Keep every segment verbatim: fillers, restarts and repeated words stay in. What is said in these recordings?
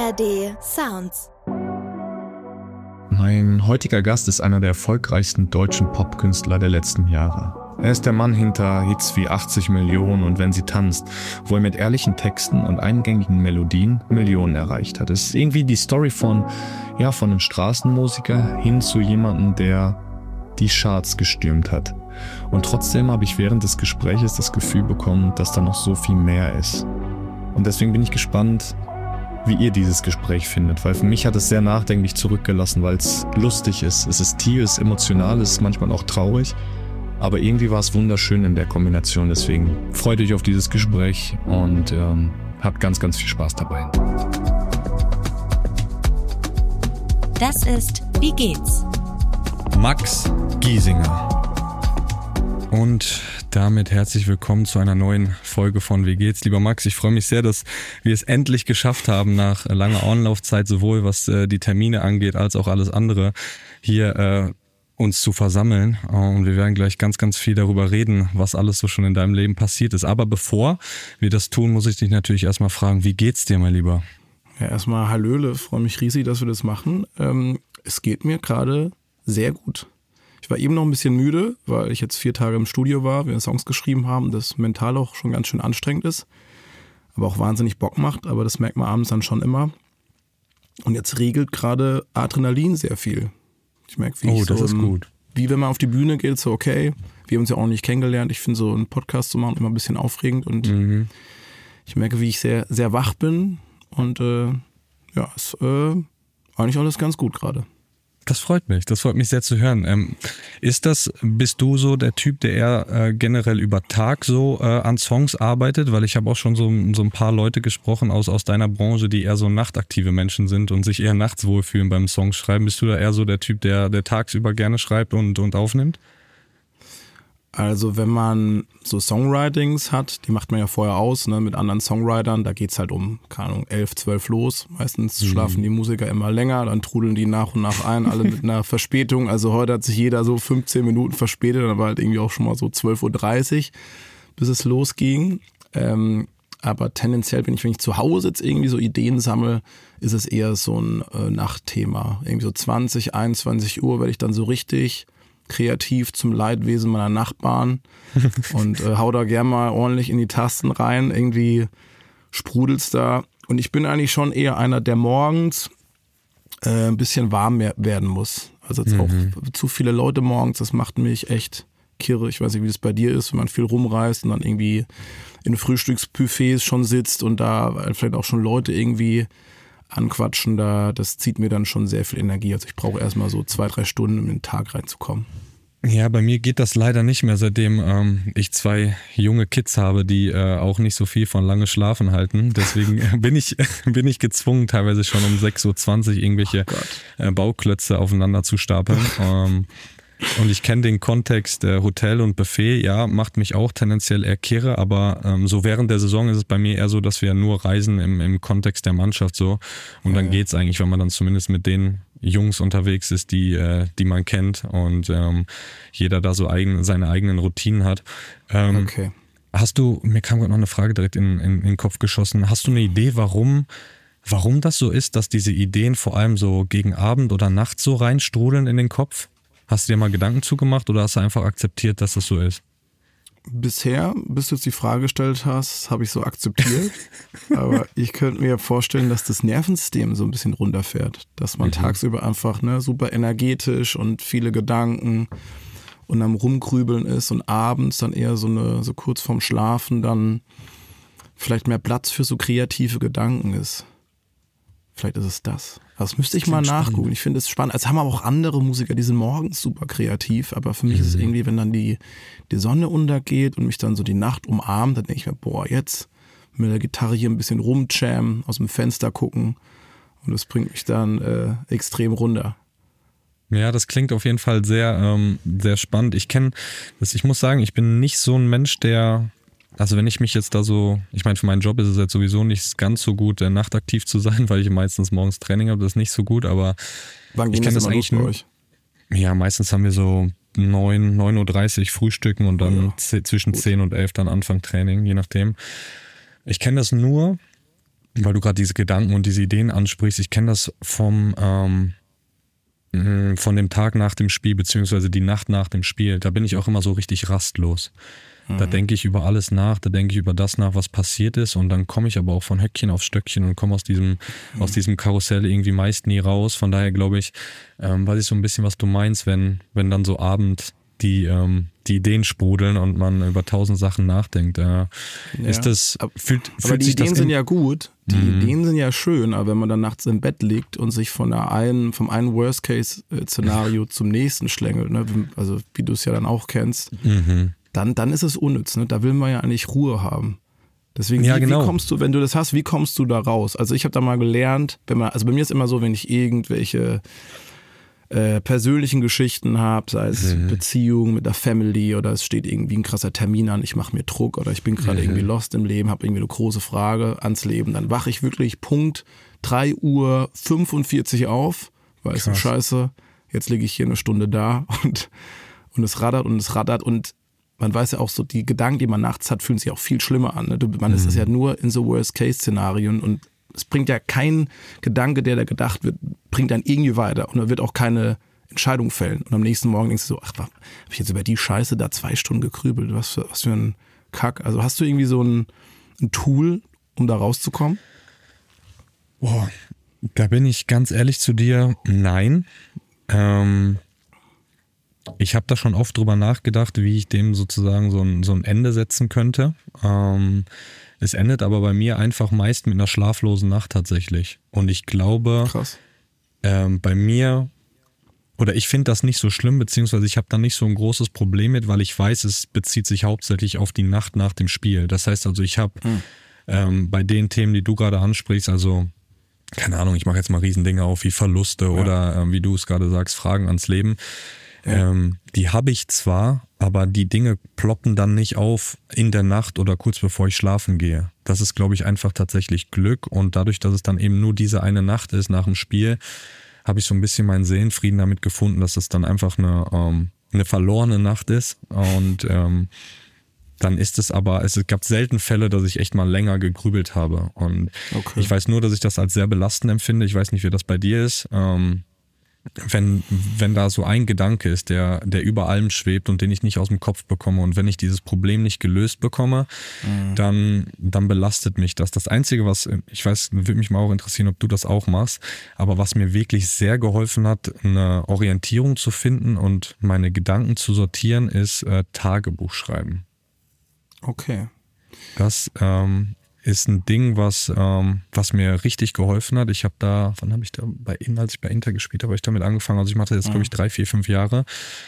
A R D Sounds. Mein heutiger Gast ist einer der erfolgreichsten deutschen Popkünstler der letzten Jahre. Er ist der Mann hinter Hits wie achtzig Millionen und Wenn sie tanzt, wo er mit ehrlichen Texten und eingängigen Melodien Millionen erreicht hat. Es ist irgendwie die Story von, ja, von einem Straßenmusiker hin zu jemandem, der die Charts gestürmt hat. Und trotzdem habe ich während des Gespräches das Gefühl bekommen, dass da noch so viel mehr ist. Und deswegen bin ich gespannt, wie ihr dieses Gespräch findet, weil für mich hat es sehr nachdenklich zurückgelassen, weil es lustig ist. Es ist tief, es ist emotional, es ist manchmal auch traurig. Aber irgendwie war es wunderschön in der Kombination. Deswegen freut euch auf dieses Gespräch und ähm, habt ganz, ganz viel Spaß dabei. Das ist Wie geht's? Max Giesinger. Und damit herzlich willkommen zu einer neuen Folge von Wie geht's? Lieber Max, ich freue mich sehr, dass wir es endlich geschafft haben, nach langer Anlaufzeit, sowohl was äh, die Termine angeht, als auch alles andere, hier äh, uns zu versammeln. Und wir werden gleich ganz, ganz viel darüber reden, was alles so schon in deinem Leben passiert ist. Aber bevor wir das tun, muss ich dich natürlich erstmal fragen, wie geht's dir, mein Lieber? Ja, erstmal Hallöle, freue mich riesig, dass wir das machen. Ähm, es geht mir gerade sehr gut. Ich war eben noch ein bisschen müde, weil ich jetzt vier Tage im Studio war, wir Songs geschrieben haben, das mental auch schon ganz schön anstrengend ist, aber auch wahnsinnig Bock macht, aber das merkt man abends dann schon immer. Und jetzt regelt gerade Adrenalin sehr viel. Ich merke, wie oh, ich so, das ist gut. Wie wenn man auf die Bühne geht, so okay, wir haben uns ja auch nicht kennengelernt, ich finde so einen Podcast zu machen immer ein bisschen aufregend und mhm. ich merke, wie ich sehr, sehr wach bin und äh, ja, ist äh, eigentlich alles ganz gut gerade. Das freut mich, das freut mich sehr zu hören. Ähm, ist das, bist du so der Typ, der eher äh, generell über Tag so äh, an Songs arbeitet? Weil ich habe auch schon so, so ein paar Leute gesprochen aus, aus deiner Branche, die eher so nachtaktive Menschen sind und sich eher nachts wohlfühlen beim Songschreiben. Bist du da eher so der Typ, der, der tagsüber gerne schreibt und, und aufnimmt? Also wenn man so Songwritings hat, die macht man ja vorher aus, ne, mit anderen Songwritern, da geht's halt um, keine Ahnung, elf, zwölf los. Meistens mhm. schlafen die Musiker immer länger, dann trudeln die nach und nach ein, alle mit einer Verspätung. Also heute hat sich jeder so fünfzehn Minuten verspätet, dann war halt irgendwie auch schon mal so zwölf Uhr dreißig, bis es losging. Ähm, aber tendenziell bin ich, wenn ich zu Hause jetzt irgendwie so Ideen sammle, ist es eher so ein äh, Nachtthema. Irgendwie so zwanzig, einundzwanzig Uhr werde ich dann so richtig kreativ zum Leidwesen meiner Nachbarn und äh, hau da gern mal ordentlich in die Tasten rein, irgendwie sprudelt's da. Und ich bin eigentlich schon eher einer, der morgens äh, ein bisschen warm werden muss. Also jetzt mhm. auch zu viele Leute morgens, das macht mich echt kirre. Ich weiß nicht, wie das bei dir ist, wenn man viel rumreist und dann irgendwie in Frühstücksbuffets schon sitzt und da vielleicht auch schon Leute irgendwie anquatschen, da, das zieht mir dann schon sehr viel Energie. Also ich brauche erstmal so zwei, drei Stunden, um in den Tag reinzukommen. Ja, bei mir geht das leider nicht mehr, seitdem ähm, ich zwei junge Kids habe, die äh, auch nicht so viel von lange Schlafen halten. Deswegen bin ich bin ich gezwungen, teilweise schon um sechs Uhr zwanzig irgendwelche äh, Bauklötze aufeinander zu stapeln. ähm, Und ich kenne den Kontext äh, Hotel und Buffet, ja, macht mich auch tendenziell eher kirre, aber ähm, so während der Saison ist es bei mir eher so, dass wir nur reisen im, im Kontext der Mannschaft so und ja, dann ja. geht's eigentlich, wenn man dann zumindest mit den Jungs unterwegs ist, die äh, die man kennt und ähm, jeder da so eigen, seine eigenen Routinen hat. Ähm, okay. Hast du, mir kam gerade noch eine Frage direkt in, in, in den Kopf geschossen, hast du eine Idee, warum warum das so ist, dass diese Ideen vor allem so gegen Abend oder Nacht so reinstrudeln in den Kopf? Hast du dir mal Gedanken zugemacht oder hast du einfach akzeptiert, dass das so ist? Bisher, bis du jetzt die Frage gestellt hast, habe ich so akzeptiert. Aber ich könnte mir vorstellen, dass das Nervensystem so ein bisschen runterfährt. Dass man mhm. tagsüber einfach ne, super energetisch und viele Gedanken und am Rumgrübeln ist und abends dann eher so eine, so kurz vorm Schlafen dann vielleicht mehr Platz für so kreative Gedanken ist. Vielleicht ist es das. Das müsste ich mal nachgucken. Ich finde es spannend. Also haben aber auch andere Musiker, die sind morgens super kreativ, aber für mich mhm. ist es irgendwie, wenn dann die, die Sonne untergeht und mich dann so die Nacht umarmt, dann denke ich mir, boah, jetzt mit der Gitarre hier ein bisschen rumjammen, aus dem Fenster gucken und das bringt mich dann äh, extrem runter. Ja, das klingt auf jeden Fall sehr, ähm, sehr spannend. Ich kenne das, ich muss sagen, ich bin nicht so ein Mensch, der Also wenn ich mich jetzt da so, ich meine, für meinen Job ist es jetzt sowieso nicht ganz so gut, nachtaktiv zu sein, weil ich meistens morgens Training habe, das ist nicht so gut, aber wann ich kenne das eigentlich nur. Euch? Ja, meistens haben wir so neun, neun Uhr dreißig Frühstücken und dann oh ja. z- zwischen gut. zehn und elf dann Anfang Training, je nachdem. Ich kenne das nur, weil du gerade diese Gedanken und diese Ideen ansprichst, ich kenne das vom ähm, von dem Tag nach dem Spiel, beziehungsweise die Nacht nach dem Spiel. Da bin ich auch immer so richtig rastlos. Mhm. Da denke ich über alles nach, da denke ich über das nach, was passiert ist, und dann komme ich aber auch von Höckchen auf Stöckchen und komme aus diesem, mhm. aus diesem Karussell irgendwie meist nie raus. Von daher glaube ich, ähm, weiß ich so ein bisschen, was du meinst, wenn, wenn dann so Abend die, ähm, die Ideen sprudeln und man über tausend Sachen nachdenkt. Äh, ja. Ist das, fühlt, aber fühlt die sich Ideen das sind in, ja gut, die Mhm. Ideen sind ja schön, aber wenn man dann nachts im Bett liegt und sich von der einen, vom einen Worst-Case-Szenario zum nächsten schlängelt, ne? Also wie du es ja dann auch kennst, Mhm. dann, dann ist es unnütz. Ne? Da will man ja eigentlich Ruhe haben. Deswegen, Ja, wie, genau. wie kommst du, wenn du das hast, wie kommst du da raus? Also ich habe da mal gelernt, wenn man, also bei mir ist immer so, wenn ich irgendwelche äh, persönlichen Geschichten habe, sei es Mhm. Beziehungen mit der Family oder es steht irgendwie ein krasser Termin an, ich mache mir Druck oder ich bin gerade Mhm. irgendwie lost im Leben, habe irgendwie eine große Frage ans Leben, dann wache ich wirklich Punkt drei Uhr fünfundvierzig auf, weißt du, Krass. scheiße, jetzt liege ich hier eine Stunde da und, und es rattert und es rattert und man weiß ja auch so, die Gedanken, die man nachts hat, fühlen sich auch viel schlimmer an. Ne? Du, man ist es ja nur in so Worst-Case-Szenarien und es bringt ja kein Gedanke, der da gedacht wird, bringt dann irgendwie weiter und er wird auch keine Entscheidung fällen. Und am nächsten Morgen denkst du so, ach, habe ich jetzt über die Scheiße da zwei Stunden gekrübelt, was für, was für ein Kack. Also hast du irgendwie so ein, ein Tool, um da rauszukommen? Boah, da bin ich ganz ehrlich zu dir, nein. Ähm, ich habe da schon oft drüber nachgedacht, wie ich dem sozusagen so ein, so ein Ende setzen könnte. Ähm, es endet aber bei mir einfach meist mit einer schlaflosen Nacht tatsächlich. Und ich glaube, Krass. ähm, bei mir, oder ich finde das nicht so schlimm, beziehungsweise ich habe da nicht so ein großes Problem mit, weil ich weiß, es bezieht sich hauptsächlich auf die Nacht nach dem Spiel. Das heißt also, ich habe Mhm. ähm, bei den Themen, die du gerade ansprichst, also keine Ahnung, ich mache jetzt mal Riesendinge auf wie Verluste Ja. oder ähm, wie du es gerade sagst, Fragen ans Leben. Ja. Ähm, die habe ich zwar, aber die Dinge ploppen dann nicht auf in der Nacht oder kurz bevor ich schlafen gehe. Das ist, glaube ich, einfach tatsächlich Glück, und dadurch, dass es dann eben nur diese eine Nacht ist nach dem Spiel, habe ich so ein bisschen meinen Seelenfrieden damit gefunden, dass es dann einfach eine, ähm, eine verlorene Nacht ist, und ähm, dann ist es aber, es gab selten Fälle, dass ich echt mal länger gegrübelt habe, und Okay. ich weiß nur, dass ich das als sehr belastend empfinde. Ich weiß nicht, wie das bei dir ist. Ähm, wenn, wenn da so ein Gedanke ist, der, der über allem schwebt und den ich nicht aus dem Kopf bekomme, und wenn ich dieses Problem nicht gelöst bekomme, Mhm. dann, dann belastet mich das. Das Einzige, was, ich weiß, würde mich mal auch interessieren, ob du das auch machst, aber was mir wirklich sehr geholfen hat, eine Orientierung zu finden und meine Gedanken zu sortieren, ist äh, Tagebuch schreiben. Okay. Das ähm, ist ein Ding, was, ähm, was mir richtig geholfen hat. Ich habe da, wann habe ich da bei Ihnen, als ich bei Inter gespielt habe, habe ich damit angefangen. Also ich mache das jetzt, Mhm. glaube ich, drei, vier, fünf Jahre.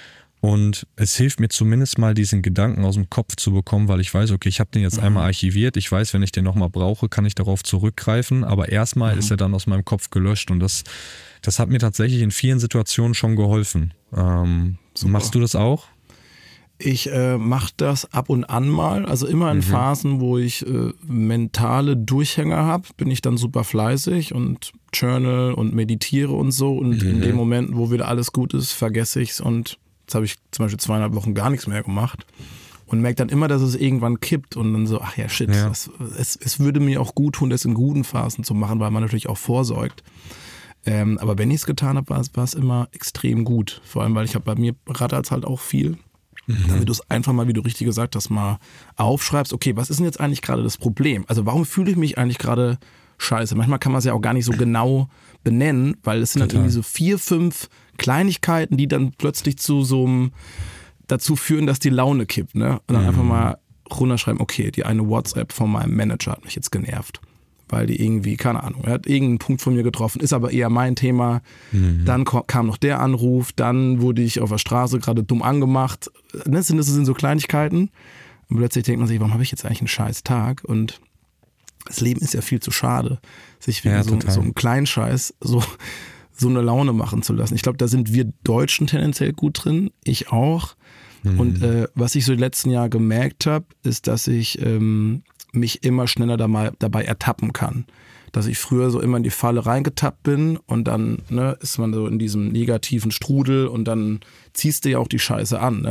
Und es hilft mir zumindest mal, diesen Gedanken aus dem Kopf zu bekommen, weil ich weiß, okay, ich habe den jetzt Mhm. einmal archiviert. Ich weiß, wenn ich den nochmal brauche, kann ich darauf zurückgreifen. Aber erstmal Mhm. ist er dann aus meinem Kopf gelöscht. Und das, das hat mir tatsächlich in vielen Situationen schon geholfen. Ähm, Super. machst du das auch? Ich äh, mache das ab und an mal, also immer in Mhm. Phasen, wo ich äh, mentale Durchhänger habe, bin ich dann super fleißig und journal und meditiere und so, und Mhm. in den Momenten, wo wieder alles gut ist, vergesse ich's, und jetzt habe ich zum Beispiel zweieinhalb Wochen gar nichts mehr gemacht und merke dann immer, dass es irgendwann kippt und dann so, ach ja, shit, Ja. Das, es, es würde mir auch gut tun, das in guten Phasen zu machen, weil man natürlich auch vorsorgt. Ähm, aber wenn ich es getan habe, war es immer extrem gut, vor allem, weil ich habe bei mir rattert halt auch viel. Damit du es einfach mal, wie du richtig gesagt hast, mal aufschreibst, okay, was ist denn jetzt eigentlich gerade das Problem? Also warum fühle ich mich eigentlich gerade scheiße? Manchmal kann man es ja auch gar nicht so genau benennen, weil es sind dann Total. irgendwie so vier, fünf Kleinigkeiten, die dann plötzlich zu so einem, dazu führen, dass die Laune kippt, ne? Und dann Mhm. einfach mal runterschreiben, okay, die eine WhatsApp von meinem Manager hat mich jetzt genervt. Weil die irgendwie, keine Ahnung, er hat irgendeinen Punkt von mir getroffen, ist aber eher mein Thema. Mhm. Dann ko- kam noch der Anruf, dann wurde ich auf der Straße gerade dumm angemacht. Das sind, das sind so Kleinigkeiten. Und plötzlich denkt man sich, warum habe ich jetzt eigentlich einen scheiß Tag? Und das Leben ist ja viel zu schade, sich wegen Ja, so, total. so einem Kleinscheiß so, so eine Laune machen zu lassen. Ich glaube, da sind wir Deutschen tendenziell gut drin, ich auch. Mhm. Und äh, was ich so die letzten Jahre gemerkt habe, ist, dass ich ähm, mich immer schneller dabei, dabei ertappen kann. Dass ich früher so immer in die Falle reingetappt bin und dann ne, ist man so in diesem negativen Strudel und dann ziehst du ja auch die Scheiße an. Ne?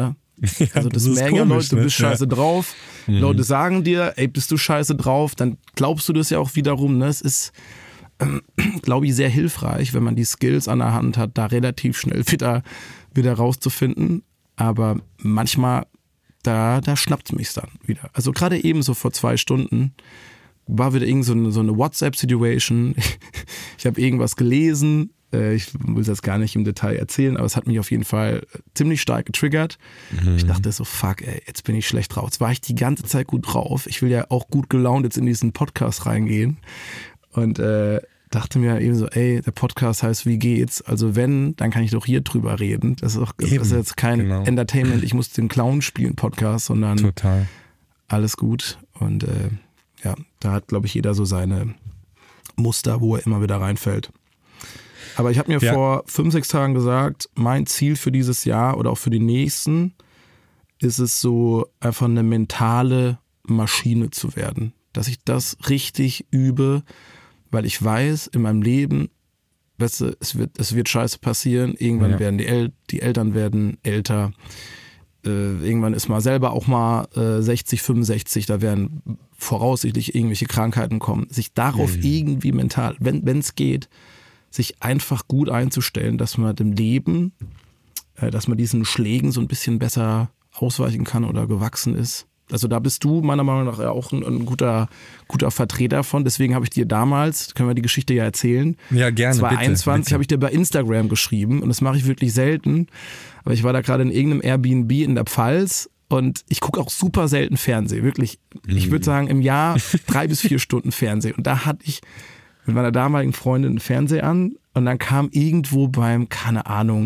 Ja, also das, das merken ja Leute, du bist ne? scheiße ja. drauf. Mhm. Leute sagen dir, ey, bist du scheiße drauf, dann glaubst du das ja auch wiederum. Ne? Es ist, ähm, glaube ich, sehr hilfreich, wenn man die Skills an der Hand hat, da relativ schnell wieder, wieder rauszufinden. Aber manchmal, da, da schnappt es mich dann wieder. Also gerade eben so vor zwei Stunden war wieder irgend so eine, so eine WhatsApp-Situation. Ich habe irgendwas gelesen. Ich will das gar nicht im Detail erzählen, aber es hat mich auf jeden Fall ziemlich stark getriggert. Mhm. Ich dachte so, fuck ey, jetzt bin ich schlecht drauf. Jetzt war ich die ganze Zeit gut drauf. Ich will ja auch gut gelaunt jetzt in diesen Podcast reingehen. Und äh, dachte mir eben so, ey, der Podcast heißt Wie geht's? Also wenn, dann kann ich doch hier drüber reden. Das ist, auch, das ist jetzt kein genau. Entertainment, ich muss den Clown spielen Podcast, sondern total. Alles gut. Und äh, ja, da hat, glaube ich, jeder so seine Muster, wo er immer wieder reinfällt. Aber ich habe mir ja. vor fünf, sechs Tagen gesagt, mein Ziel für dieses Jahr oder auch für die nächsten ist es so, einfach eine mentale Maschine zu werden. Dass ich das richtig übe, weil ich weiß, in meinem Leben, weißt du, es wird, es wird scheiße passieren. Irgendwann ja. werden die, El- die Eltern werden älter. Äh, irgendwann ist man selber auch mal äh, sechzig, fünfundsechzig, da werden voraussichtlich irgendwelche Krankheiten kommen. Sich darauf mhm. irgendwie mental, wenn es geht, sich einfach gut einzustellen, dass man dem Leben, äh, dass man diesen Schlägen so ein bisschen besser ausweichen kann oder gewachsen ist. Also da bist du meiner Meinung nach auch ein, ein guter, guter Vertreter von. Deswegen habe ich dir damals, können wir die Geschichte ja erzählen, ja, gerne, zwanzig einundzwanzig habe ich dir bei Instagram geschrieben und das mache ich wirklich selten. Aber ich war da gerade in irgendeinem Airbnb in der Pfalz und ich gucke auch super selten Fernsehen, wirklich. Ich würde sagen im Jahr drei bis vier Stunden Fernsehen. Und da hatte ich mit meiner damaligen Freundin einen Fernseher an und dann kam irgendwo beim, keine Ahnung,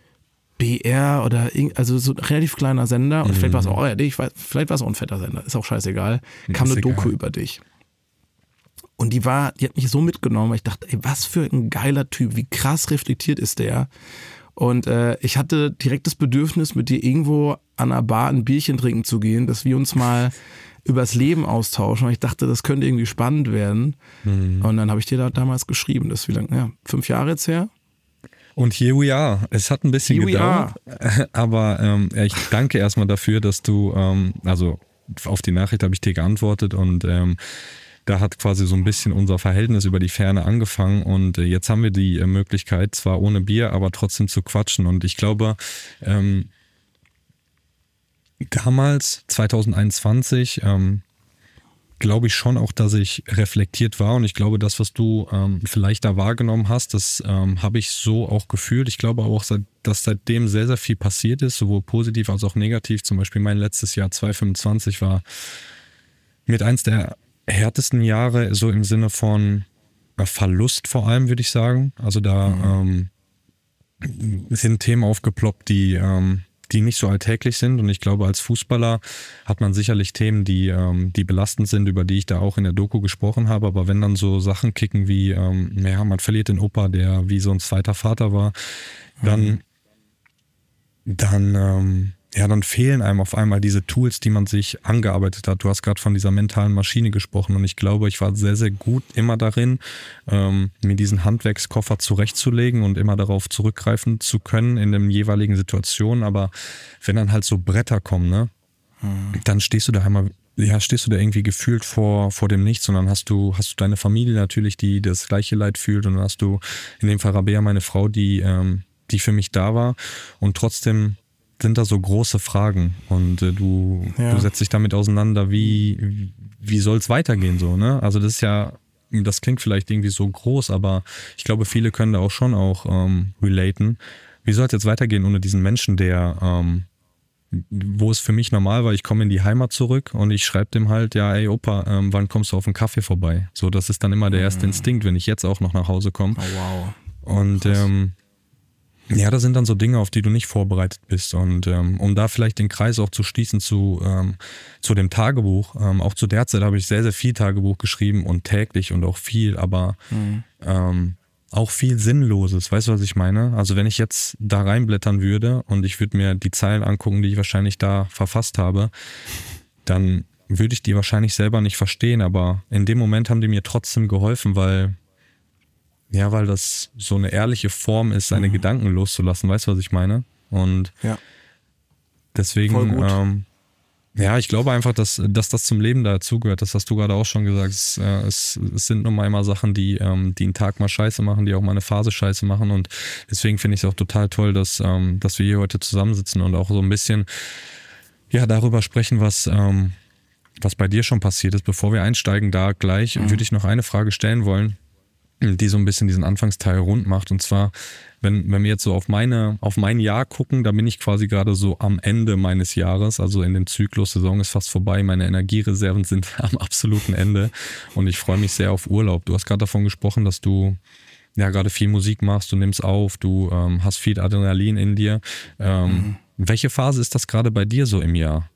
B R oder also so ein relativ kleiner Sender und mhm. vielleicht war es auch, oh ja, ich weiß, vielleicht war es auch ein fetter Sender, ist auch scheißegal, kam ist eine egal. Doku über dich. Und die war, die hat mich so mitgenommen, weil ich dachte, ey, was für ein geiler Typ, wie krass reflektiert ist der. Und äh, ich hatte direkt das Bedürfnis, mit dir irgendwo an einer Bar ein Bierchen trinken zu gehen, dass wir uns mal übers Leben austauschen. Und ich dachte, das könnte irgendwie spannend werden. Mhm. Und dann habe ich dir da damals geschrieben. Das ist wie lange? Ja, fünf Jahre jetzt her. Und here we are. Es hat ein bisschen here gedauert. Aber ähm, ich danke erstmal dafür, dass du, ähm, also auf die Nachricht habe ich dir geantwortet und ähm, da hat quasi so ein bisschen unser Verhältnis über die Ferne angefangen. Und äh, jetzt haben wir die äh, Möglichkeit, zwar ohne Bier, aber trotzdem zu quatschen. Und ich glaube, ähm, damals, zwanzig einundzwanzig, ähm, glaube ich schon auch, dass ich reflektiert war und ich glaube, das, was du ähm, vielleicht da wahrgenommen hast, das ähm, habe ich so auch gefühlt. Ich glaube auch, dass seitdem sehr, sehr viel passiert ist, sowohl positiv als auch negativ. Zum Beispiel mein letztes Jahr zwanzig fünfundzwanzig war mit eins der härtesten Jahre, so im Sinne von äh, Verlust vor allem, würde ich sagen. Also da mhm. ähm, sind Themen aufgeploppt, die ähm, die nicht so alltäglich sind und ich glaube, als Fußballer hat man sicherlich Themen, die ähm, die belastend sind, über die ich da auch in der Doku gesprochen habe, aber wenn dann so Sachen kicken wie, ähm, ja, man verliert den Opa, der wie so ein zweiter Vater war, dann dann ähm, ja, dann fehlen einem auf einmal diese Tools, die man sich angearbeitet hat. Du hast gerade von dieser mentalen Maschine gesprochen und ich glaube, ich war sehr, sehr gut immer darin, ähm, mir diesen Handwerkskoffer zurechtzulegen und immer darauf zurückgreifen zu können in den jeweiligen Situationen. Aber wenn dann halt so Bretter kommen, ne, hm. dann stehst du da einmal, ja, stehst du da irgendwie gefühlt vor, vor dem Nichts und dann hast du, hast du deine Familie natürlich, die das gleiche Leid fühlt und dann hast du in dem Fall Rabea, meine Frau, die, ähm, die für mich da war und trotzdem sind da so große Fragen und äh, du, ja. du setzt dich damit auseinander, wie, wie soll es weitergehen so, ne? Also das ist ja, das klingt vielleicht irgendwie so groß, aber ich glaube, viele können da auch schon auch ähm, relaten. Wie soll es jetzt weitergehen ohne diesen Menschen, der, ähm, wo es für mich normal war, ich komme in die Heimat zurück und ich schreibe dem halt, ja, ey Opa, ähm, wann kommst du auf einen Kaffee vorbei? So, das ist dann immer der erste Instinkt, wenn ich jetzt auch noch nach Hause komme. Oh wow. Und ähm, ja, das sind dann so Dinge, auf die du nicht vorbereitet bist. Und ähm, um da vielleicht den Kreis auch zu schließen zu, ähm, zu dem Tagebuch, ähm, auch zu der Zeit habe ich sehr, sehr viel Tagebuch geschrieben und täglich und auch viel, aber mhm. ähm, auch viel Sinnloses. Weißt du, was ich meine? Also wenn ich jetzt da reinblättern würde und ich würde mir die Zeilen angucken, die ich wahrscheinlich da verfasst habe, dann würde ich die wahrscheinlich selber nicht verstehen. Aber in dem Moment haben die mir trotzdem geholfen, weil... Ja, weil das so eine ehrliche Form ist, seine mhm. Gedanken loszulassen. Weißt du, was ich meine? Und ja. Deswegen, Voll gut. Ähm, ja, ich glaube einfach, dass, dass das zum Leben dazugehört. Das hast du gerade auch schon gesagt. Es, äh, es, es sind nun mal immer Sachen, die, ähm, die einen Tag mal scheiße machen, die auch mal eine Phase scheiße machen. Und deswegen finde ich es auch total toll, dass, ähm, dass wir hier heute zusammensitzen und auch so ein bisschen ja, darüber sprechen, was, ähm, was bei dir schon passiert ist. Bevor wir einsteigen, da gleich mhm. würde ich noch eine Frage stellen wollen, die so ein bisschen diesen Anfangsteil rund macht. Und zwar, wenn, wenn wir jetzt so auf meine, auf mein Jahr gucken, da bin ich quasi gerade so am Ende meines Jahres, also in dem Zyklus, Saison ist fast vorbei, meine Energiereserven sind am absoluten Ende und ich freue mich sehr auf Urlaub. Du hast gerade davon gesprochen, dass du ja gerade viel Musik machst, du nimmst auf, du ähm, hast viel Adrenalin in dir. Ähm, mhm. Welche Phase ist das gerade bei dir so im Jahr?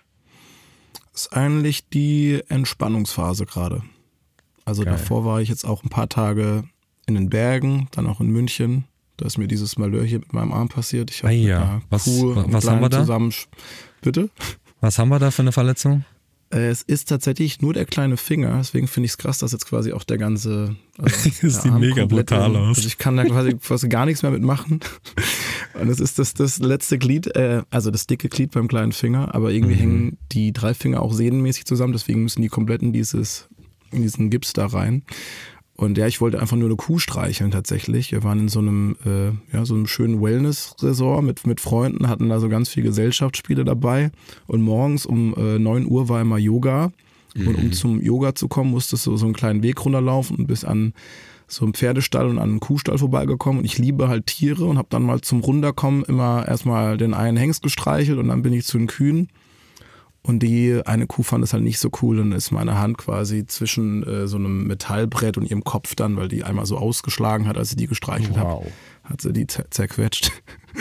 Das ist eigentlich die Entspannungsphase gerade. Also Geil. Davor war ich jetzt auch ein paar Tage in den Bergen, dann auch in München. Da ist mir dieses Malheur hier mit meinem Arm passiert. Ich habe ah, ja. was, Kuh was, was haben wir da? Zusammen Bitte? Was haben wir da für eine Verletzung? Es ist tatsächlich nur der kleine Finger, deswegen finde ich es krass, dass jetzt quasi auch der ganze also das sieht mega brutal aus. Also ich kann da quasi fast gar nichts mehr mitmachen. Und es ist das, das letzte Glied, äh, also das dicke Glied beim kleinen Finger, aber irgendwie mhm. hängen die drei Finger auch sehnenmäßig zusammen, deswegen müssen die komplett in, dieses, in diesen Gips da rein. Und ja, ich wollte einfach nur eine Kuh streicheln tatsächlich. Wir waren in so einem, äh, ja, so einem schönen Wellness-Resort mit, mit Freunden, hatten da so ganz viele Gesellschaftsspiele dabei. Und morgens um äh, neun Uhr war immer Yoga. Mhm. Und um zum Yoga zu kommen, musstest du so einen kleinen Weg runterlaufen und bis an so einen Pferdestall und an einen Kuhstall vorbeigekommen. Und ich liebe halt Tiere und habe dann mal zum Runterkommen immer erstmal den einen Hengst gestreichelt und dann bin ich zu den Kühen. Und die eine Kuh fand es halt nicht so cool und ist meine Hand quasi zwischen äh, so einem Metallbrett und ihrem Kopf dann, weil die einmal so ausgeschlagen hat, als sie die gestreichelt wow. hat, hat sie die zer- zerquetscht.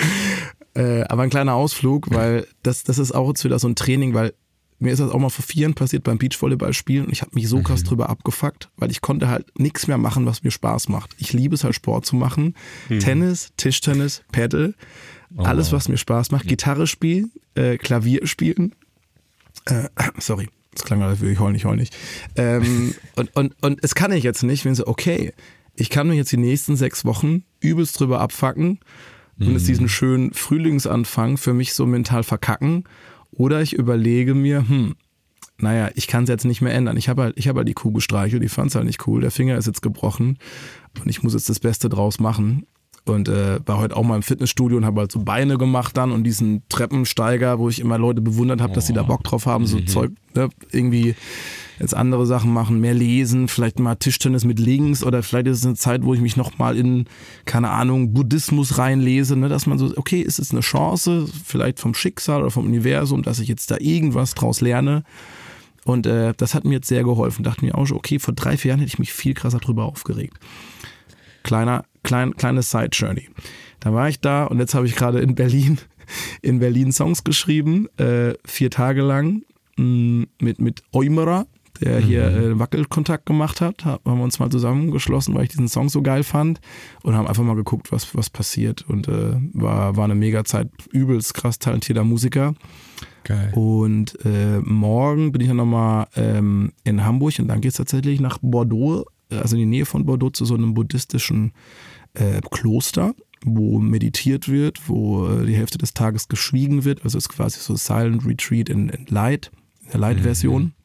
äh, aber ein kleiner Ausflug, weil das, das ist auch jetzt wieder so ein Training, weil mir ist das auch mal vor vier Jahren passiert beim Beachvolleyball spielen und ich habe mich so krass mhm. drüber abgefuckt, weil ich konnte halt nichts mehr machen, was mir Spaß macht. Ich liebe es halt Sport zu machen. Mhm. Tennis, Tischtennis, Paddle, oh, alles was mir Spaß macht. Mhm. Gitarre spielen, äh, Klavier spielen. Äh, sorry, das klang gerade, ich heul nicht, heul nicht. Ähm, und, und, und es kann ich jetzt nicht, wenn so, okay, ich kann mir jetzt die nächsten sechs Wochen übelst drüber abfacken und jetzt diesen schönen Frühlingsanfang für mich so mental verkacken. Oder ich überlege mir, hm, naja, ich kann es jetzt nicht mehr ändern. Ich habe halt, ich hab halt die Kuh gestreichelt, die fand es halt nicht cool, der Finger ist jetzt gebrochen und ich muss jetzt das Beste draus machen. Und äh, war heute auch mal im Fitnessstudio und habe halt so Beine gemacht dann und diesen Treppensteiger, wo ich immer Leute bewundert habe, oh. dass sie da Bock drauf haben, so mhm. Zeug, ne, irgendwie jetzt andere Sachen machen, mehr lesen, vielleicht mal Tischtennis mit links oder vielleicht ist es eine Zeit, wo ich mich nochmal in, keine Ahnung, Buddhismus reinlese, ne, dass man so, okay, ist es eine Chance, vielleicht vom Schicksal oder vom Universum, dass ich jetzt da irgendwas draus lerne. Und äh, das hat mir jetzt sehr geholfen. Dachte mir auch schon, okay, vor drei, vier Jahren hätte ich mich viel krasser drüber aufgeregt. Kleiner, klein, kleine Side-Journey. Da war ich da und jetzt habe ich gerade in Berlin, in Berlin Songs geschrieben, äh, vier Tage lang mh, mit, mit Oimera, der hier mhm. äh, Wackelkontakt gemacht hat. Haben wir uns mal zusammengeschlossen, weil ich diesen Song so geil fand und haben einfach mal geguckt, was, was passiert. Und äh, war, war eine mega Zeit, übelst krass talentierter Musiker. Geil. Und äh, morgen bin ich dann nochmal ähm, in Hamburg und dann geht es tatsächlich nach Bordeaux, also in die Nähe von Bordeaux, zu so einem buddhistischen äh, Kloster, wo meditiert wird, wo äh, die Hälfte des Tages geschwiegen wird. Also es ist quasi so Silent Retreat in, in Light, in der Light-Version. Mhm.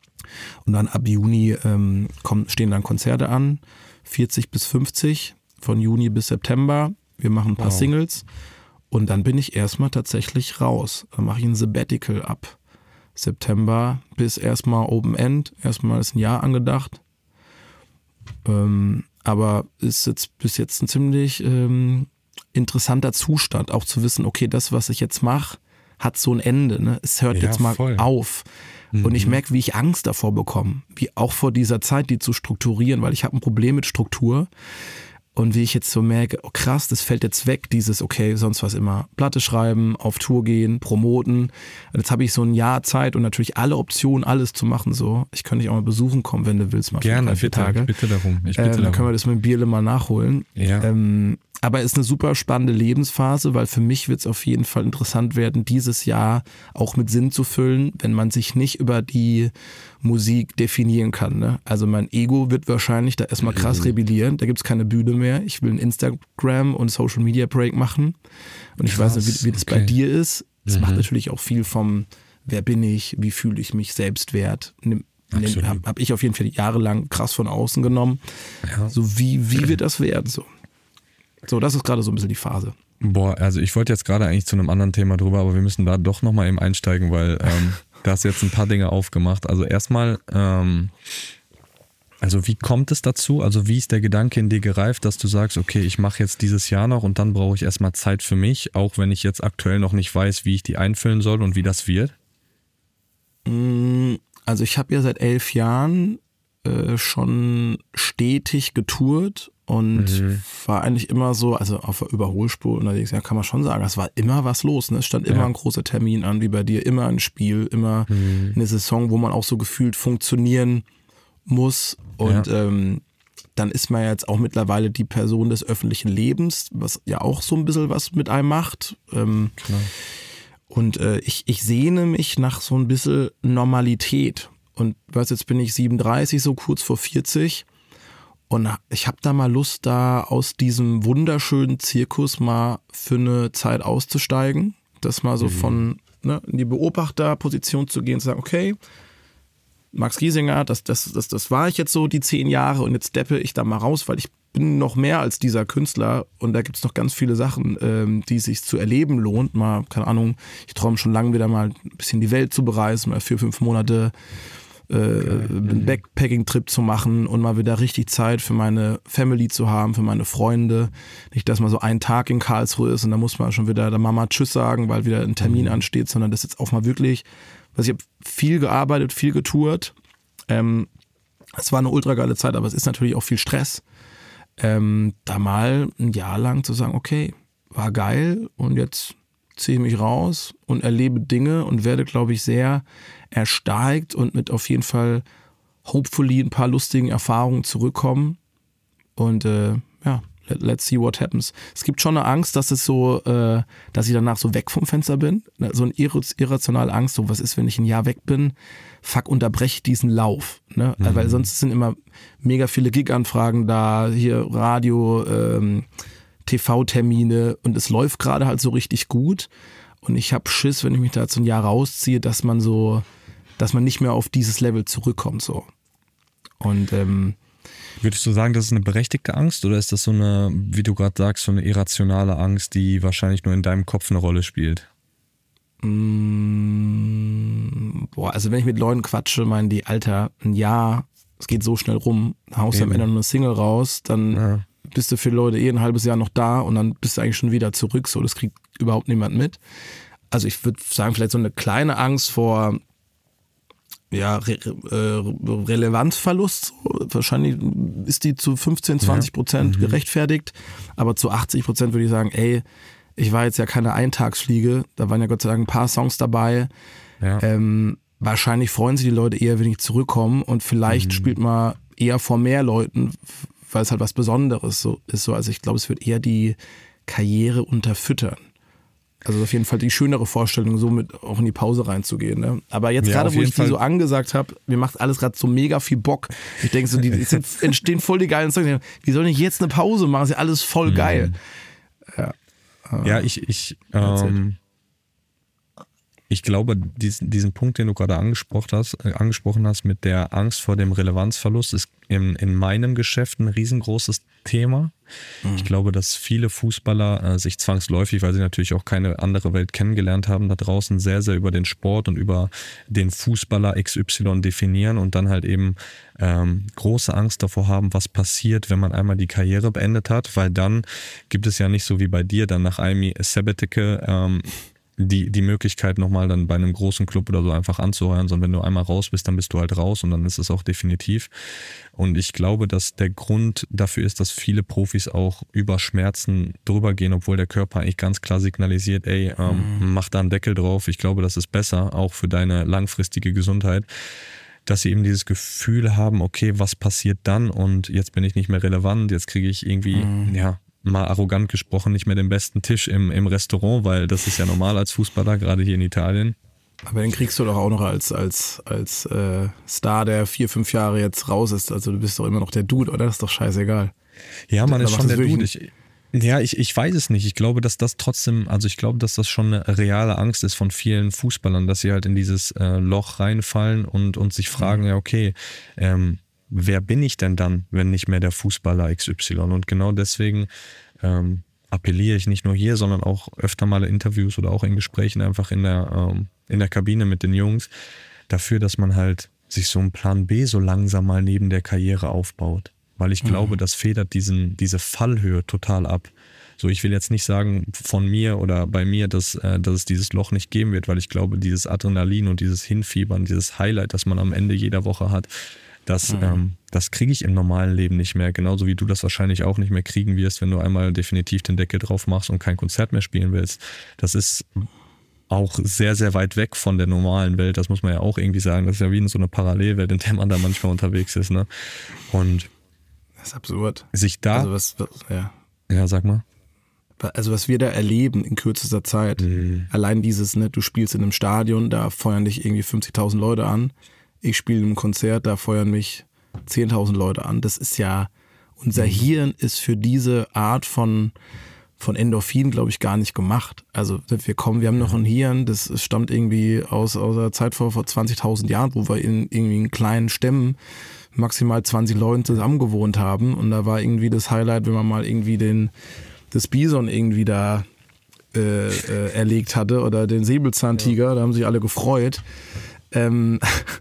Und dann ab Juni ähm, kommen, stehen dann Konzerte an, vierzig bis fünfzig, von Juni bis September. Wir machen ein paar wow. Singles und dann bin ich erstmal tatsächlich raus. Dann mache ich ein Sabbatical ab September bis erstmal Open End. Erstmal ist ein Jahr angedacht. Ähm, aber ist jetzt bis jetzt ein ziemlich ähm, interessanter Zustand, auch zu wissen, okay, das, was ich jetzt mache, hat so ein Ende. Ne? Es hört ja, jetzt mal voll. auf. Mhm. Und ich merke, wie ich Angst davor bekomme, wie auch vor dieser Zeit, die zu strukturieren, weil ich habe ein Problem mit Struktur. Und wie ich jetzt so merke, oh krass, das fällt jetzt weg, dieses, okay, sonst was immer, Platte schreiben, auf Tour gehen, promoten. Und jetzt habe ich so ein Jahr Zeit und natürlich alle Optionen, alles zu machen so. Ich könnte dich auch mal besuchen kommen, wenn du willst. Mal Gerne, drei, vier bitte, Tage. Ich bitte darum. Ich bitte ähm, dann darum. können wir das mit Bierle mal nachholen. Ja. Ähm, aber es ist eine super spannende Lebensphase, weil für mich wird es auf jeden Fall interessant werden, dieses Jahr auch mit Sinn zu füllen, wenn man sich nicht über die Musik definieren kann. Ne? Also mein Ego wird wahrscheinlich da erstmal krass rebellieren. Da gibt es keine Bühne mehr. Ich will einen Instagram- und Social-Media-Break machen. Und ich krass, weiß nicht, wie, wie das okay. bei dir ist. Das Mhm. macht natürlich auch viel vom, wer bin ich, wie fühle ich mich, Selbstwert. Habe hab ich auf jeden Fall jahrelang krass von außen genommen. Ja. So wie, wie wird das werden? So. so, das ist gerade so ein bisschen die Phase. Boah, also ich wollte jetzt gerade eigentlich zu einem anderen Thema drüber, aber wir müssen da doch nochmal eben einsteigen, weil ähm, da hast du jetzt ein paar Dinge aufgemacht. Also erstmal, ähm, also wie kommt es dazu? Also wie ist der Gedanke in dir gereift, dass du sagst, okay, ich mache jetzt dieses Jahr noch und dann brauche ich erstmal Zeit für mich, auch wenn ich jetzt aktuell noch nicht weiß, wie ich die einfüllen soll und wie das wird? Also ich habe ja seit elf Jahren äh, schon stetig getourt und Mhm. war eigentlich immer so, also auf der Überholspur unterwegs, ja, kann man schon sagen, es war immer was los. Ne? Es stand immer Ja. ein großer Termin an, wie bei dir, immer ein Spiel, immer Mhm. eine Saison, wo man auch so gefühlt funktionieren muss. Und Ja. ähm, dann ist man ja jetzt auch mittlerweile die Person des öffentlichen Lebens, was ja auch so ein bisschen was mit einem macht. Ähm, Klar. Und äh, ich, ich sehne mich nach so ein bisschen Normalität. Und weißt, jetzt bin ich siebenunddreißig, so kurz vor vierzig. Und ich habe da mal Lust, da aus diesem wunderschönen Zirkus mal für eine Zeit auszusteigen. Das mal so Mhm. von ne, in die Beobachterposition zu gehen und zu sagen, okay, Max Giesinger, das, das, das, das war ich jetzt so die zehn Jahre und jetzt steppe ich da mal raus, weil ich bin noch mehr als dieser Künstler und da gibt es noch ganz viele Sachen, ähm, die sich zu erleben lohnt. Mal, keine Ahnung, ich träume schon lange wieder mal ein bisschen die Welt zu bereisen, mal vier, fünf Monate äh, einen Backpacking-Trip zu machen und mal wieder richtig Zeit für meine Family zu haben, für meine Freunde. Nicht, dass mal so ein Tag in Karlsruhe ist und da muss man schon wieder der Mama Tschüss sagen, weil wieder ein Termin Mhm. ansteht, sondern das jetzt auch mal wirklich, also ich habe viel gearbeitet, viel getourt. Ähm, es war eine ultra geile Zeit, aber es ist natürlich auch viel Stress. Ähm, da mal ein Jahr lang zu sagen, okay, war geil und jetzt ziehe ich mich raus und erlebe Dinge und werde, glaube ich, sehr ersteigt und mit auf jeden Fall hopefully ein paar lustigen Erfahrungen zurückkommen. Und äh, ja, let, let's see what happens. Es gibt schon eine Angst, dass es so, äh, dass ich danach so weg vom Fenster bin. So eine irrationale Angst, so was ist, wenn ich ein Jahr weg bin? Fuck, unterbreche diesen Lauf. Ne? Mhm. Weil sonst sind immer mega viele Gig-Anfragen da, hier Radio, ähm, T V-Termine und es läuft gerade halt so richtig gut. Und ich habe Schiss, wenn ich mich da jetzt ein Jahr rausziehe, dass man so, dass man nicht mehr auf dieses Level zurückkommt. So. Und ähm, Würdest du sagen, das ist eine berechtigte Angst oder ist das so eine, wie du gerade sagst, so eine irrationale Angst, die wahrscheinlich nur in deinem Kopf eine Rolle spielt? mh, boah, also wenn ich mit Leuten quatsche, meinen die, Alter, ein Jahr, es geht so schnell rum, dann haust du am Eben. Ende noch eine Single raus, dann Ja. bist du für Leute eh ein halbes Jahr noch da und dann bist du eigentlich schon wieder zurück. So, das kriegt überhaupt niemand mit. Also ich würde sagen, vielleicht so eine kleine Angst vor ja, Re äh, Relevanzverlust. So. Wahrscheinlich ist die zu fünfzehn, zwanzig Prozent Ja. Mhm. gerechtfertigt, aber zu achtzig Prozent würde ich sagen, ey, ich war jetzt ja keine Eintagsfliege, da waren ja Gott sei Dank ein paar Songs dabei. Ja. Ähm, wahrscheinlich freuen sich die Leute eher, wenn ich zurückkomme und vielleicht Mhm. spielt man eher vor mehr Leuten, weil es halt was Besonderes so ist. So. Also ich glaube, es wird eher die Karriere unterfüttern. Also auf jeden Fall die schönere Vorstellung, so mit auch in die Pause reinzugehen. Ne? Aber jetzt Ja, gerade, auf wo jeden ich die Fall. so angesagt habe, mir macht alles gerade so mega viel Bock. Ich denke so, die, es sind, entstehen voll die geilen Songs. Wie soll ich jetzt eine Pause machen? Ist ja alles voll geil. Ja, Ja, ich, ich, Erzähl. ähm, ich glaube, diesen, diesen Punkt, den du gerade angesprochen hast, äh, angesprochen hast mit der Angst vor dem Relevanzverlust, ist in, in meinem Geschäft ein riesengroßes Thema. Ich glaube, dass viele Fußballer äh, sich zwangsläufig, weil sie natürlich auch keine andere Welt kennengelernt haben, da draußen sehr, sehr über den Sport und über den Fußballer X Y definieren und dann halt eben ähm, große Angst davor haben, was passiert, wenn man einmal die Karriere beendet hat, weil dann gibt es ja nicht so wie bei dir dann nach einem Sabbatical ähm, die, die Möglichkeit nochmal dann bei einem großen Club oder so einfach anzuheuern, sondern wenn du einmal raus bist, dann bist du halt raus und dann ist es auch definitiv. Und ich glaube, dass der Grund dafür ist, dass viele Profis auch über Schmerzen drüber gehen, obwohl der Körper eigentlich ganz klar signalisiert, ey, ähm, Mhm. mach da einen Deckel drauf. Ich glaube, das ist besser, auch für deine langfristige Gesundheit, dass sie eben dieses Gefühl haben, okay, was passiert dann und jetzt bin ich nicht mehr relevant, jetzt kriege ich irgendwie, Mhm. ja, mal arrogant gesprochen, nicht mehr den besten Tisch im, im Restaurant, weil das ist ja normal als Fußballer, gerade hier in Italien. aber den kriegst du doch auch noch als, als, als äh, Star, der vier, fünf Jahre jetzt raus ist. Also du bist doch immer noch der Dude, oder? Das ist doch scheißegal. Ja, man Da ist macht schon es der wirklich Dude. Ich, Ja, ich, ich weiß es nicht. Ich glaube, dass das trotzdem, also ich glaube, dass das schon eine reale Angst ist von vielen Fußballern, dass sie halt in dieses äh, Loch reinfallen und, und sich fragen, ja okay, ähm, wer bin ich denn dann, wenn nicht mehr der Fußballer X Y? Und genau deswegen ähm, appelliere ich nicht nur hier, sondern auch öfter mal in Interviews oder auch in Gesprächen einfach in der, ähm, in der Kabine mit den Jungs dafür, dass man halt sich so einen Plan B so langsam mal neben der Karriere aufbaut. Weil ich glaube, mhm. das federt diesen, diese Fallhöhe total ab. So, ich will jetzt nicht sagen von mir oder bei mir, dass, äh, dass es dieses Loch nicht geben wird, weil ich glaube, dieses Adrenalin und dieses Hinfiebern, dieses Highlight, das man am Ende jeder Woche hat, das, mhm. ähm, das kriege ich im normalen Leben nicht mehr. Genauso wie du das wahrscheinlich auch nicht mehr kriegen wirst, wenn du einmal definitiv den Deckel drauf machst und kein Konzert mehr spielen willst. Das ist auch sehr, sehr weit weg von der normalen Welt. Das muss man ja auch irgendwie sagen. Das ist ja wie in so eine Parallelwelt, in der man da manchmal unterwegs ist. Ne? Und das ist absurd. Sich da. Also was, was, ja. ja, sag mal. Also was wir da erleben in kürzester Zeit, mhm. allein dieses, ne, du spielst in einem Stadion, da feuern dich irgendwie fünfzigtausend Leute an. Ich spiele in einem Konzert, da feuern mich zehntausend Leute an. Das ist ja, unser mhm. Hirn ist für diese Art von, von Endorphin, glaube ich, gar nicht gemacht. Also wir kommen, wir haben noch ein Hirn, das stammt irgendwie aus, aus der Zeit vor, vor zwanzigtausend Jahren, wo wir in irgendwie in kleinen Stämmen maximal zwanzig Leuten zusammen gewohnt haben. Und da war irgendwie das Highlight, wenn man mal irgendwie den das Bison irgendwie da äh, äh, erlegt hatte oder den Säbelzahntiger, ja. Da haben sich alle gefreut. Ähm,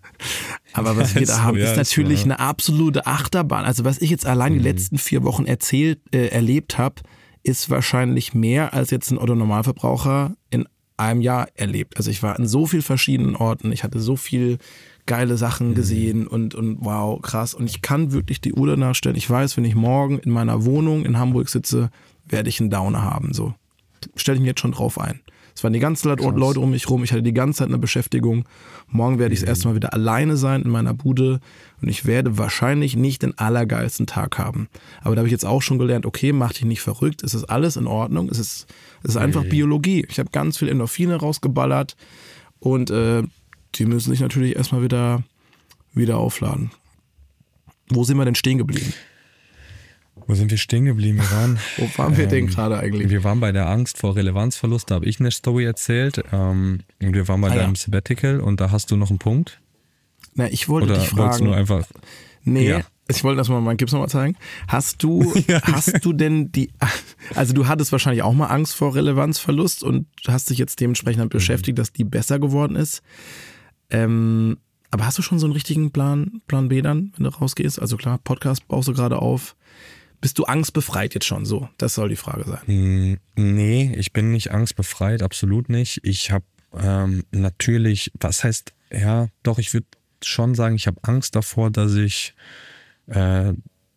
aber was wir da haben, ist natürlich eine absolute Achterbahn. Also was ich jetzt allein die letzten vier Wochen erzählt, äh, erlebt habe, ist wahrscheinlich mehr, als jetzt ein Otto-Normalverbraucher in einem Jahr erlebt. Also ich war an so vielen verschiedenen Orten, ich hatte so viel geile Sachen gesehen und, und wow, krass. Und ich kann wirklich die Uhr danach stellen. Ich weiß, wenn ich morgen in meiner Wohnung in Hamburg sitze, werde ich einen Downer haben. So stelle ich mir jetzt schon drauf ein. Es waren die ganze Zeit Leute um mich rum, ich hatte die ganze Zeit eine Beschäftigung. Morgen werde ich das erste Mal wieder alleine sein in meiner Bude und ich werde wahrscheinlich nicht den allergeilsten Tag haben. Aber da habe ich jetzt auch schon gelernt, okay, mach dich nicht verrückt, es ist alles in Ordnung, es ist, es ist einfach Biologie. Ich habe ganz viel Endorphine rausgeballert und äh, die müssen sich natürlich erstmal wieder, wieder aufladen. Wo sind wir denn stehen geblieben? Wo sind wir stehen geblieben? Wir waren, Wo waren wir ähm, denn gerade eigentlich? Wir waren bei der Angst vor Relevanzverlust, da habe ich eine Story erzählt. Ähm, und wir waren bei ah, deinem ja. Sabbatical und da hast du noch einen Punkt. Na, ich wollte Oder dich fragen. Du nur einfach, nee, ja. ich wollte das mal meinen Gips nochmal zeigen. Hast du, ja. hast du denn die, also du hattest wahrscheinlich auch mal Angst vor Relevanzverlust und hast dich jetzt dementsprechend damit beschäftigt, mhm. dass die besser geworden ist. Ähm, aber hast du schon so einen richtigen Plan, Plan B dann, wenn du rausgehst? Also klar, Podcast baust du gerade auf. Bist du angstbefreit jetzt schon so? Das soll die Frage sein. Nee, ich bin nicht angstbefreit, absolut nicht. Ich habe ähm, natürlich, was heißt, ja, doch, ich würde schon sagen, ich habe Angst davor, dass ich, äh,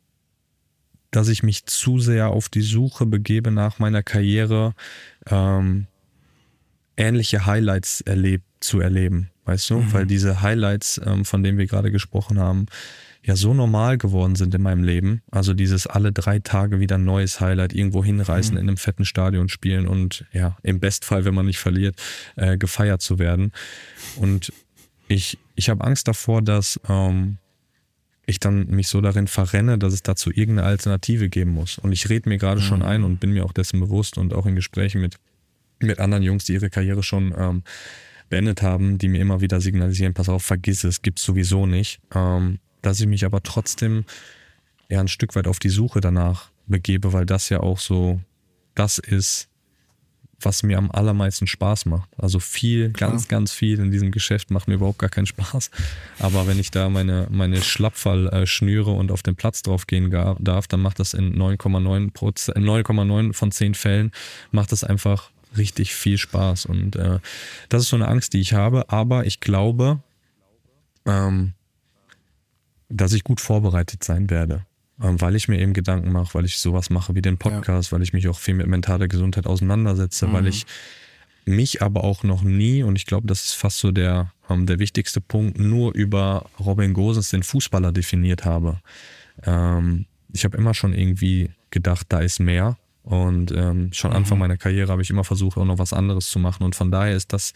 dass ich mich zu sehr auf die Suche begebe nach meiner Karriere, ähm, ähnliche Highlights erlebt, zu erleben, weißt du? Mhm. Weil diese Highlights, ähm, von denen wir gerade gesprochen haben, ja so normal geworden sind in meinem Leben. Also dieses alle drei Tage wieder ein neues Highlight, irgendwo hinreißen, mhm. in einem fetten Stadion spielen und ja, im Bestfall, wenn man nicht verliert, äh, gefeiert zu werden. Und ich, ich habe Angst davor, dass ähm, ich dann mich so darin verrenne, dass es dazu irgendeine Alternative geben muss. Und ich rede mir gerade mhm. schon ein und bin mir auch dessen bewusst und auch in Gesprächen mit, mit anderen Jungs, die ihre Karriere schon ähm, beendet haben, die mir immer wieder signalisieren, pass auf, vergiss es, gibt's sowieso nicht. Ähm, dass ich mich aber trotzdem ja ein Stück weit auf die Suche danach begebe, weil das ja auch so das ist, was mir am allermeisten Spaß macht. Also viel, Klar. ganz, ganz viel in diesem Geschäft macht mir überhaupt gar keinen Spaß. Aber wenn ich da meine, meine Schlappfall äh, schnüre und auf den Platz drauf gehen gar, darf, dann macht das in neun Komma neun Prozent, in neun Komma neun von zehn Fällen macht das einfach richtig viel Spaß. Und äh, das ist so eine Angst, die ich habe. Aber ich glaube, ähm, dass ich gut vorbereitet sein werde, weil ich mir eben Gedanken mache, weil ich sowas mache wie den Podcast, ja. weil ich mich auch viel mit mentaler Gesundheit auseinandersetze, mhm. weil ich mich aber auch noch nie, und ich glaube, das ist fast so der, der wichtigste Punkt, nur über Robin Gosens, den Fußballer, definiert habe. Ähm, ich habe immer schon irgendwie gedacht, da ist mehr und ähm, schon mhm. Anfang meiner Karriere habe ich immer versucht, auch noch was anderes zu machen und von daher ist das,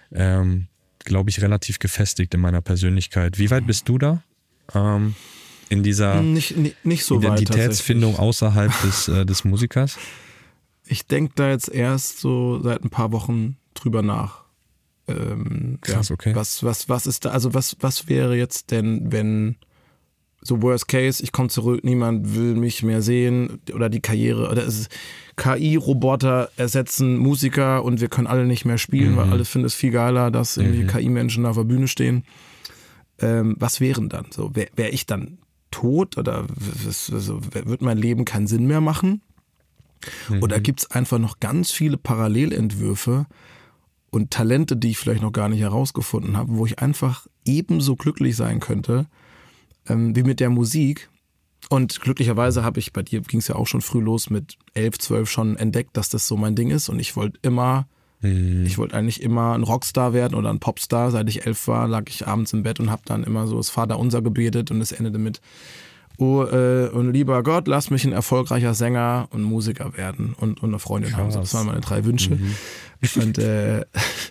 ähm, glaube ich, relativ gefestigt in meiner Persönlichkeit. Wie weit bist du da? Ähm, in dieser Nicht, nicht, nicht so weit Identitätsfindung tatsächlich. außerhalb des, äh, des Musikers? Ich denke da jetzt erst so seit ein paar Wochen drüber nach. Ähm, Krass, ja, okay. Was, was, was ist da, also was, was wäre jetzt denn, wenn so Worst Case, ich komme zurück, niemand will mich mehr sehen oder die Karriere, oder es ist K I-Roboter ersetzen Musiker und wir können alle nicht mehr spielen, Mhm. weil alle finden es viel geiler, dass irgendwie Mhm. K I-Menschen auf der Bühne stehen. Ähm, was wären dann? So, wäre wär ich dann tot oder w- w- so, wird mein Leben keinen Sinn mehr machen? Mhm. Oder gibt es einfach noch ganz viele Parallelentwürfe und Talente, die ich vielleicht noch gar nicht herausgefunden habe, wo ich einfach ebenso glücklich sein könnte ähm, wie mit der Musik. Und glücklicherweise habe ich, bei dir ging es ja auch schon früh los, mit elf, zwölf schon entdeckt, dass das so mein Ding ist. Und ich wollte immer, Mhm. ich wollte eigentlich immer ein Rockstar werden oder ein Popstar. Seit ich elf war, lag ich abends im Bett und habe dann immer so das Vaterunser gebetet und es endete mit Oh, äh, und lieber Gott, lass mich ein erfolgreicher Sänger und Musiker werden und, und eine Freundin haben. So, das waren meine drei Wünsche. Mhm. Und äh,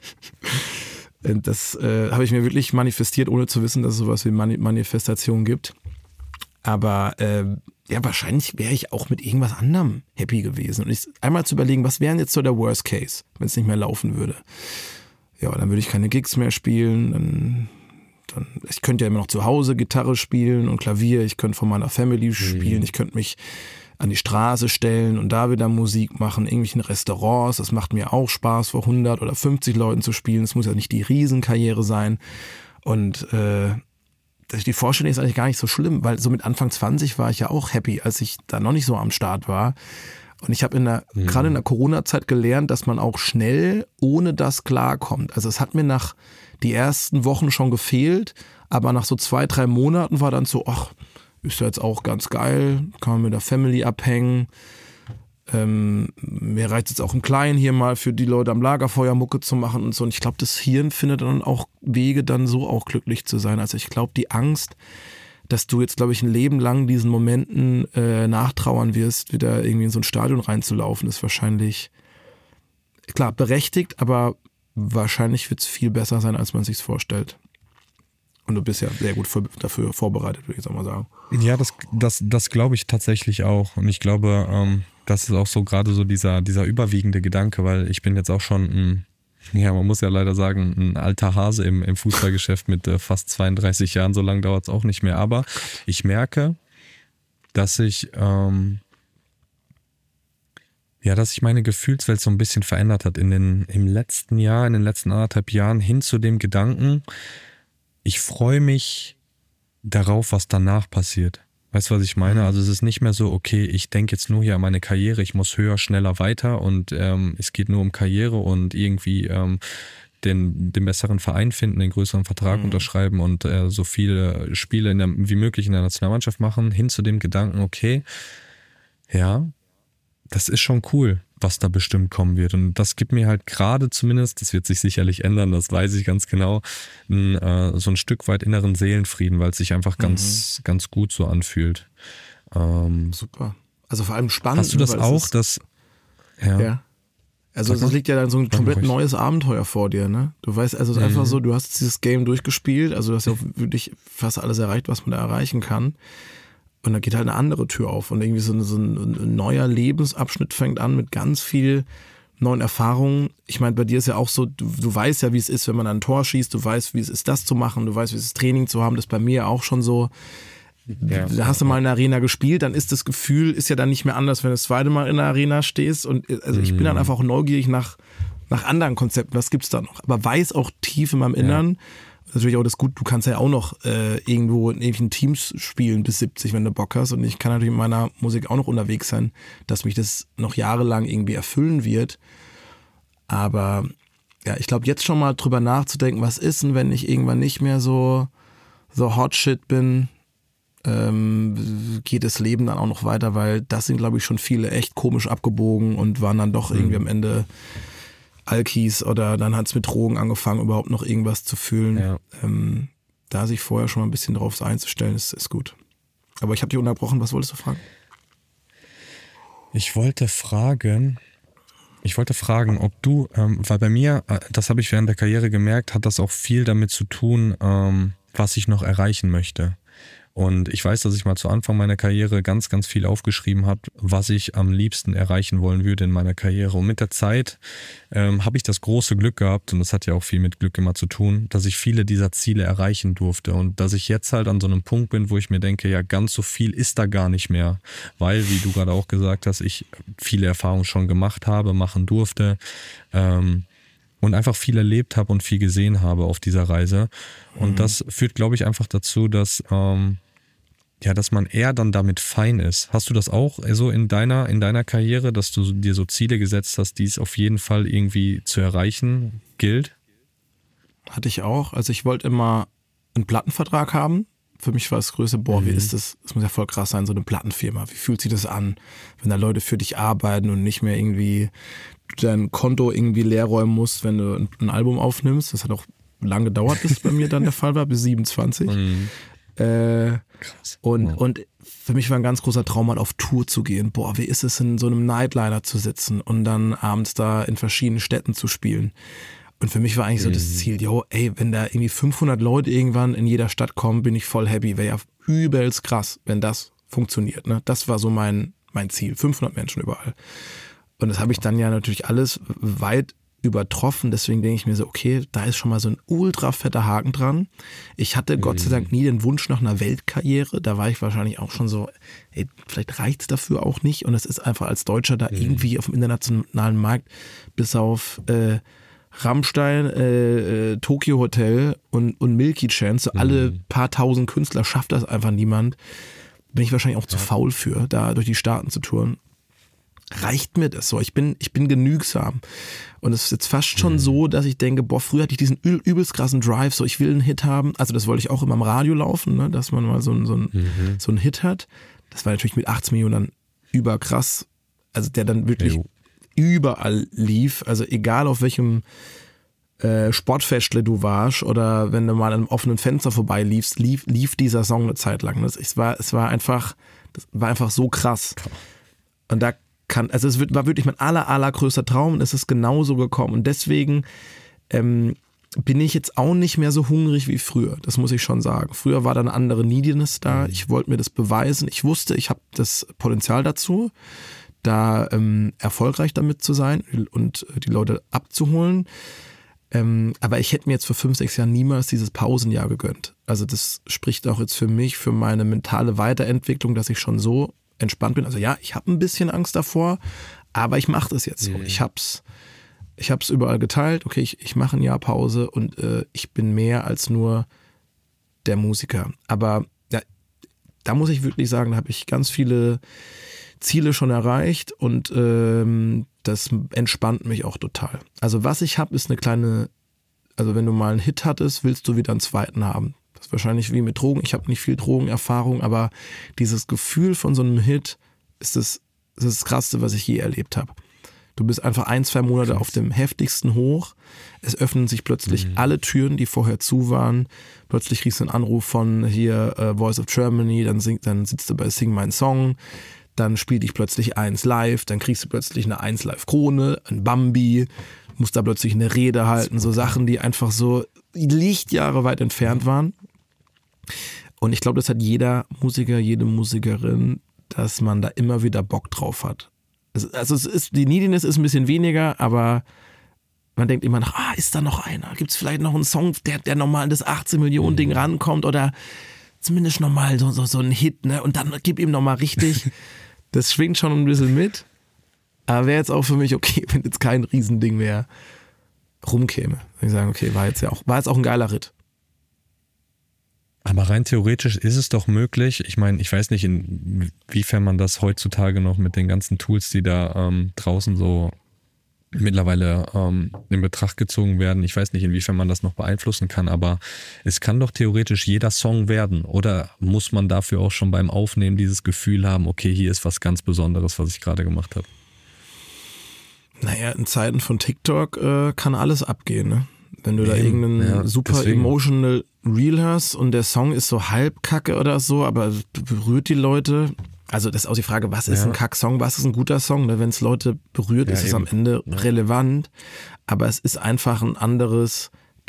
und das äh, habe ich mir wirklich manifestiert, ohne zu wissen, dass es sowas wie Mani- Manifestation gibt. Aber äh, ja, wahrscheinlich wäre ich auch mit irgendwas anderem happy gewesen. Und ich, einmal zu überlegen, was wäre jetzt so der Worst Case, wenn es nicht mehr laufen würde. Ja, dann würde ich keine Gigs mehr spielen, dann Dann, ich könnte ja immer noch zu Hause Gitarre spielen und Klavier, ich könnte von meiner Family spielen, ich könnte mich an die Straße stellen und da wieder Musik machen, irgendwelchen Restaurants, das macht mir auch Spaß, vor hundert oder fünfzig Leuten zu spielen, es muss ja nicht die Riesenkarriere sein und äh, die Vorstellung ist eigentlich gar nicht so schlimm, weil so mit Anfang zwanzig war ich ja auch happy, als ich da noch nicht so am Start war. Und ich habe in der, mhm. gerade in der Corona-Zeit gelernt, dass man auch schnell ohne das klarkommt. Also es hat mir nach die ersten Wochen schon gefehlt, aber nach so zwei, drei Monaten war dann so, ach, ist ja jetzt auch ganz geil, kann man mit der Family abhängen. Ähm, mir reicht jetzt auch im Kleinen hier mal für die Leute am Lagerfeuer Mucke zu machen und so. Und ich glaube, das Hirn findet dann auch Wege, dann so auch glücklich zu sein. Also ich glaube, die Angst, dass du jetzt, glaube ich, ein Leben lang diesen Momenten äh, nachtrauern wirst, wieder irgendwie in so ein Stadion reinzulaufen, ist wahrscheinlich, klar, berechtigt, aber wahrscheinlich wird es viel besser sein, als man sich vorstellt. Und du bist ja sehr gut für, dafür vorbereitet, würde ich jetzt auch mal sagen. Ja, das, das, das glaube ich tatsächlich auch. Und ich glaube, ähm, das ist auch so gerade so dieser, dieser überwiegende Gedanke, weil ich bin jetzt auch schon ein, ja, man muss ja leider sagen, ein alter Hase im, im Fußballgeschäft mit äh, fast zweiunddreißig Jahren, so lange dauert es auch nicht mehr. Aber ich merke, dass ich, ähm, ja, dass sich meine Gefühlswelt so ein bisschen verändert hat in den, im letzten Jahr, in den letzten anderthalb Jahren hin zu dem Gedanken, ich freue mich darauf, was danach passiert. Weißt du, was ich meine? Also es ist nicht mehr so, okay, ich denke jetzt nur hier an meine Karriere, ich muss höher, schneller, weiter und ähm, es geht nur um Karriere und irgendwie ähm, den, den besseren Verein finden, den größeren Vertrag mhm. unterschreiben und äh, so viele Spiele in der, wie möglich in der Nationalmannschaft machen, hin zu dem Gedanken, okay, ja, das ist schon cool, was da bestimmt kommen wird. Und das gibt mir halt gerade zumindest, das wird sich sicherlich ändern, das weiß ich ganz genau, ein, äh, so ein Stück weit inneren Seelenfrieden, weil es sich einfach ganz, mhm. ganz gut so anfühlt. Ähm, Super. Also vor allem spannend. Hast du das auch? Ist, dass, ja. ja. Also es liegt ja dann so ein komplett neues Abenteuer vor dir, ne? Du weißt, also es ist mhm. einfach so, du hast dieses Game durchgespielt, also du hast ja auch wirklich fast alles erreicht, was man da erreichen kann. Und dann geht halt eine andere Tür auf und irgendwie so ein, so ein neuer Lebensabschnitt fängt an mit ganz viel neuen Erfahrungen. Ich meine, bei dir ist ja auch so, du, du weißt ja, wie es ist, wenn man ein Tor schießt, du weißt, wie es ist, das zu machen, du weißt, wie es ist, Training zu haben. Das ist bei mir auch schon so. Ja, da hast du mal in der Arena gespielt, dann ist das Gefühl, ist ja dann nicht mehr anders, wenn du das zweite Mal in der Arena stehst. Und also ich bin dann einfach neugierig nach, nach anderen Konzepten, was gibt's da noch? Aber weiß auch tief in meinem Innern, ja. Natürlich auch das gut, du kannst ja auch noch äh, irgendwo in irgendwelchen Teams spielen bis siebzig, wenn du Bock hast. Und ich kann natürlich mit meiner Musik auch noch unterwegs sein, dass mich das noch jahrelang irgendwie erfüllen wird. Aber ja, ich glaube, jetzt schon mal drüber nachzudenken, was ist denn, wenn ich irgendwann nicht mehr so, so hot shit bin, ähm, geht das Leben dann auch noch weiter, weil das sind, glaube ich, schon viele echt komisch abgebogen und waren dann doch irgendwie am Ende Alkis oder dann hat es mit Drogen angefangen, überhaupt noch irgendwas zu fühlen. Ja. Ähm, da sich vorher schon mal ein bisschen drauf einzustellen, ist, ist gut. Aber ich habe dich unterbrochen, was wolltest du fragen? Ich wollte fragen, ich wollte fragen, ob du, ähm, weil bei mir, das habe ich während der Karriere gemerkt, hat das auch viel damit zu tun, ähm, was ich noch erreichen möchte. Und ich weiß, dass ich mal zu Anfang meiner Karriere ganz, ganz viel aufgeschrieben habe, was ich am liebsten erreichen wollen würde in meiner Karriere. Und mit der Zeit ähm, habe ich das große Glück gehabt, und das hat ja auch viel mit Glück immer zu tun, dass ich viele dieser Ziele erreichen durfte und dass ich jetzt halt an so einem Punkt bin, wo ich mir denke, ja, ganz so viel ist da gar nicht mehr, weil, wie du gerade auch gesagt hast, ich viele Erfahrungen schon gemacht habe, machen durfte, ähm, und einfach viel erlebt habe und viel gesehen habe auf dieser Reise. Und mhm. das führt, glaube ich, einfach dazu, dass, ähm, ja, dass man eher dann damit fein ist. Hast du das auch so in deiner, in deiner Karriere, dass du dir so Ziele gesetzt hast, die es auf jeden Fall irgendwie zu erreichen gilt? Hatte ich auch. Also ich wollte immer einen Plattenvertrag haben. Für mich war das Größte, boah, mhm. wie ist das? Das muss ja voll krass sein, so eine Plattenfirma. Wie fühlt sich das an, wenn da Leute für dich arbeiten und nicht mehr irgendwie dein Konto irgendwie leer räumen musst, wenn du ein, ein Album aufnimmst. Das hat auch lange gedauert, bis es bei mir dann der Fall war, bis siebenundzwanzig. Mhm. Äh, Krass. Und, ja. und für mich war ein ganz großer Traum, mal auf Tour zu gehen. Boah, wie ist es, in so einem Nightliner zu sitzen und dann abends da in verschiedenen Städten zu spielen. Und für mich war eigentlich so mhm. das Ziel, yo, ey, wenn da irgendwie fünfhundert Leute irgendwann in jeder Stadt kommen, bin ich voll happy. Wäre ja übelst krass, wenn das funktioniert. Ne? Das war so mein, mein Ziel. fünfhundert Menschen überall. Und das habe ich dann ja natürlich alles weit übertroffen. Deswegen denke ich mir so, okay, da ist schon mal so ein ultra fetter Haken dran. Ich hatte mhm. Gott sei Dank nie den Wunsch nach einer Weltkarriere. Da war ich wahrscheinlich auch schon so, ey, vielleicht reicht es dafür auch nicht. Und es ist einfach als Deutscher da mhm. irgendwie auf dem internationalen Markt bis auf äh, Rammstein, äh, äh, Tokyo Hotel und, und Milky Chance, so mhm. alle paar tausend Künstler schafft das einfach niemand. Bin ich wahrscheinlich auch ja. zu faul für, da durch die Staaten zu touren. Reicht mir das so? Ich bin, ich bin genügsam. Und es ist jetzt fast schon mhm. so, dass ich denke, boah, früher hatte ich diesen übelst krassen Drive, so ich will einen Hit haben. Also das wollte ich auch immer im Radio laufen, ne, dass man mal so, so, ein, mhm. so einen Hit hat. Das war natürlich mit achtzehn Millionen dann überkrass. Also der dann wirklich jo. überall lief. Also egal auf welchem äh, Sportfestle du warst oder wenn du mal an einem offenen Fenster vorbeiliefst, lief, lief dieser Song eine Zeit lang. Das, es, war, es war einfach, das war einfach so krass. Und da kann, also es war wirklich mein aller, allergrößter Traum und es ist genauso gekommen. Und deswegen ähm, bin ich jetzt auch nicht mehr so hungrig wie früher. Das muss ich schon sagen. Früher war da eine andere Neediness da. Ich wollte mir das beweisen. Ich wusste, ich habe das Potenzial dazu, da ähm, erfolgreich damit zu sein und die Leute abzuholen. Ähm, aber ich hätte mir jetzt vor fünf, sechs Jahren niemals dieses Pausenjahr gegönnt. Also das spricht auch jetzt für mich, für meine mentale Weiterentwicklung, dass ich schon so entspannt bin. Also ja, ich habe ein bisschen Angst davor, aber ich mache das jetzt so. Mhm. Ich hab's, ich hab's überall geteilt. Okay, ich, ich mache ein Jahr Pause und äh, ich bin mehr als nur der Musiker. Aber ja, da muss ich wirklich sagen, da habe ich ganz viele Ziele schon erreicht und ähm, das entspannt mich auch total. Also was ich habe, ist eine kleine, also wenn du mal einen Hit hattest, willst du wieder einen zweiten haben. Das ist wahrscheinlich wie mit Drogen. Ich habe nicht viel Drogenerfahrung, aber dieses Gefühl von so einem Hit ist das, das, ist das Krasseste, was ich je erlebt habe. Du bist einfach ein, zwei Monate auf dem heftigsten Hoch. Es öffnen sich plötzlich mhm. alle Türen, die vorher zu waren. Plötzlich kriegst du einen Anruf von hier uh, Voice of Germany, dann, sing, dann sitzt du bei Sing Mein Song, dann spielt dich plötzlich eins live, dann kriegst du plötzlich eine eins live Krone, ein Bambi, musst da plötzlich eine Rede halten, so Sachen, die einfach so Lichtjahre weit entfernt waren. Und ich glaube, das hat jeder Musiker, jede Musikerin, dass man da immer wieder Bock drauf hat. Also es ist, die Neediness ist ein bisschen weniger, aber man denkt immer nach, ah, ist da noch einer? Gibt es vielleicht noch einen Song, der, der nochmal an das achtzehn Millionen Ding rankommt oder zumindest nochmal so, so, so ein Hit, ne? Und dann gib ihm nochmal richtig. Das schwingt schon ein bisschen mit. Aber wäre jetzt auch für mich okay, wenn jetzt kein Riesending mehr rumkäme. Ich sagen, okay, war jetzt ja auch, war jetzt auch ein geiler Ritt. Aber rein theoretisch ist es doch möglich, ich meine, ich weiß nicht, inwiefern man das heutzutage noch mit den ganzen Tools, die da ähm, draußen so mittlerweile ähm, in Betracht gezogen werden, ich weiß nicht, inwiefern man das noch beeinflussen kann, aber es kann doch theoretisch jeder Song werden, oder muss man dafür auch schon beim Aufnehmen dieses Gefühl haben, okay, hier ist was ganz Besonderes, was ich gerade gemacht habe? Naja, in Zeiten von TikTok äh, kann alles abgehen, ne? Wenn du da Eben, irgendeinen ja, super deswegen. emotional Reel hast und der Song ist so halb kacke oder so, aber berührt die Leute. Also das ist auch die Frage, was ist ja. ein Kack-Song, was ist ein guter Song? Wenn es Leute berührt, ja, ist eben. es am Ende ja. relevant. Aber es ist einfach ein anderes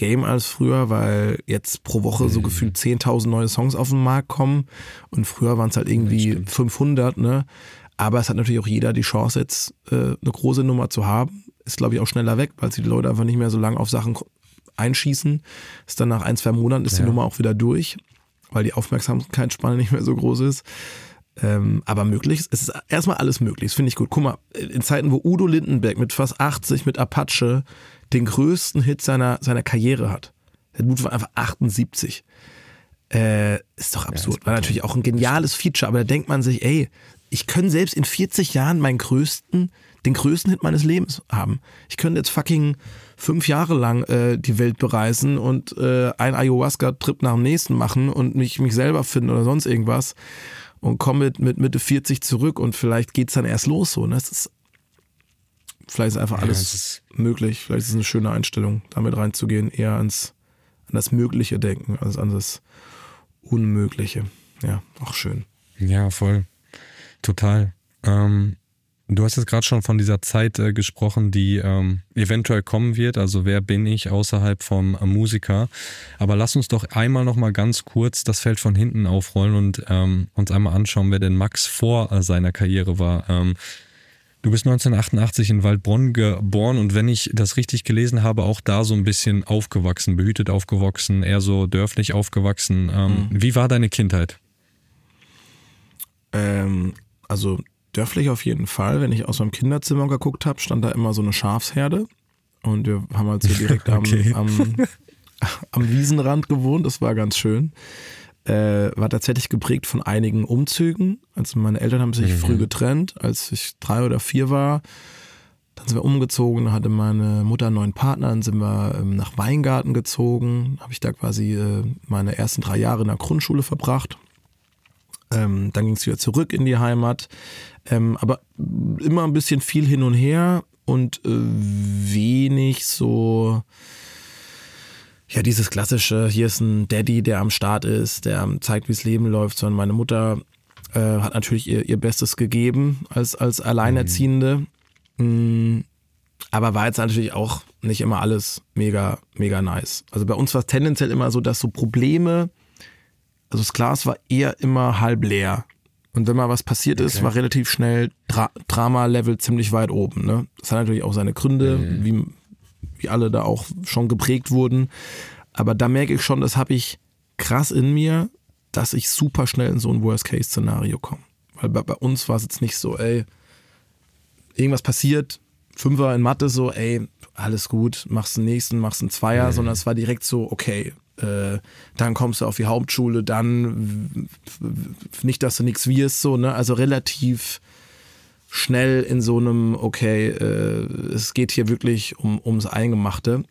Game als früher, weil jetzt pro Woche so gefühlt zehntausend neue Songs auf den Markt kommen und früher waren es halt irgendwie fünfhundert, ne? Aber es hat natürlich auch jeder die Chance jetzt äh, eine große Nummer zu haben. Ist glaube ich auch schneller weg, weil sie die Leute einfach nicht mehr so lange auf Sachen einschießen. Ist dann nach ein, zwei Monaten ist die Ja. Nummer auch wieder durch, weil die Aufmerksamkeitsspanne nicht mehr so groß ist. Ähm, aber möglich, es ist erstmal alles möglich, das finde ich gut. Guck mal, in Zeiten, wo Udo Lindenberg mit fast achtzig mit Apache den größten Hit seiner, seiner Karriere hat. Der Dude war einfach achtundsiebzig. Äh, ist doch absurd. Ja, war natürlich auch ein geniales Feature, aber da denkt man sich, ey, ich könnte selbst in vierzig Jahren meinen größten, den größten Hit meines Lebens haben. Ich könnte jetzt fucking fünf Jahre lang äh, die Welt bereisen und äh, einen Ayahuasca-Trip nach dem nächsten machen und mich, mich selber finden oder sonst irgendwas und komme mit, mit Mitte vierzig zurück und vielleicht geht's dann erst los so. Ne? Das ist, vielleicht ist einfach Ja, alles es ist- möglich. Vielleicht ist es eine schöne Einstellung, damit reinzugehen, eher ans, an das Mögliche denken, als an das Unmögliche. Ja, auch schön. Ja, voll. Total. Ähm, du hast jetzt gerade schon von dieser Zeit äh, gesprochen, die ähm, eventuell kommen wird. Also wer bin ich außerhalb vom äh, Musiker? Aber lass uns doch einmal noch mal ganz kurz das Feld von hinten aufrollen und ähm, uns einmal anschauen, wer denn Max vor äh, seiner Karriere war. Ähm, du bist neunzehnhundertachtundachtzig in Waldbronn geboren und wenn ich das richtig gelesen habe, auch da so ein bisschen aufgewachsen, behütet aufgewachsen, eher so dörflich aufgewachsen. Ähm, Mhm. Wie war deine Kindheit? Ähm, also dörflich auf jeden Fall. Wenn ich aus meinem Kinderzimmer geguckt habe, stand da immer so eine Schafsherde. Und wir haben halt so direkt Okay. am, am, am Wiesenrand gewohnt. Das war ganz schön. Äh, war tatsächlich geprägt von einigen Umzügen. Also meine Eltern haben sich Mhm. früh getrennt, als ich drei oder vier war. Dann sind wir umgezogen, da hatte meine Mutter einen neuen Partner, dann sind wir ähm, nach Weingarten gezogen. Habe ich da quasi äh, meine ersten drei Jahre in der Grundschule verbracht. Ähm, dann ging es wieder zurück in die Heimat. Ähm, aber immer ein bisschen viel hin und her und äh, wenig so, ja, dieses klassische, hier ist ein Daddy, der am Start ist, der zeigt, wie das Leben läuft, sondern meine Mutter äh, hat natürlich ihr, ihr Bestes gegeben als, als Alleinerziehende. Mhm. Aber war jetzt natürlich auch nicht immer alles mega, mega nice. Also bei uns war es tendenziell immer so, dass so Probleme, also das Glas war eher immer halb leer. Und wenn mal was passiert ist, Okay. war relativ schnell Dra- Drama-Level ziemlich weit oben. Ne? Das hat natürlich auch seine Gründe, Mhm. wie, wie alle da auch schon geprägt wurden. Aber da merke ich schon, das habe ich krass in mir, dass ich super schnell in so ein Worst-Case-Szenario komme. Weil bei, bei uns war es jetzt nicht so, ey, irgendwas passiert, Fünfer in Mathe so, ey, alles gut, machst den nächsten, machst einen Zweier, Mhm. sondern es war direkt so, okay, äh, dann kommst du auf die Hauptschule, dann w- w- nicht, dass du nichts wirst, so, ne, also relativ schnell in so einem, okay, äh, es geht hier wirklich um, ums Eingemachte.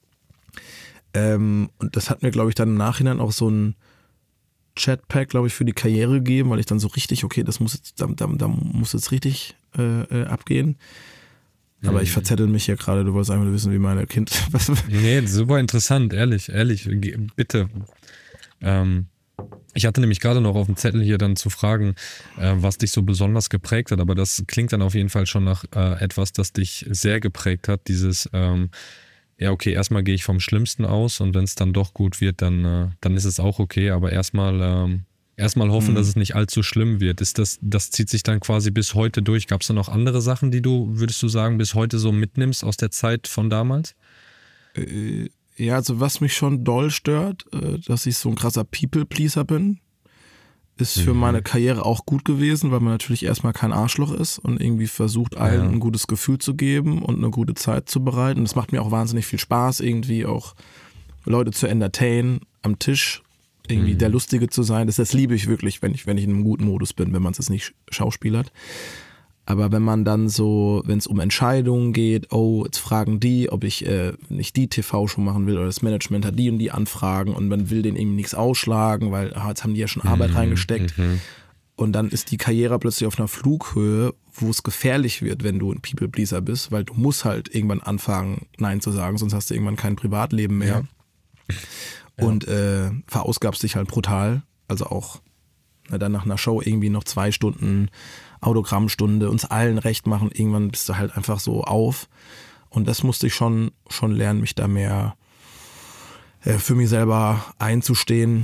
Ähm, und das hat mir, glaube ich, dann im Nachhinein auch so ein Chatpack, glaube ich, für die Karriere gegeben, weil ich dann so richtig, okay, das muss jetzt, da, da, da muss jetzt richtig äh, äh, abgehen. Aber ich verzettel mich hier gerade, du wolltest einfach wissen, wie meine Kind. Was, Nee, super interessant, ehrlich, ehrlich, ge- bitte. Ähm, ich hatte nämlich gerade noch auf dem Zettel hier dann zu fragen, äh, was dich so besonders geprägt hat, aber das klingt dann auf jeden Fall schon nach äh, etwas, das dich sehr geprägt hat, dieses, ähm, ja okay, erstmal gehe ich vom Schlimmsten aus und wenn es dann doch gut wird, dann, äh, dann ist es auch okay, aber erstmal ähm, erstmal hoffen, Mhm. dass es nicht allzu schlimm wird. Ist das, das zieht sich dann quasi bis heute durch. Gab es da noch andere Sachen, die du, würdest du sagen, bis heute so mitnimmst aus der Zeit von damals? äh, ja, also was mich schon doll stört, äh, dass ich so ein krasser People-Pleaser bin, ist für Mhm. meine Karriere auch gut gewesen, weil man natürlich erstmal kein Arschloch ist und irgendwie versucht, allen Ja. ein gutes Gefühl zu geben und eine gute Zeit zu bereiten. Das macht mir auch wahnsinnig viel Spaß, irgendwie auch Leute zu entertainen am Tisch, irgendwie Mhm. der Lustige zu sein. Das, das liebe ich wirklich, wenn ich, wenn ich in einem guten Modus bin, wenn man es jetzt nicht schauspielert. Aber wenn man dann so, wenn es um Entscheidungen geht, oh, jetzt fragen die, ob ich äh, nicht die T V-Show machen will oder das Management hat die und die Anfragen und man will denen irgendwie nichts ausschlagen, weil ah, jetzt haben die ja schon Arbeit Mhm, reingesteckt. mhm. Und dann ist die Karriere plötzlich auf einer Flughöhe, wo es gefährlich wird, wenn du ein People-Pleaser bist, weil du musst halt irgendwann anfangen, Nein zu sagen, sonst hast du irgendwann kein Privatleben mehr. Ja. Und äh, verausgabst dich halt brutal. Also auch na, dann nach einer Show irgendwie noch zwei Stunden Autogrammstunde, uns allen recht machen. Irgendwann bist du halt einfach so auf. Und das musste ich schon, schon lernen, mich da mehr äh, für mich selber einzustehen.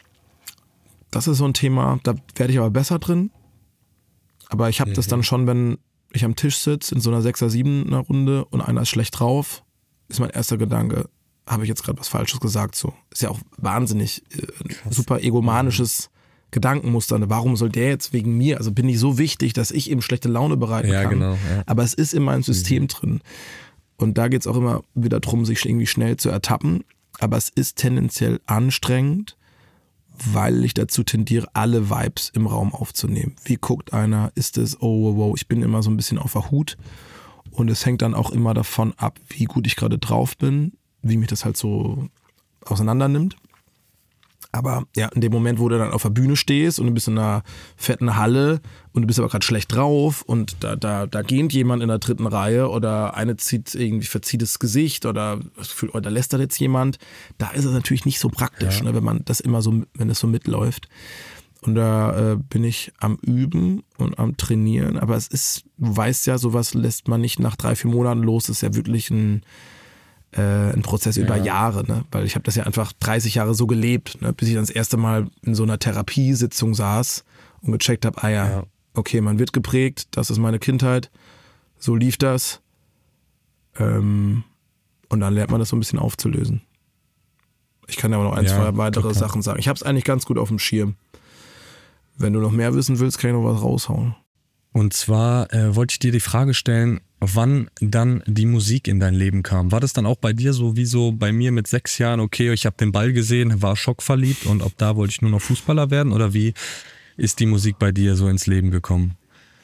Das ist so ein Thema, da werde ich aber besser drin. Aber ich habe mhm. das dann schon, wenn ich am Tisch sitze in so einer Sechser-, Siebener Runde und einer ist schlecht drauf, ist mein erster Gedanke, habe ich jetzt gerade was Falsches gesagt? So ist ja auch wahnsinnig äh, super egomanisches Gedankenmuster. Warum soll der jetzt wegen mir? Also bin ich so wichtig, dass ich ihm schlechte Laune bereiten ja, kann. Genau, ja. Aber es ist in meinem System mhm. drin. Und da geht es auch immer wieder darum, sich irgendwie schnell zu ertappen. Aber es ist tendenziell anstrengend, weil ich dazu tendiere, alle Vibes im Raum aufzunehmen. Wie guckt einer? Ist es, oh, wow, wow, ich bin immer so ein bisschen auf der Hut. Und es hängt dann auch immer davon ab, wie gut ich gerade drauf bin, wie mich das halt so auseinander nimmt. Aber ja, in dem Moment, wo du dann auf der Bühne stehst und du bist in einer fetten Halle und du bist aber gerade schlecht drauf und da, da, da gähnt jemand in der dritten Reihe oder eine zieht irgendwie verzieht das Gesicht oder, oder lästert jetzt jemand, da ist es natürlich nicht so praktisch, ja. ne, wenn man das immer so, wenn das so mitläuft. Und da äh, bin ich am Üben und am Trainieren, aber es ist, du weißt ja, sowas lässt man nicht nach drei, vier Monaten los, das ist ja wirklich ein ein Prozess über ja. Jahre, ne? Weil ich habe das ja einfach dreißig Jahre so gelebt, ne? Bis ich dann das erste Mal in so einer Therapiesitzung saß und gecheckt habe, ah ja, ja, okay, man wird geprägt, das ist meine Kindheit, so lief das ähm, und dann lernt man das so ein bisschen aufzulösen. Ich kann ja auch noch ein, ja, zwei weitere total. Sachen sagen. Ich habe es eigentlich ganz gut auf dem Schirm. Wenn du noch mehr wissen willst, kann ich noch was raushauen. Und zwar äh, wollte ich dir die Frage stellen, wann dann die Musik in dein Leben kam. War das dann auch bei dir so wie so bei mir mit sechs Jahren, okay, ich habe den Ball gesehen, war schockverliebt und ab da wollte ich nur noch Fußballer werden? Oder wie ist die Musik bei dir so ins Leben gekommen?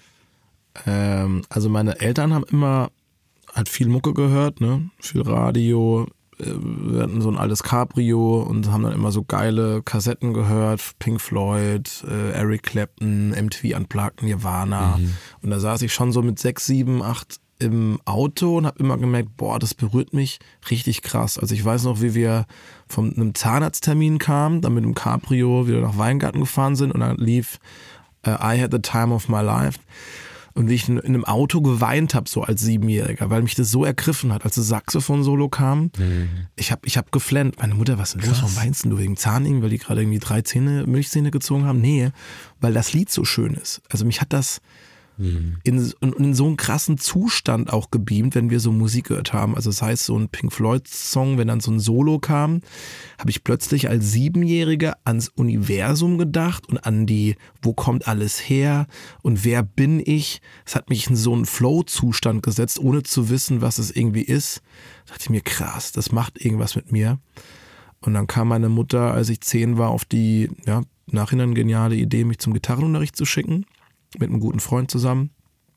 Ähm, also meine Eltern haben immer halt viel Mucke gehört, ne? Viel Radio. Wir hatten so ein altes Cabrio und haben dann immer so geile Kassetten gehört, Pink Floyd, äh, Eric Clapton, M T V Unplugged, Nirvana. Mhm. Und da saß ich schon so mit sechs, sieben, acht im Auto und habe immer gemerkt, boah, das berührt mich richtig krass. Also ich weiß noch, wie wir von einem Zahnarzttermin kamen, dann mit dem Cabrio wieder nach Weingarten gefahren sind und dann lief uh, I Had the Time of My Life. Und wie ich in einem Auto geweint habe, so als Siebenjähriger, weil mich das so ergriffen hat, als das Saxophon-Solo kam. Mhm. Ich habe ich hab geflennt. Meine Mutter, was ist denn los? Warum weinst du wegen Zahnriemen, weil die gerade irgendwie drei Zähne, Milchzähne gezogen haben? Nee, weil das Lied so schön ist. Also mich hat das mhm. in, in, in so einen krassen Zustand auch gebeamt, wenn wir so Musik gehört haben. Also das heißt, so ein Pink Floyd-Song, wenn dann so ein Solo kam, habe ich plötzlich als Siebenjähriger ans Universum gedacht und an die, wo kommt alles her und wer bin ich? Es hat mich in so einen Flow-Zustand gesetzt, ohne zu wissen, was es irgendwie ist. Da dachte ich mir, krass, das macht irgendwas mit mir. Und dann kam meine Mutter, als ich zehn war, auf die, ja, nachhinein geniale Idee, mich zum Gitarrenunterricht zu schicken, mit einem guten Freund zusammen.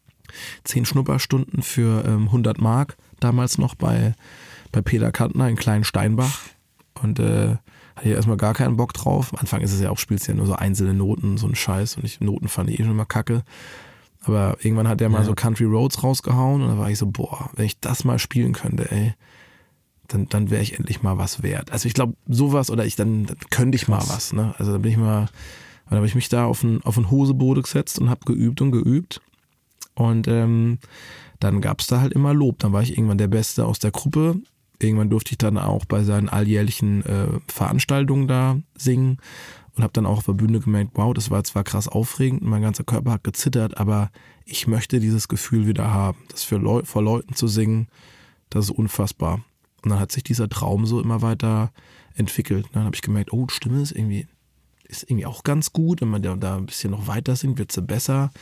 Zehn Schnupperstunden für ähm, hundert Mark, damals noch bei, bei Peter Kantner in Kleinsteinbach. Und äh, hatte ich erstmal gar keinen Bock drauf. Am Anfang ist es ja auch, spielst ja nur so einzelne Noten, so ein Scheiß. Und ich, Noten fand ich eh schon immer kacke. Aber irgendwann hat der mal ja. so Country Roads rausgehauen und da war ich so, boah, wenn ich das mal spielen könnte, ey, dann, dann wäre ich endlich mal was wert. Also ich glaube, sowas, oder ich dann, dann könnte ich mal was, ne? Also dann bin ich mal, dann habe ich mich da auf ein, auf ein Hoseboden gesetzt und habe geübt und geübt. Und ähm, dann gab es da halt immer Lob. Dann war ich irgendwann der Beste aus der Gruppe. Irgendwann durfte ich dann auch bei seinen alljährlichen äh, Veranstaltungen da singen und habe dann auch auf der Bühne gemerkt, wow, das war zwar krass aufregend, mein ganzer Körper hat gezittert, aber ich möchte dieses Gefühl wieder haben, das für Leu- vor Leuten zu singen, das ist unfassbar. Und dann hat sich dieser Traum so immer weiter entwickelt. Dann habe ich gemerkt, oh, die Stimme ist irgendwie, ist irgendwie auch ganz gut, wenn man da, da ein bisschen noch weiter singt, wird sie besser.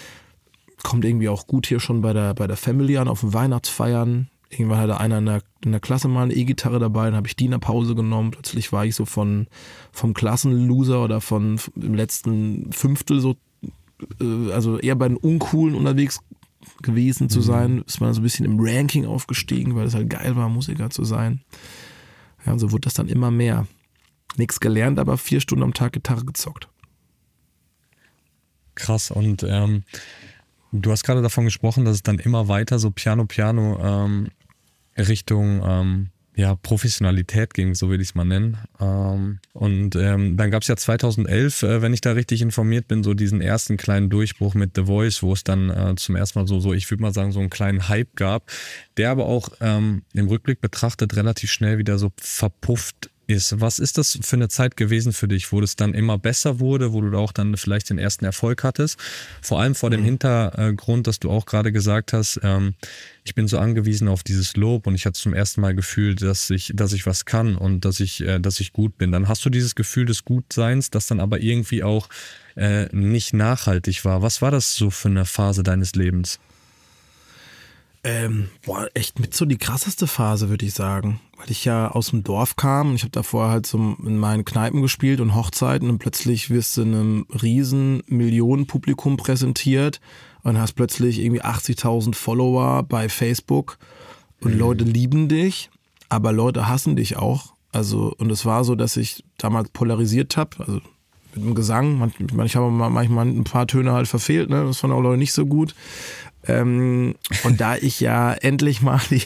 Kommt irgendwie auch gut hier schon bei der, bei der Family an, auf den Weihnachtsfeiern. Irgendwann hatte einer in der, in der Klasse mal eine E-Gitarre dabei, dann habe ich die in der Pause genommen. Plötzlich war ich so von vom Klassenloser oder von im letzten Fünftel so, äh, also eher bei den Uncoolen unterwegs gewesen zu sein. Mhm. Ist man so ein bisschen im Ranking aufgestiegen, weil es halt geil war, Musiker zu sein. Ja, und so wurde das dann immer mehr. Nichts gelernt, aber vier Stunden am Tag Gitarre gezockt. Krass. Und ähm, du hast gerade davon gesprochen, dass es dann immer weiter so Piano, Piano ähm, Richtung ähm, ja, Professionalität ging, so will ich es mal nennen. Ähm, und ähm, dann gab es ja zweitausendelf, äh, wenn ich da richtig informiert bin, so diesen ersten kleinen Durchbruch mit The Voice, wo es dann äh, zum ersten Mal so, so ich würde mal sagen, so einen kleinen Hype gab, der aber auch ähm, im Rückblick betrachtet relativ schnell wieder so verpufft ist. Was ist das für eine Zeit gewesen für dich, wo das dann immer besser wurde, wo du auch dann vielleicht den ersten Erfolg hattest? Vor allem vor dem Hintergrund, dass du auch gerade gesagt hast, ähm, ich bin so angewiesen auf dieses Lob und ich hatte zum ersten Mal Gefühl, dass ich, dass ich was kann und dass ich, äh, dass ich gut bin. Dann hast du dieses Gefühl des Gutseins, das dann aber irgendwie auch äh, nicht nachhaltig war. Was war das so für eine Phase deines Lebens? Ähm, boah, echt mit so die krasseste Phase, würde ich sagen. Weil ich ja aus dem Dorf kam und ich habe davor halt so in meinen Kneipen gespielt und Hochzeiten und plötzlich wirst du einem riesen Millionenpublikum präsentiert und hast plötzlich irgendwie achtzigtausend Follower bei Facebook und mhm. Leute lieben dich, aber Leute hassen dich auch. Also, und es war so, dass ich damals polarisiert habe, also mit dem Gesang. Manchmal, ich habe manchmal ein paar Töne halt verfehlt, ne? Das fanden auch Leute nicht so gut. Ähm, und da ich ja endlich mal die,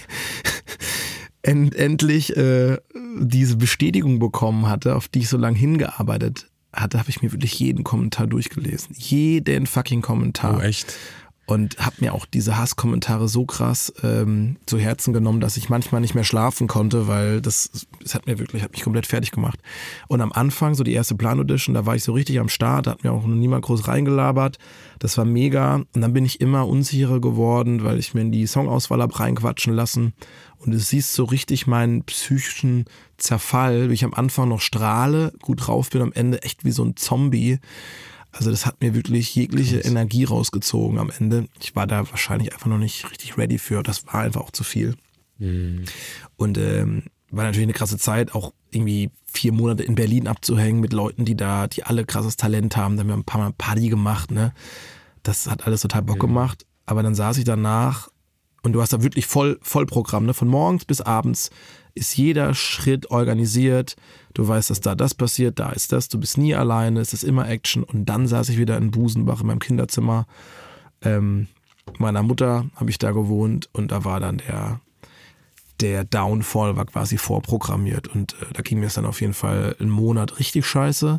end, endlich äh, diese Bestätigung bekommen hatte, auf die ich so lange hingearbeitet hatte, habe ich mir wirklich jeden Kommentar durchgelesen. Jeden fucking Kommentar. Oh, echt? Und habe mir auch diese Hasskommentare so krass ähm, zu Herzen genommen, dass ich manchmal nicht mehr schlafen konnte, weil das, das hat mir wirklich, hat mich komplett fertig gemacht. Und am Anfang, so die erste Plan-Audition, da war ich so richtig am Start, da hat mir auch niemand groß reingelabert. Das war mega. Und dann bin ich immer unsicherer geworden, weil ich mir in die Songauswahl habe reinquatschen lassen. Und du siehst so richtig meinen psychischen Zerfall, wie ich am Anfang noch strahle, gut drauf bin, am Ende echt wie so ein Zombie. Also das hat mir wirklich jegliche Krass. Energie rausgezogen am Ende. Ich war da wahrscheinlich einfach noch nicht richtig ready für. Das war einfach auch zu viel. Mhm. Und ähm, war natürlich eine krasse Zeit, auch irgendwie vier Monate in Berlin abzuhängen mit Leuten, die da, die alle krasses Talent haben. Da haben wir ein paar Mal Party gemacht, ne? Das hat alles total Bock mhm. gemacht. Aber dann saß ich danach und du hast da wirklich voll Vollprogramm, ne? Von morgens bis abends ist jeder Schritt organisiert. Du weißt, dass da das passiert, da ist das. Du bist nie alleine, es ist immer Action. Und dann saß ich wieder in Busenbach in meinem Kinderzimmer. Ähm, meiner Mutter habe ich da gewohnt und da war dann der, der Downfall war quasi vorprogrammiert. Und äh, da ging mir es dann auf jeden Fall einen Monat richtig scheiße.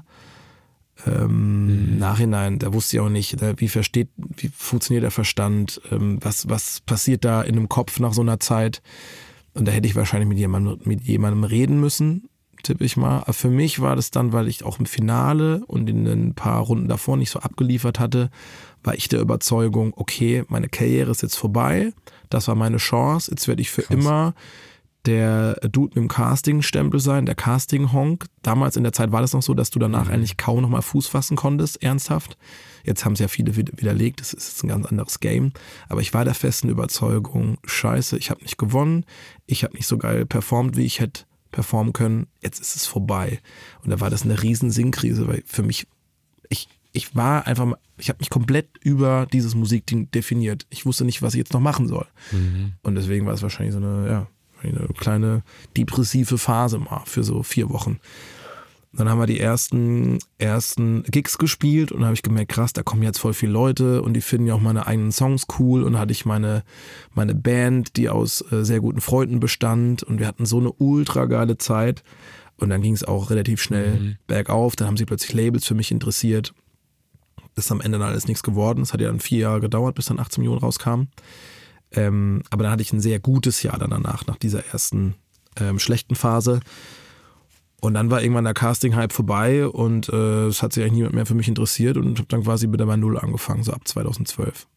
Ähm, mhm. Nachhinein, da wusste ich auch nicht, da, wie versteht, wie funktioniert der Verstand, ähm, was, was passiert da in einem Kopf nach so einer Zeit. Und da hätte ich wahrscheinlich mit jemandem, mit jemandem reden müssen, tippe ich mal. Aber für mich war das dann, weil ich auch im Finale und in ein paar Runden davor nicht so abgeliefert hatte, war ich der Überzeugung, okay, meine Karriere ist jetzt vorbei, das war meine Chance, jetzt werde ich für Krass. immer der Dude mit dem Casting-Stempel sein, der Casting-Honk. Damals in der Zeit war das noch so, dass du danach mhm. eigentlich kaum noch mal Fuß fassen konntest, ernsthaft. Jetzt haben es ja viele widerlegt, das ist jetzt ein ganz anderes Game. Aber ich war der festen Überzeugung, scheiße, ich habe nicht gewonnen, ich habe nicht so geil performt, wie ich hätte performen können, jetzt ist es vorbei. Und da war das eine riesen Sinnkrise, weil für mich, ich, ich war einfach, ich habe mich komplett über dieses Musikding definiert. Ich wusste nicht, was ich jetzt noch machen soll. Mhm. Und deswegen war es wahrscheinlich so eine, ja, eine kleine depressive Phase mal für so vier Wochen. Dann haben wir die ersten, ersten Gigs gespielt und da habe ich gemerkt, krass, da kommen jetzt voll viele Leute und die finden ja auch meine eigenen Songs cool. Und da hatte ich meine, meine Band, die aus äh, sehr guten Freunden bestand und wir hatten so eine ultra geile Zeit. Und dann ging es auch relativ schnell mhm. bergauf. Dann haben sie plötzlich Labels für mich interessiert. Das ist am Ende dann alles nichts geworden. Es hat ja dann vier Jahre gedauert, bis dann achtzehn Millionen rauskamen. Ähm, aber dann hatte ich ein sehr gutes Jahr dann danach, nach dieser ersten ähm, schlechten Phase. Und dann war irgendwann der Casting-Hype vorbei und äh, es hat sich eigentlich niemand mehr für mich interessiert und habe dann quasi wieder bei Null angefangen, so ab zweitausendzwölf.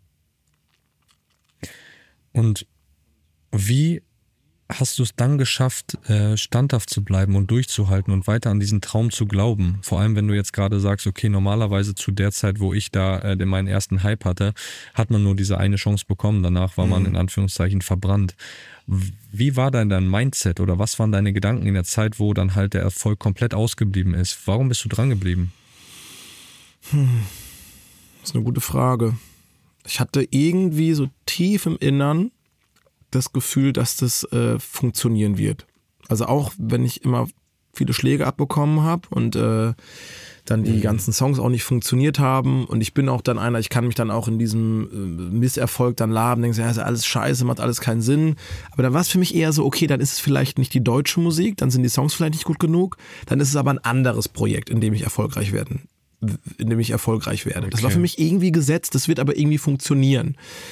Und wie hast du es dann geschafft, äh, standhaft zu bleiben und durchzuhalten und weiter an diesen Traum zu glauben? Vor allem, wenn du jetzt gerade sagst, okay, normalerweise zu der Zeit, wo ich da äh, meinen ersten Hype hatte, hat man nur diese eine Chance bekommen. Danach war man in Anführungszeichen verbrannt. Wie war denn dein Mindset oder was waren deine Gedanken in der Zeit, wo dann halt der Erfolg komplett ausgeblieben ist? Warum bist du dran geblieben? Hm. Das ist eine gute Frage. Ich hatte irgendwie so tief im Innern das Gefühl, dass das äh, funktionieren wird. Also auch wenn ich immer viele Schläge abbekommen habe und äh, dann die mhm. ganzen Songs auch nicht funktioniert haben und ich bin auch dann einer, ich kann mich dann auch in diesem äh, Misserfolg dann laben, denke, ja, ist alles scheiße, macht alles keinen Sinn. Aber dann war es für mich eher so, okay, dann ist es vielleicht nicht die deutsche Musik, dann sind die Songs vielleicht nicht gut genug, dann ist es aber ein anderes Projekt, in dem ich erfolgreich werden, in dem ich erfolgreich werde. Okay. Das war für mich irgendwie gesetzt, das wird aber irgendwie funktionieren.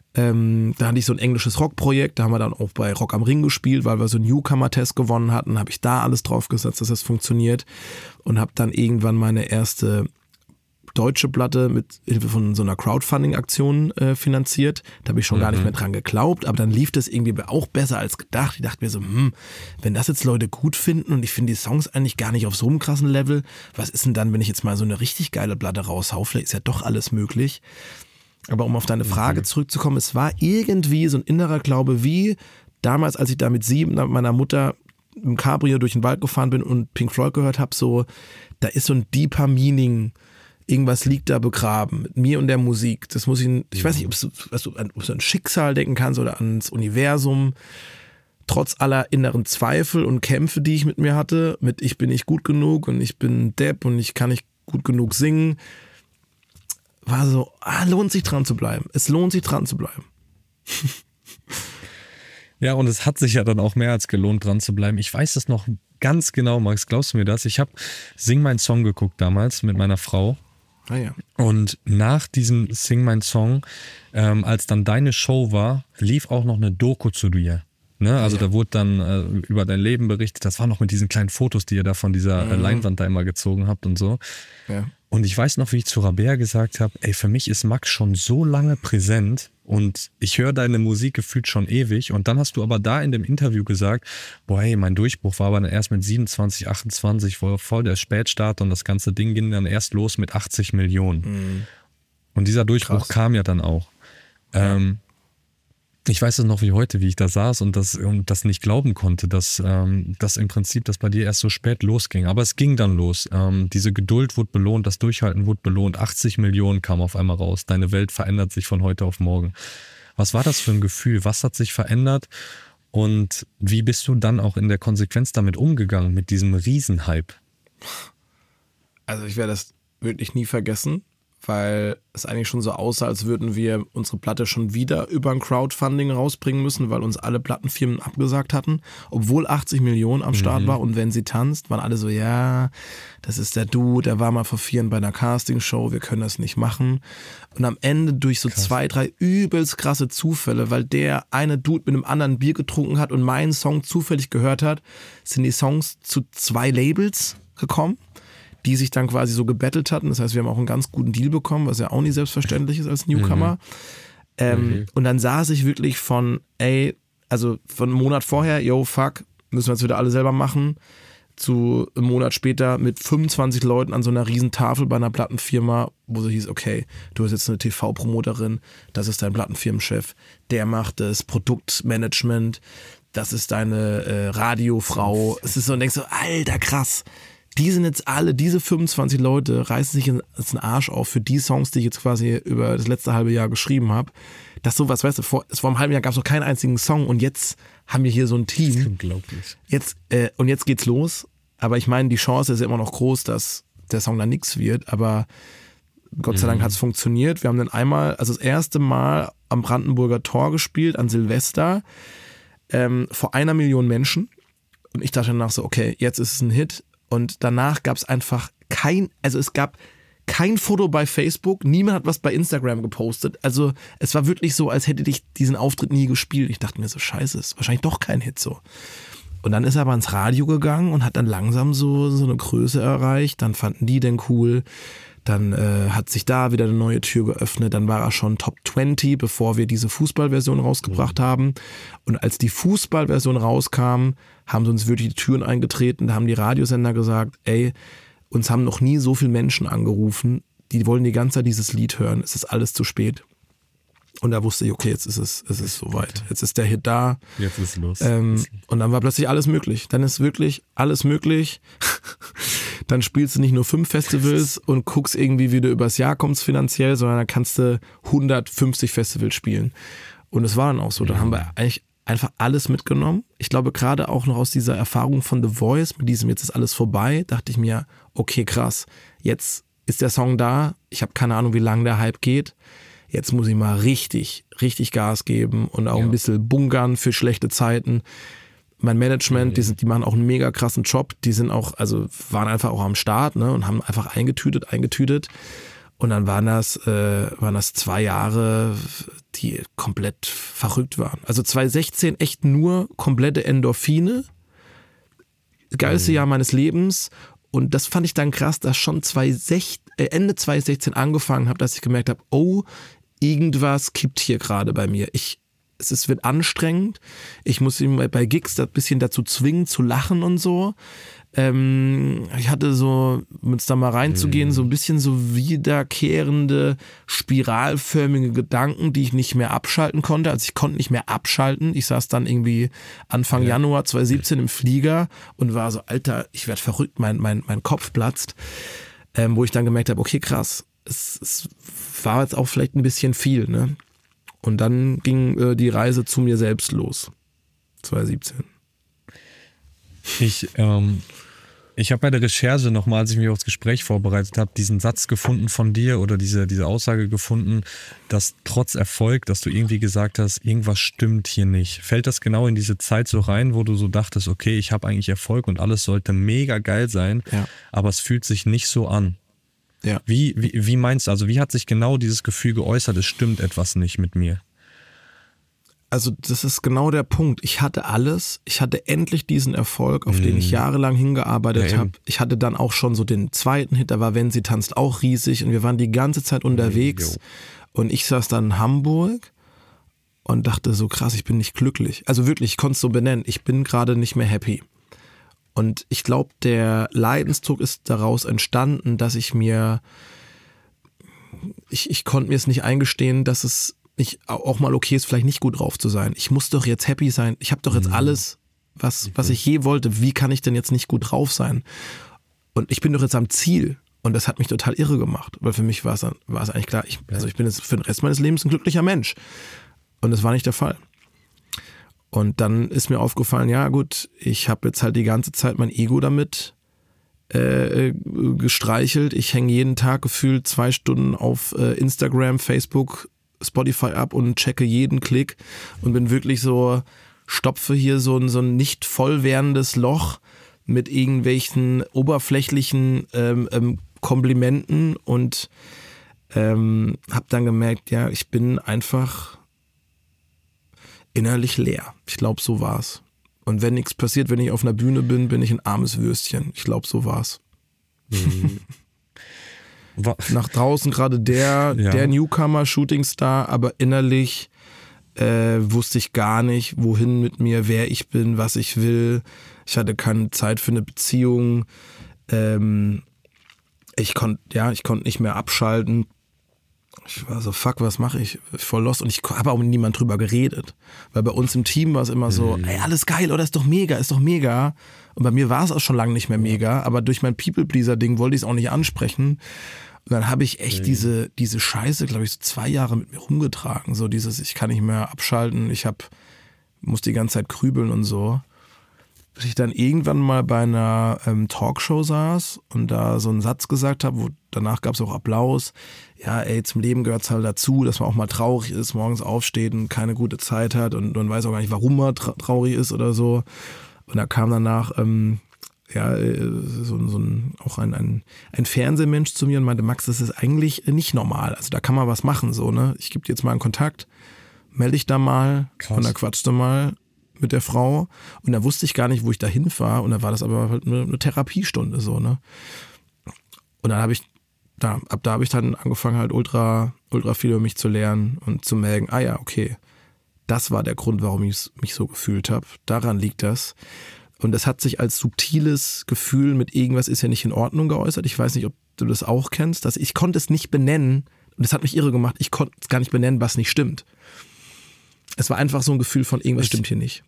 Ähm, da hatte ich so ein englisches Rockprojekt, da haben wir dann auch bei Rock am Ring gespielt, weil wir so einen Newcomer-Test gewonnen hatten, habe ich da alles drauf gesetzt, dass das funktioniert und habe dann irgendwann meine erste deutsche Platte mit Hilfe von so einer Crowdfunding-Aktion äh, finanziert. Da habe ich schon mhm. gar nicht mehr dran geglaubt, aber dann lief das irgendwie auch besser als gedacht. Ich dachte mir so, hm, wenn das jetzt Leute gut finden und ich finde die Songs eigentlich gar nicht auf so einem krassen Level, was ist denn dann, wenn ich jetzt mal so eine richtig geile Platte raushau? Vielleicht ist ja doch alles möglich. Aber um auf deine Frage zurückzukommen, es war irgendwie so ein innerer Glaube, wie damals, als ich da mit sieben mit meiner Mutter im Cabrio durch den Wald gefahren bin und Pink Floyd gehört habe, so, da ist so ein deeper Meaning, irgendwas liegt da begraben, mit mir und der Musik. Das muss ich, ich weiß nicht, ob du, ob du an, ob du an Schicksal denken kannst oder ans Universum. Trotz aller inneren Zweifel und Kämpfe, die ich mit mir hatte, mit ich bin nicht gut genug und ich bin Depp und ich kann nicht gut genug singen, war so, ah, lohnt sich dran zu bleiben. Es lohnt sich dran zu bleiben. Ja, und es hat sich ja dann auch mehr als gelohnt, dran zu bleiben. Ich weiß es noch ganz genau, Max, glaubst du mir das? Ich habe Sing mein Song geguckt damals mit meiner Frau. Ah ja. Und nach diesem Sing mein Song, ähm, als dann deine Show war, lief auch noch eine Doku zu dir. Ne? Also ja. Da wurde dann äh, über dein Leben berichtet. Das war noch mit diesen kleinen Fotos, die ihr da von dieser mhm. äh, Leinwand da immer gezogen habt und so. Ja. Und ich weiß noch, wie ich zu Rabea gesagt habe, ey, für mich ist Max schon so lange präsent und ich höre deine Musik gefühlt schon ewig. Und dann hast du aber da in dem Interview gesagt, boah, hey, mein Durchbruch war aber dann erst mit siebenundzwanzig, achtundzwanzig, war voll der Spätstart und das ganze Ding ging dann erst los mit achtzig Millionen. Mhm. Und dieser Durchbruch Krass. kam ja dann auch. Ja. Ähm, Ich weiß es noch wie heute, wie ich da saß und das, und das nicht glauben konnte, dass, ähm, dass im Prinzip das bei dir erst so spät losging. Aber es ging dann los. Ähm, diese Geduld wurde belohnt, das Durchhalten wurde belohnt. achtzig Millionen kam auf einmal raus. Deine Welt verändert sich von heute auf morgen. Was war das für ein Gefühl? Was hat sich verändert? Und wie bist du dann auch in der Konsequenz damit umgegangen, mit diesem Riesenhype? Also ich werde das wirklich nie vergessen, weil es eigentlich schon so aussah, als würden wir unsere Platte schon wieder über ein Crowdfunding rausbringen müssen, weil uns alle Plattenfirmen abgesagt hatten, obwohl achtzig Millionen am Start mhm. war und wenn sie tanzt, waren alle so, ja, das ist der Dude, der war mal vor vier Jahren bei einer Castingshow, wir können das nicht machen. Und am Ende durch so Krass. zwei, drei übelst krasse Zufälle, weil der eine Dude mit einem anderen Bier getrunken hat und meinen Song zufällig gehört hat, sind die Songs zu zwei Labels gekommen, die sich dann quasi so gebettelt hatten. Das heißt, wir haben auch einen ganz guten Deal bekommen, was ja auch nicht selbstverständlich ist als Newcomer. Mhm. Ähm, mhm. Und dann saß ich wirklich von, ey, also von einem Monat vorher, yo, fuck, müssen wir jetzt wieder alle selber machen, zu einem Monat später mit fünfundzwanzig Leuten an so einer riesen Tafel bei einer Plattenfirma, wo so hieß, okay, du hast jetzt eine T V-Promoterin, das ist dein Plattenfirmenchef, der macht das Produktmanagement, das ist deine äh, Radiofrau. Es ist so, und denkst so, alter, krass. Die sind jetzt alle, diese fünfundzwanzig Leute reißen sich jetzt einen Arsch auf für die Songs, die ich jetzt quasi über das letzte halbe Jahr geschrieben habe. Das sowas, weißt du, vor, vor einem halben Jahr gab es noch keinen einzigen Song und jetzt haben wir hier so ein Team. Das ist unglaublich. Jetzt, äh, und jetzt geht's los. Aber ich meine, die Chance ist ja immer noch groß, dass der Song dann nichts wird. Aber Gott sei Dank mhm. hat es funktioniert. Wir haben dann einmal, also das erste Mal am Brandenburger Tor gespielt, an Silvester, ähm, vor einer Million Menschen. Und ich dachte danach so, okay, jetzt ist es ein Hit. Und danach gab es einfach kein, also es gab kein Foto bei Facebook, niemand hat was bei Instagram gepostet. Also es war wirklich so, als hätte ich diesen Auftritt nie gespielt. Ich dachte mir so, scheiße, ist wahrscheinlich doch kein Hit so. Und dann ist er aber ins Radio gegangen und hat dann langsam so, so eine Größe erreicht. Dann fanden die den cool. Dann äh, hat sich da wieder eine neue Tür geöffnet. Dann war er schon Top zwanzig, bevor wir diese Fußballversion rausgebracht mhm. haben. Und als die Fußballversion rauskam, haben sie uns wirklich die Türen eingetreten. Da haben die Radiosender gesagt, ey, uns haben noch nie so viele Menschen angerufen. Die wollen die ganze Zeit dieses Lied hören. Es ist alles zu spät. Und da wusste ich, okay, jetzt ist es, es ist soweit. Jetzt ist der Hit da. Jetzt ist los. Ähm, und dann war plötzlich alles möglich. Dann ist wirklich alles möglich. Dann spielst du nicht nur fünf Festivals und guckst irgendwie, wie du übers Jahr kommst finanziell, sondern dann kannst du hundertfünfzig Festivals spielen. Und es war dann auch so. Dann haben wir eigentlich einfach alles mitgenommen. Ich glaube, gerade auch noch aus dieser Erfahrung von The Voice, mit diesem jetzt ist alles vorbei, dachte ich mir, okay, krass, jetzt ist der Song da. Ich habe keine Ahnung, wie lange der Hype geht. Jetzt muss ich mal richtig, richtig Gas geben und auch ja. ein bisschen bunkern für schlechte Zeiten. Mein Management, die, sind, die machen auch einen mega krassen Job. Die sind auch, also waren einfach auch am Start, ne, und haben einfach eingetütet, eingetütet. Und dann waren das, äh, waren das zwei Jahre, die komplett verrückt waren. Also zwanzig sechzehn echt nur komplette Endorphine. Geilste mhm. Jahr meines Lebens. Und das fand ich dann krass, dass schon zwanzig sechzehn, äh, Ende zwanzig sechzehn angefangen habe, dass ich gemerkt habe, oh, irgendwas kippt hier gerade bei mir. Ich, es ist, wird anstrengend. Ich muss ihn bei Gigs ein bisschen dazu zwingen, zu lachen und so. Ähm, ich hatte so, um jetzt da mal reinzugehen, mhm. so ein bisschen so wiederkehrende, spiralförmige Gedanken, die ich nicht mehr abschalten konnte. Also ich konnte nicht mehr abschalten. Ich saß dann irgendwie Anfang ja. Januar zwanzig siebzehn im Flieger und war so, Alter, ich werde verrückt, mein, mein, mein Kopf platzt. Ähm, wo ich dann gemerkt habe, okay, krass, es, es war jetzt auch vielleicht ein bisschen viel, ne? Und dann ging äh, die Reise zu mir selbst los. zwanzig siebzehn. Ich, ähm, ich habe bei der Recherche nochmal, als ich mich aufs Gespräch vorbereitet habe, diesen Satz gefunden von dir oder diese, diese Aussage gefunden, dass trotz Erfolg, dass du irgendwie gesagt hast, irgendwas stimmt hier nicht. Fällt das genau in diese Zeit so rein, wo du so dachtest, okay, ich habe eigentlich Erfolg und alles sollte mega geil sein, ja. aber es fühlt sich nicht so an. Ja. Wie, wie, wie meinst du, also wie hat sich genau dieses Gefühl geäußert, es stimmt etwas nicht mit mir? Also das ist genau der Punkt. Ich hatte alles. Ich hatte endlich diesen Erfolg, auf mm. den ich jahrelang hingearbeitet ja, habe. Ich hatte dann auch schon so den zweiten Hit, da war Wenn sie tanzt auch riesig und wir waren die ganze Zeit unterwegs. Mm, und ich saß dann in Hamburg und dachte so, krass, ich bin nicht glücklich. Also wirklich, ich konnte es so benennen. Ich bin gerade nicht mehr happy. Und ich glaube, der Leidensdruck ist daraus entstanden, dass ich mir, ich, ich konnte mir es nicht eingestehen, dass es nicht auch mal okay ist, vielleicht nicht gut drauf zu sein. Ich muss doch jetzt happy sein. Ich habe doch jetzt alles, was, was ich je wollte. Wie kann ich denn jetzt nicht gut drauf sein? Und ich bin doch jetzt am Ziel. Und das hat mich total irre gemacht. Weil für mich war es, war es eigentlich klar, ich, also ich bin jetzt für den Rest meines Lebens ein glücklicher Mensch. Und das war nicht der Fall. Und dann ist mir aufgefallen, ja gut, ich habe jetzt halt die ganze Zeit mein Ego damit äh, gestreichelt. Ich hänge jeden Tag gefühlt zwei Stunden auf äh, Instagram, Facebook, Spotify ab und checke jeden Klick und bin wirklich so, stopfe hier so ein, so ein nicht voll werdendes Loch mit irgendwelchen oberflächlichen ähm, ähm, Komplimenten und ähm, habe dann gemerkt, ja, ich bin einfach innerlich leer. Ich glaube, so war's. Und wenn nichts passiert, wenn ich auf einer Bühne bin, bin ich ein armes Würstchen. Ich glaube, so war's. Mhm. Nach draußen gerade der, ja. der Newcomer, Shootingstar, aber innerlich äh, wusste ich gar nicht, wohin mit mir, wer ich bin, was ich will. Ich hatte keine Zeit für eine Beziehung. Ähm, ich konnte, ja, ich konnte nicht mehr abschalten. Ich war so, fuck, was mache ich? Voll lost. Und ich habe auch mit niemand drüber geredet. Weil bei uns im Team war es immer so, ey, alles geil, oder ist doch mega, ist doch mega. Und bei mir war es auch schon lange nicht mehr mega, aber durch mein People-Pleaser-Ding wollte ich es auch nicht ansprechen. Und dann habe ich echt mhm. diese, diese Scheiße, glaube ich, so zwei Jahre mit mir rumgetragen. So dieses, ich kann nicht mehr abschalten, ich hab, muss die ganze Zeit grübeln und so. Bis ich dann irgendwann mal bei einer ähm, Talkshow saß und da so einen Satz gesagt habe, wo danach gab es auch Applaus. Ja, ey, zum Leben gehört es halt dazu, dass man auch mal traurig ist, morgens aufsteht und keine gute Zeit hat und man weiß auch gar nicht, warum man tra- traurig ist oder so. Und da kam danach ähm, ja, so, so ein, auch ein, ein, ein Fernsehmensch zu mir und meinte, Max, das ist eigentlich nicht normal. Also da kann man was machen, so, ne? Ich gebe dir jetzt mal einen Kontakt, melde dich da mal. Krass. Und da quatscht du mal mit der Frau. Und da wusste ich gar nicht, wo ich da hinfahre. Und da war das aber halt eine, eine Therapiestunde, so, ne? Und dann habe ich, da, ab da habe ich dann angefangen, halt ultra, ultra viel über mich zu lernen und zu merken, ah ja, okay, das war der Grund, warum ich mich so gefühlt habe. Daran liegt das. Und das hat sich als subtiles Gefühl mit irgendwas ist ja nicht in Ordnung geäußert. Ich weiß nicht, ob du das auch kennst. Dass ich konnte es nicht benennen und das hat mich irre gemacht. Ich konnte es gar nicht benennen, was nicht stimmt. Es war einfach so ein Gefühl von irgendwas ich, stimmt hier nicht.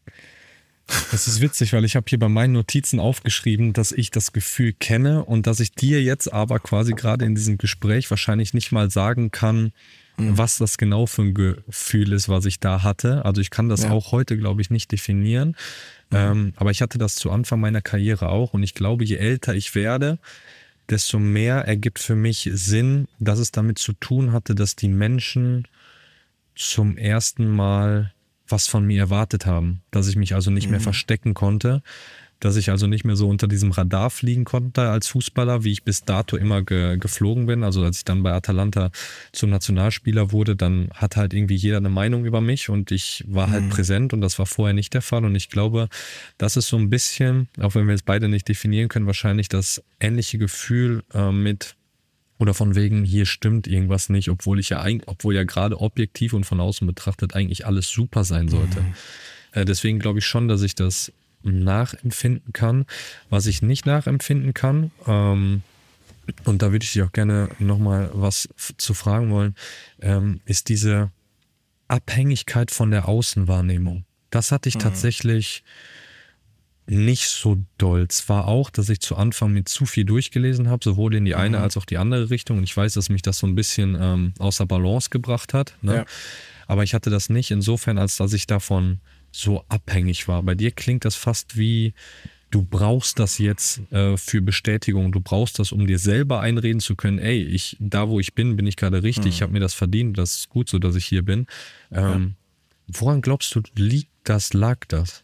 Das ist witzig, weil ich habe hier bei meinen Notizen aufgeschrieben, dass ich das Gefühl kenne und dass ich dir jetzt aber quasi gerade in diesem Gespräch wahrscheinlich nicht mal sagen kann, mhm. was das genau für ein Gefühl ist, was ich da hatte. Also ich kann das ja. auch heute, glaube ich, nicht definieren. Mhm. Ähm, aber ich hatte das zu Anfang meiner Karriere auch und ich glaube, je älter ich werde, desto mehr ergibt für mich Sinn, dass es damit zu tun hatte, dass die Menschen zum ersten Mal was von mir erwartet haben, dass ich mich also nicht mhm. mehr verstecken konnte, dass ich also nicht mehr so unter diesem Radar fliegen konnte als Fußballer, wie ich bis dato immer ge- geflogen bin. Also als ich dann bei Atalanta zum Nationalspieler wurde, dann hat halt irgendwie jeder eine Meinung über mich und ich war halt mhm. präsent und das war vorher nicht der Fall. Und ich glaube, das ist so ein bisschen, auch wenn wir es beide nicht definieren können, wahrscheinlich das ähnliche Gefühl äh, mit oder von wegen, hier stimmt irgendwas nicht, obwohl ich ja eigentlich, obwohl ja gerade objektiv und von außen betrachtet eigentlich alles super sein sollte. Mhm. Äh, deswegen glaube ich schon, dass ich das nachempfinden kann. Was ich nicht nachempfinden kann, ähm, und da würde ich dich auch gerne nochmal was f- zu fragen wollen, ähm, ist diese Abhängigkeit von der Außenwahrnehmung. Das hatte ich mhm. tatsächlich nicht so doll. Zwar auch, dass ich zu Anfang mit zu viel durchgelesen habe, sowohl in die eine mhm. als auch die andere Richtung. Und ich weiß, dass mich das so ein bisschen ähm, außer Balance gebracht hat. Ne? Ja. Aber ich hatte das nicht insofern, als dass ich davon so abhängig war. Bei dir klingt das fast wie, du brauchst das jetzt äh, für Bestätigung. Du brauchst das, um dir selber einreden zu können, ey, ich, da wo ich bin, bin ich gerade richtig. Mhm. Ich habe mir das verdient. Das ist gut so, dass ich hier bin. Ähm, ja. Woran glaubst du, liegt das, lag das?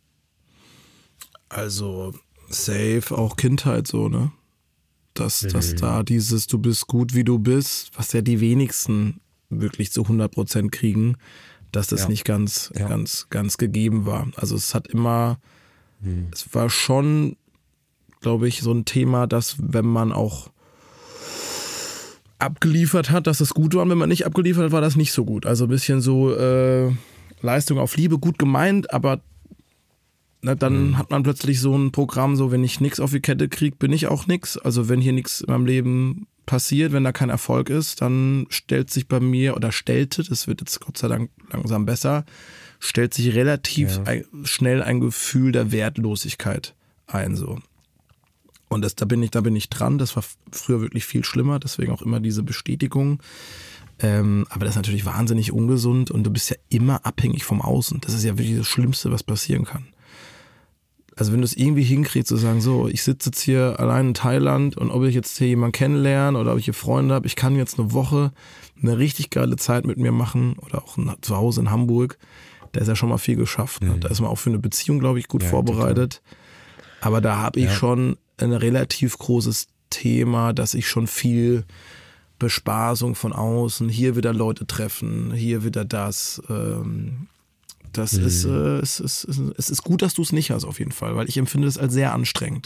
Also safe, auch Kindheit so, ne? Dass, mhm. dass da dieses, du bist gut, wie du bist, was ja die wenigsten wirklich zu hundert Prozent kriegen, dass das ja. nicht ganz, ja. ganz, ganz gegeben war. Also es hat immer, mhm. es war schon, glaube ich, so ein Thema, dass wenn man auch abgeliefert hat, dass es gut war und wenn man nicht abgeliefert hat, war das nicht so gut. Also ein bisschen so äh, Leistung auf Liebe, gut gemeint, aber Na, dann mhm. hat man plötzlich so ein Programm, so wenn ich nichts auf die Kette kriege, bin ich auch nichts. Also wenn hier nichts in meinem Leben passiert, wenn da kein Erfolg ist, dann stellt sich bei mir, oder stellte, das wird jetzt Gott sei Dank langsam besser, stellt sich relativ ja. ein, schnell ein Gefühl der Wertlosigkeit ein. So. Und das, da bin ich, da bin ich dran. Das war früher wirklich viel schlimmer, deswegen auch immer diese Bestätigung. Ähm, aber das ist natürlich wahnsinnig ungesund und du bist ja immer abhängig vom Außen. Das ist ja wirklich das Schlimmste, was passieren kann. Also wenn du es irgendwie hinkriegst, zu sagen, so, ich sitze jetzt hier allein in Thailand und ob ich jetzt hier jemanden kennenlerne oder ob ich hier Freunde habe, ich kann jetzt eine Woche eine richtig geile Zeit mit mir machen oder auch zu Hause in Hamburg, da ist ja schon mal viel geschafft. Ne? Mhm. Da ist man auch für eine Beziehung, glaube ich, gut ja, vorbereitet. Total. Aber da habe ich ja. schon ein relativ großes Thema, dass ich schon viel Bespaßung von außen, hier wieder Leute treffen, hier wieder das, ähm, Das mhm. ist, äh, es, ist, es ist gut, dass du es nicht hast, auf jeden Fall, weil ich empfinde das als sehr anstrengend.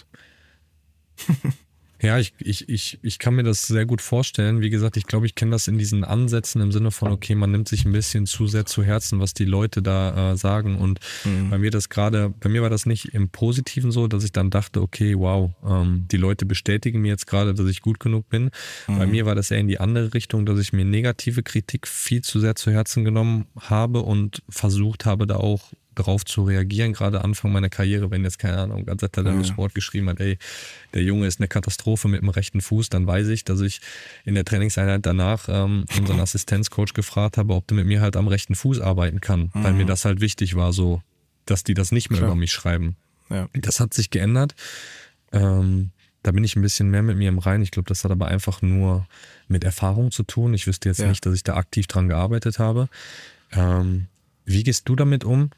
Ja, ich, ich, ich, ich kann mir das sehr gut vorstellen. Wie gesagt, ich glaube, ich kenne das in diesen Ansätzen im Sinne von, okay, man nimmt sich ein bisschen zu sehr zu Herzen, was die Leute da äh, sagen. Und mhm. bei mir das gerade, bei mir war das nicht im Positiven so, dass ich dann dachte, okay, wow, ähm, die Leute bestätigen mir jetzt gerade, dass ich gut genug bin. Mhm. Bei mir war das eher in die andere Richtung, dass ich mir negative Kritik viel zu sehr zu Herzen genommen habe und versucht habe, da auch drauf zu reagieren, gerade Anfang meiner Karriere, wenn jetzt, keine Ahnung, Gazetta dann das Wort geschrieben hat, ey, der Junge ist eine Katastrophe mit dem rechten Fuß, dann weiß ich, dass ich in der Trainingseinheit danach ähm, unseren Assistenzcoach gefragt habe, ob der mit mir halt am rechten Fuß arbeiten kann, mhm. weil mir das halt wichtig war, so, dass die das nicht mehr Klar. über mich schreiben. Ja. Das hat sich geändert. Ähm, da bin ich ein bisschen mehr mit mir im Reinen. Ich glaube, das hat aber einfach nur mit Erfahrung zu tun. Ich wüsste jetzt ja. nicht, dass ich da aktiv dran gearbeitet habe. Ähm, wie gehst du damit um?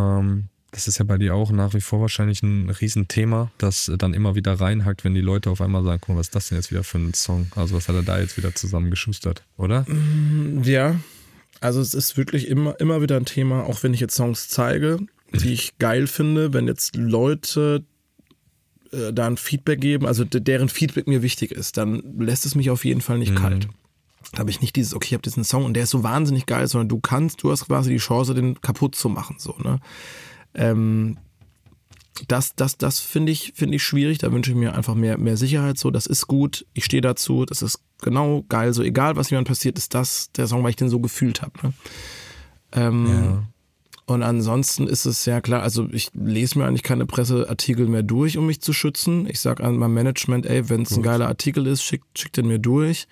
Das ist ja bei dir auch nach wie vor wahrscheinlich ein Riesenthema, das dann immer wieder reinhackt, wenn die Leute auf einmal sagen, guck mal, was ist das denn jetzt wieder für ein Song? Also was hat er da jetzt wieder zusammengeschustert, oder? Ja, also es ist wirklich immer, immer wieder ein Thema, auch wenn ich jetzt Songs zeige, die ich geil finde, wenn jetzt Leute äh, da ein Feedback geben, also deren Feedback mir wichtig ist, dann lässt es mich auf jeden Fall nicht mhm. kalt. Da habe ich nicht dieses, okay, ich habe diesen Song und der ist so wahnsinnig geil, sondern du kannst, du hast quasi die Chance, den kaputt zu machen. So, ne? ähm, das das, das finde ich, find ich schwierig, da wünsche ich mir einfach mehr, mehr Sicherheit. So, das ist gut, ich stehe dazu, das ist genau geil. So, egal was jemand passiert, ist das der Song, weil ich den so gefühlt habe. Ne? Ähm, ja. Und ansonsten ist es ja klar, also ich lese mir eigentlich keine Presseartikel mehr durch, um mich zu schützen. Ich sage an meinem Management, ey, wenn es ein geiler Artikel ist, schickt schick den mir durch.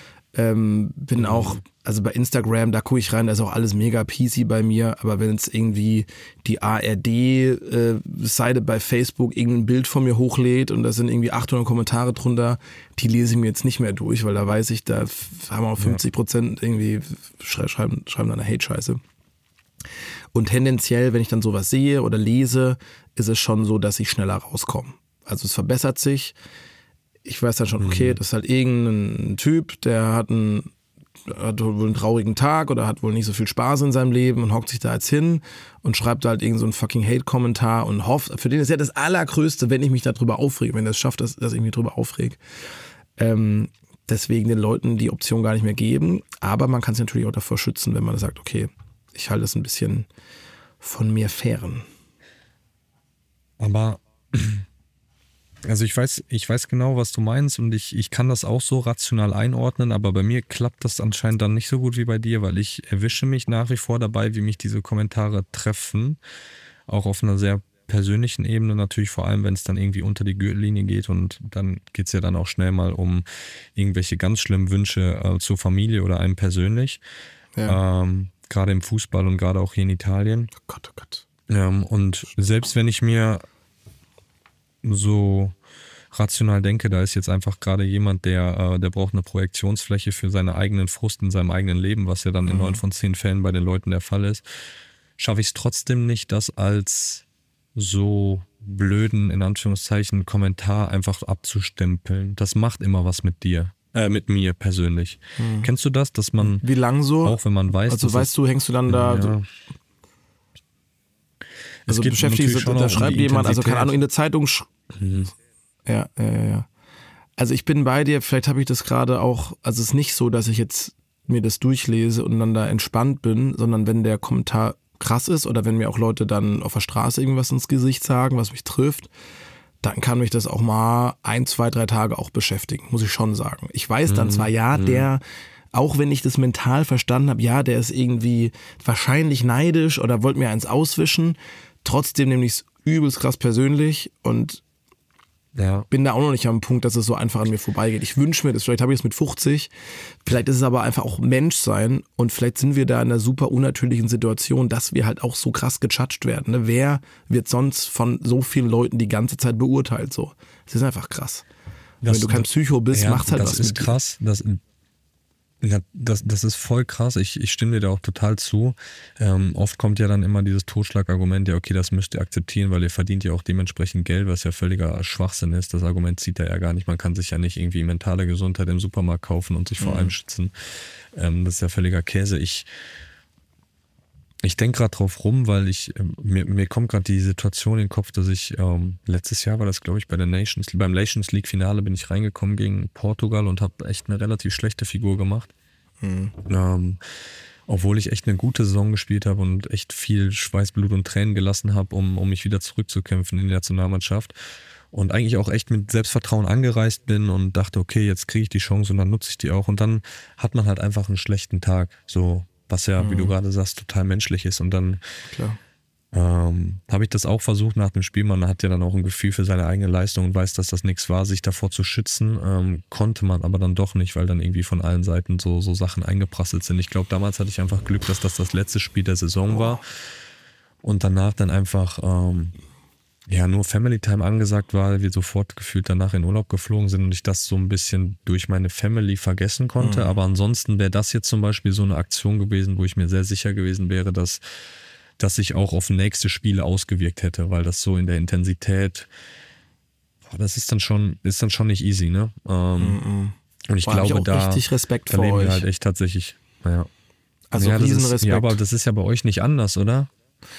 Ähm, bin auch, also bei Instagram, da gucke ich rein, da ist auch alles mega peasy bei mir, aber wenn es irgendwie die A R D-Seite äh, bei Facebook irgendein Bild von mir hochlädt und da sind irgendwie achthundert Kommentare drunter, die lese ich mir jetzt nicht mehr durch, weil da weiß ich, da haben auch fünfzig Prozent irgendwie schreiben, schreiben dann eine Hate-Scheiße. Und tendenziell, wenn ich dann sowas sehe oder lese, ist es schon so, dass ich schneller rauskomme. Also es verbessert sich. Ich weiß dann schon, okay, das ist halt irgendein Typ, der hat einen, hat wohl einen traurigen Tag oder hat wohl nicht so viel Spaß in seinem Leben und hockt sich da jetzt hin und schreibt halt irgend so einen fucking Hate-Kommentar und hofft, für den ist ja das Allergrößte, wenn ich mich darüber aufrege, wenn er es schafft, dass, dass ich mich darüber aufrege. Ähm, deswegen den Leuten die Option gar nicht mehr geben, aber man kann sich natürlich auch davor schützen, wenn man sagt, okay, ich halte es ein bisschen von mir fern. Aber also ich weiß, ich weiß genau, was du meinst und ich, ich kann das auch so rational einordnen, aber bei mir klappt das anscheinend dann nicht so gut wie bei dir, weil ich erwische mich nach wie vor dabei, wie mich diese Kommentare treffen, auch auf einer sehr persönlichen Ebene natürlich, vor allem wenn es dann irgendwie unter die Gürtellinie geht und dann geht es ja dann auch schnell mal um irgendwelche ganz schlimmen Wünsche äh, zur Familie oder einem persönlich, Ja. ähm, gerade im Fußball und gerade auch hier in Italien. Oh Gott, oh Gott. Ähm, und selbst wenn ich mir so rational denke, da ist jetzt einfach gerade jemand, der, äh, der braucht eine Projektionsfläche für seine eigenen Frust in seinem eigenen Leben, was ja dann in neun von zehn Fällen bei den Leuten der Fall ist, schaffe ich es trotzdem nicht, das als so blöden, in Anführungszeichen, Kommentar einfach abzustempeln. Das macht immer was mit dir, äh, mit mir persönlich. Mhm. Kennst du das, dass man, Wie lang so? auch wenn man weiß, Also dass weißt es, du, hängst du dann da, ja, also es geht beschäftigst natürlich du, schon da auch um schreibt die jemand, also keine Intensität. Ahnung, in der Zeitung, sch- Mhm. ja, ja, ja, ja. Also ich bin bei dir, vielleicht habe ich das gerade auch, also es ist nicht so, dass ich jetzt mir das durchlese und dann da entspannt bin, sondern wenn der Kommentar krass ist oder wenn mir auch Leute dann auf der Straße irgendwas ins Gesicht sagen, was mich trifft, dann kann mich das auch mal ein, zwei, drei Tage auch beschäftigen, muss ich schon sagen. Ich weiß dann zwar, ja, der, auch wenn ich das mental verstanden habe, ja, der ist irgendwie wahrscheinlich neidisch oder wollte mir eins auswischen, trotzdem nehme ich es übelst krass persönlich und Ja. bin da auch noch nicht am Punkt, dass es so einfach an mir vorbeigeht. Ich wünsche mir das, vielleicht habe ich es mit fünfzig, vielleicht ist es aber einfach auch Menschsein und vielleicht sind wir da in einer super unnatürlichen Situation, dass wir halt auch so krass gejudged werden. Ne? Wer wird sonst von so vielen Leuten die ganze Zeit beurteilt so? Das ist einfach krass. Das- Wenn du kein Psycho bist, ja, macht's halt das was ist mit dir. krass. Das, ja, das, das ist voll krass. Ich, ich stimme dir da auch total zu. Ähm, oft kommt ja dann immer dieses Totschlagargument, ja okay, das müsst ihr akzeptieren, weil ihr verdient ja auch dementsprechend Geld, was ja völliger Schwachsinn ist. Das Argument zieht da ja gar nicht. Man kann sich ja nicht irgendwie mentale Gesundheit im Supermarkt kaufen und sich vor allem schützen. Ähm, das ist ja völliger Käse. Ich Ich denke gerade drauf rum, weil ich ähm, mir, mir kommt gerade die Situation in den Kopf, dass ich ähm, letztes Jahr war das, glaube ich, bei der Nations beim Nations League Finale bin ich reingekommen gegen Portugal und habe echt eine relativ schlechte Figur gemacht. Mhm. Ähm, obwohl ich echt eine gute Saison gespielt habe und echt viel Schweiß, Blut und Tränen gelassen habe, um, um mich wieder zurückzukämpfen in die Nationalmannschaft. Und eigentlich auch echt mit Selbstvertrauen angereist bin und dachte, okay, jetzt kriege ich die Chance und dann nutze ich die auch. Und dann hat man halt einfach einen schlechten Tag, so was ja, mhm. wie du gerade sagst, total menschlich ist. Und dann Klar. ähm, habe ich das auch versucht nach dem Spiel. Man hat ja dann auch ein Gefühl für seine eigene Leistung und weiß, dass das nichts war, sich davor zu schützen. Ähm, konnte man aber dann doch nicht, weil dann irgendwie von allen Seiten so, so Sachen eingeprasselt sind. Ich glaube, damals hatte ich einfach Glück, dass das das letzte Spiel der Saison war. Und danach dann einfach ähm, ja nur Family Time angesagt war, weil wir sofort gefühlt danach in Urlaub geflogen sind und ich das so ein bisschen durch meine Family vergessen konnte. Mhm. Aber ansonsten wäre das jetzt zum Beispiel so eine Aktion gewesen, wo ich mir sehr sicher gewesen wäre, dass, dass sich auch auf nächste Spiele ausgewirkt hätte, weil das so in der Intensität, boah, das ist dann schon, ist dann schon nicht easy, ne? Ähm, Mhm. und ich Boah, hab glaube, ich auch da, richtig Respekt da vor leben wir euch. halt echt tatsächlich, naja. Also ja, das riesen ist, Respekt. ja, aber das ist ja bei euch nicht anders, oder?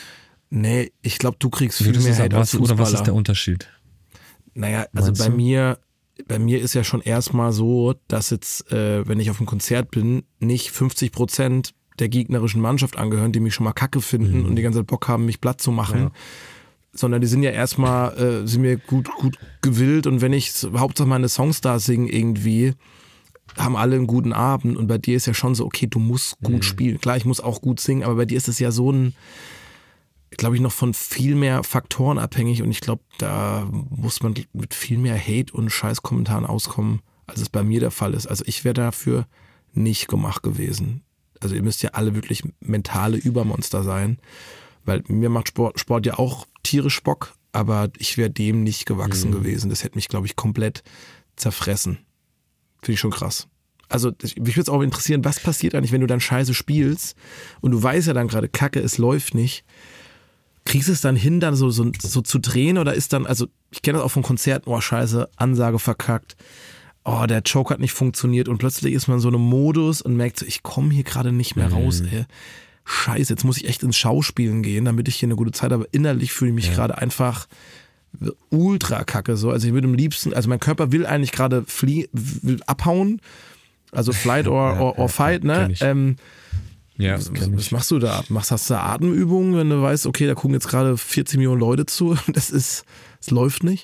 Nee, ich glaube, du kriegst viel Würdest du mehr sagen, Hate als was, Fußballer. oder was ist der Unterschied? Naja, also Meinst bei du? mir, bei mir ist ja schon erstmal so, dass jetzt, äh, wenn ich auf einem Konzert bin, nicht fünfzig Prozent der gegnerischen Mannschaft angehören, die mich schon mal kacke finden Mhm. und die ganze Zeit Bock haben, mich platt zu machen. Ja. Sondern die sind ja erstmal, äh, sind mir gut, gut gewillt und wenn ich Hauptsache meine Songs da singe irgendwie, haben alle einen guten Abend und bei dir ist ja schon so, okay, du musst gut Mhm. spielen. Klar, ich muss auch gut singen, aber bei dir ist es ja so ein, glaube ich, noch von viel mehr Faktoren abhängig und ich glaube, da muss man mit viel mehr Hate und Scheißkommentaren auskommen, als es bei mir der Fall ist. Also ich wäre dafür nicht gemacht gewesen. Also ihr müsst ja alle wirklich mentale Übermonster sein, weil mir macht Sport, Sport ja auch tierisch Bock, aber ich wäre dem nicht gewachsen Mhm. gewesen. Das hätte mich, glaube ich, komplett zerfressen. Finde ich schon krass. also mich würde jetzt auch interessieren, was passiert eigentlich, wenn du dann scheiße spielst und du weißt ja dann gerade, Kacke, es läuft nicht. Kriegst du es dann hin, dann so, so, so zu drehen oder ist dann, also ich kenne das auch von Konzerten, oh scheiße, Ansage verkackt, oh der Choke hat nicht funktioniert und plötzlich ist man in so einem Modus und merkt so, ich komme hier gerade nicht mehr raus, ey. Scheiße, jetzt muss ich echt ins Schauspielen gehen, damit ich hier eine gute Zeit habe. Innerlich fühle ich mich ja. gerade einfach ultra kacke so. Also ich würde am liebsten, also mein Körper will eigentlich gerade flie- will abhauen, also Flight or, ja, or, or Fight, ja, ne? Ähm, ja, was, was machst du da? Machst, hast du da Atemübungen, wenn du weißt, okay, da gucken jetzt gerade vierzig Millionen Leute zu, das ist, es läuft nicht?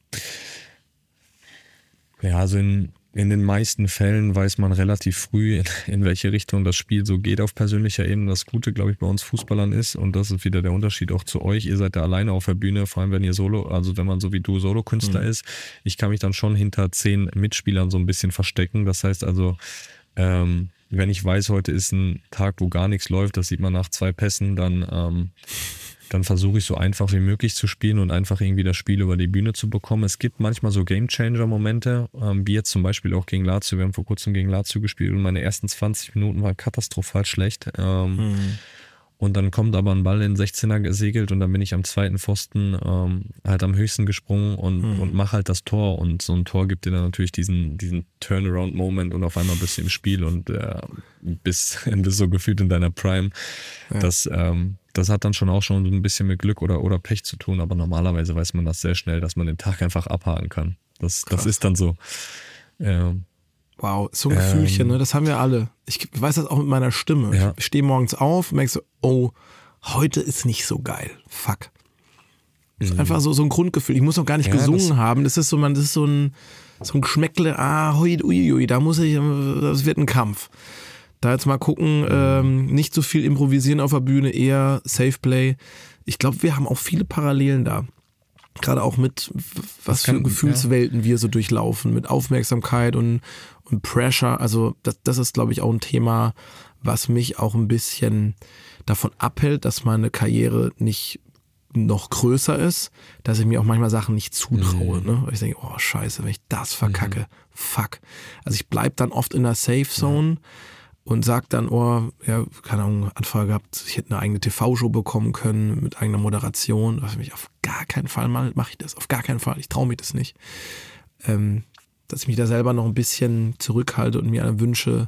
Ja, also in In den meisten Fällen weiß man relativ früh, in, in welche Richtung das Spiel so geht auf persönlicher Ebene. Das Gute, glaube ich, bei uns Fußballern ist, und das ist wieder der Unterschied auch zu euch, ihr seid da alleine auf der Bühne, vor allem wenn ihr Solo, also wenn man so wie du Solokünstler mhm. ist. Ich kann mich dann schon hinter zehn Mitspielern so ein bisschen verstecken. Das heißt also, ähm, wenn ich weiß, heute ist ein Tag, wo gar nichts läuft, das sieht man nach zwei Pässen, dann... Ähm, dann versuche ich so einfach wie möglich zu spielen und einfach irgendwie das Spiel über die Bühne zu bekommen. Es gibt manchmal so Game-Changer-Momente, ähm, wie jetzt zum Beispiel auch gegen Lazio. Wir haben vor kurzem gegen Lazio gespielt und meine ersten zwanzig Minuten waren katastrophal schlecht. Ähm, mhm. Und dann kommt aber ein Ball in den sechzehner gesegelt und dann bin ich am zweiten Pfosten ähm, halt am höchsten gesprungen und, mhm. und mache halt das Tor. Und so ein Tor gibt dir dann natürlich diesen, diesen Turnaround-Moment und auf einmal bist du im Spiel und äh, bist, bist so gefühlt in deiner Prime. Ja. Das, ähm, das hat dann schon auch schon so ein bisschen mit Glück oder, oder Pech zu tun, aber normalerweise weiß man das sehr schnell, dass man den Tag einfach abhaken kann. Das, das ist dann so. Ähm, Wow, so ein Gefühlchen, ähm, ne? Das haben wir alle. Ich weiß das auch mit meiner Stimme. Ja. Ich stehe morgens auf und merke so, oh, heute ist nicht so geil. Fuck. Das ist mhm. einfach so, so ein Grundgefühl. Ich muss noch gar nicht ja, gesungen das haben. Das ist so, man, das ist so ein, so ein Geschmäckle, ah, hui, ui, ui, da muss ich, das wird ein Kampf. Da jetzt mal gucken, ähm, nicht so viel improvisieren auf der Bühne, eher Safe Play. Ich glaube, wir haben auch viele Parallelen da. Gerade auch mit, was kann, für Gefühlswelten ja. wir so durchlaufen, mit Aufmerksamkeit und, und Pressure. Also das, das ist, glaube ich, auch ein Thema, was mich auch ein bisschen davon abhält, dass meine Karriere nicht noch größer ist, dass ich mir auch manchmal Sachen nicht zutraue. Mhm. Ne? Weil ich denke, oh scheiße, wenn ich das verkacke, mhm. fuck. Also ich bleibe dann oft in der Safe Zone. Ja. Und sagt dann, oh, ja, keine Ahnung, Anfrage gehabt, ich hätte eine eigene T V-Show bekommen können mit eigener Moderation. Da ich, auf gar keinen Fall mal mache ich das, auf gar keinen Fall, ich traue mich das nicht. Ähm, dass ich mich da selber noch ein bisschen zurückhalte und mir wünsche,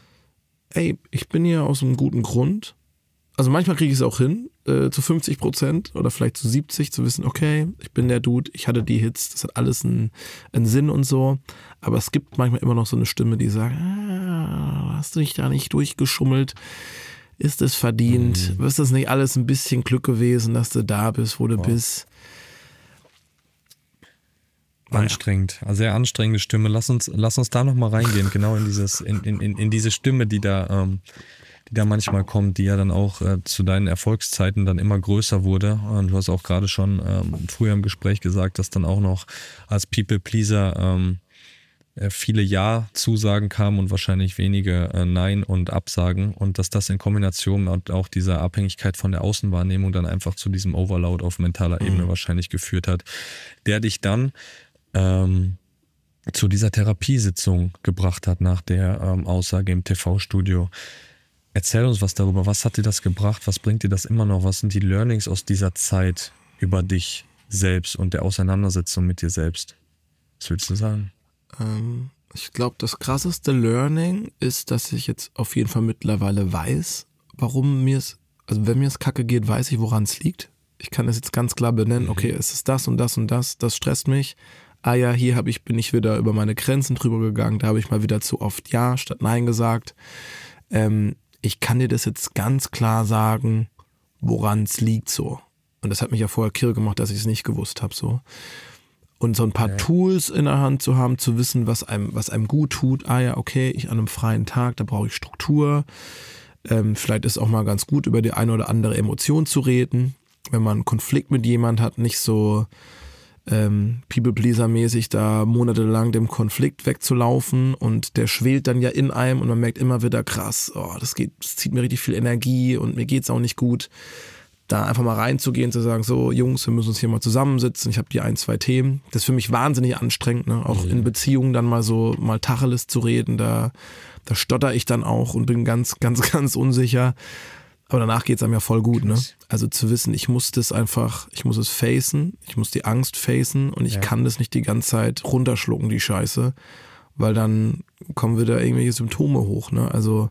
ey, ich bin hier aus einem guten Grund. Also manchmal kriege ich es auch hin, äh, zu fünfzig Prozent oder vielleicht zu siebzig, zu wissen, okay, ich bin der Dude, ich hatte die Hits, das hat alles einen, einen Sinn und so. Aber es gibt manchmal immer noch so eine Stimme, die sagt, ah, hast du dich da nicht durchgeschummelt? Ist es verdient? Mhm. Ist das nicht alles ein bisschen Glück gewesen, dass du da bist, wo du wow. bist? Anstrengend, also sehr anstrengende Stimme. Lass uns, lass uns da nochmal reingehen, genau in dieses, in, in, in diese Stimme, die da, ähm, die da manchmal kommt, die ja dann auch äh, zu deinen Erfolgszeiten dann immer größer wurde. Und du hast auch gerade schon ähm, früher im Gespräch gesagt, dass dann auch noch als People-Pleaser ähm, viele Ja-Zusagen kamen und wahrscheinlich wenige äh, Nein und Absagen und dass das in Kombination mit auch dieser Abhängigkeit von der Außenwahrnehmung dann einfach zu diesem Overload auf mentaler Ebene mhm. wahrscheinlich geführt hat, der dich dann ähm, zu dieser Therapiesitzung gebracht hat nach der ähm, Aussage im T V-Studio. Erzähl uns was darüber. Was hat dir das gebracht? Was bringt dir das immer noch? Was sind die Learnings aus dieser Zeit über dich selbst und der Auseinandersetzung mit dir selbst? Was willst du sagen? Ähm, ich glaube, das krasseste Learning ist, dass ich jetzt auf jeden Fall mittlerweile weiß, warum mir es, also wenn mir es kacke geht, weiß ich, woran es liegt. Ich kann es jetzt ganz klar benennen, okay, es ist das und das und das, das stresst mich. Ah ja, hier hab ich, bin ich wieder über meine Grenzen drüber gegangen, da habe ich mal wieder zu oft Ja statt Nein gesagt. Ähm, ich kann dir das jetzt ganz klar sagen, woran es liegt so. Und das hat mich ja vorher kirre gemacht, dass ich es nicht gewusst habe so. Und so ein paar ja. Tools in der Hand zu haben, zu wissen, was einem, was einem gut tut. Ah ja, okay, ich an einem freien Tag, da brauche ich Struktur. Ähm, vielleicht ist auch mal ganz gut, über die eine oder andere Emotion zu reden. Wenn man einen Konflikt mit jemand hat, nicht so ähm, People-Pleaser-mäßig da monatelang dem Konflikt wegzulaufen und der schwelt dann ja in einem und man merkt immer wieder krass, oh, das geht, das zieht mir richtig viel Energie und mir geht's auch nicht gut. da einfach mal reinzugehen, zu sagen, so Jungs, wir müssen uns hier mal zusammensitzen, ich habe die ein, zwei Themen. Das ist für mich wahnsinnig anstrengend, ne? Auch mhm. in Beziehungen dann mal so mal Tacheles zu reden, da, da stotter ich dann auch und bin ganz, ganz, ganz unsicher. Aber danach geht es einem ja voll gut, ne? Also zu wissen, ich muss das einfach, ich muss es facen, ich muss die Angst facen und ich ja. kann das nicht die ganze Zeit runterschlucken, die Scheiße, weil dann kommen wieder irgendwelche Symptome hoch, ne? Also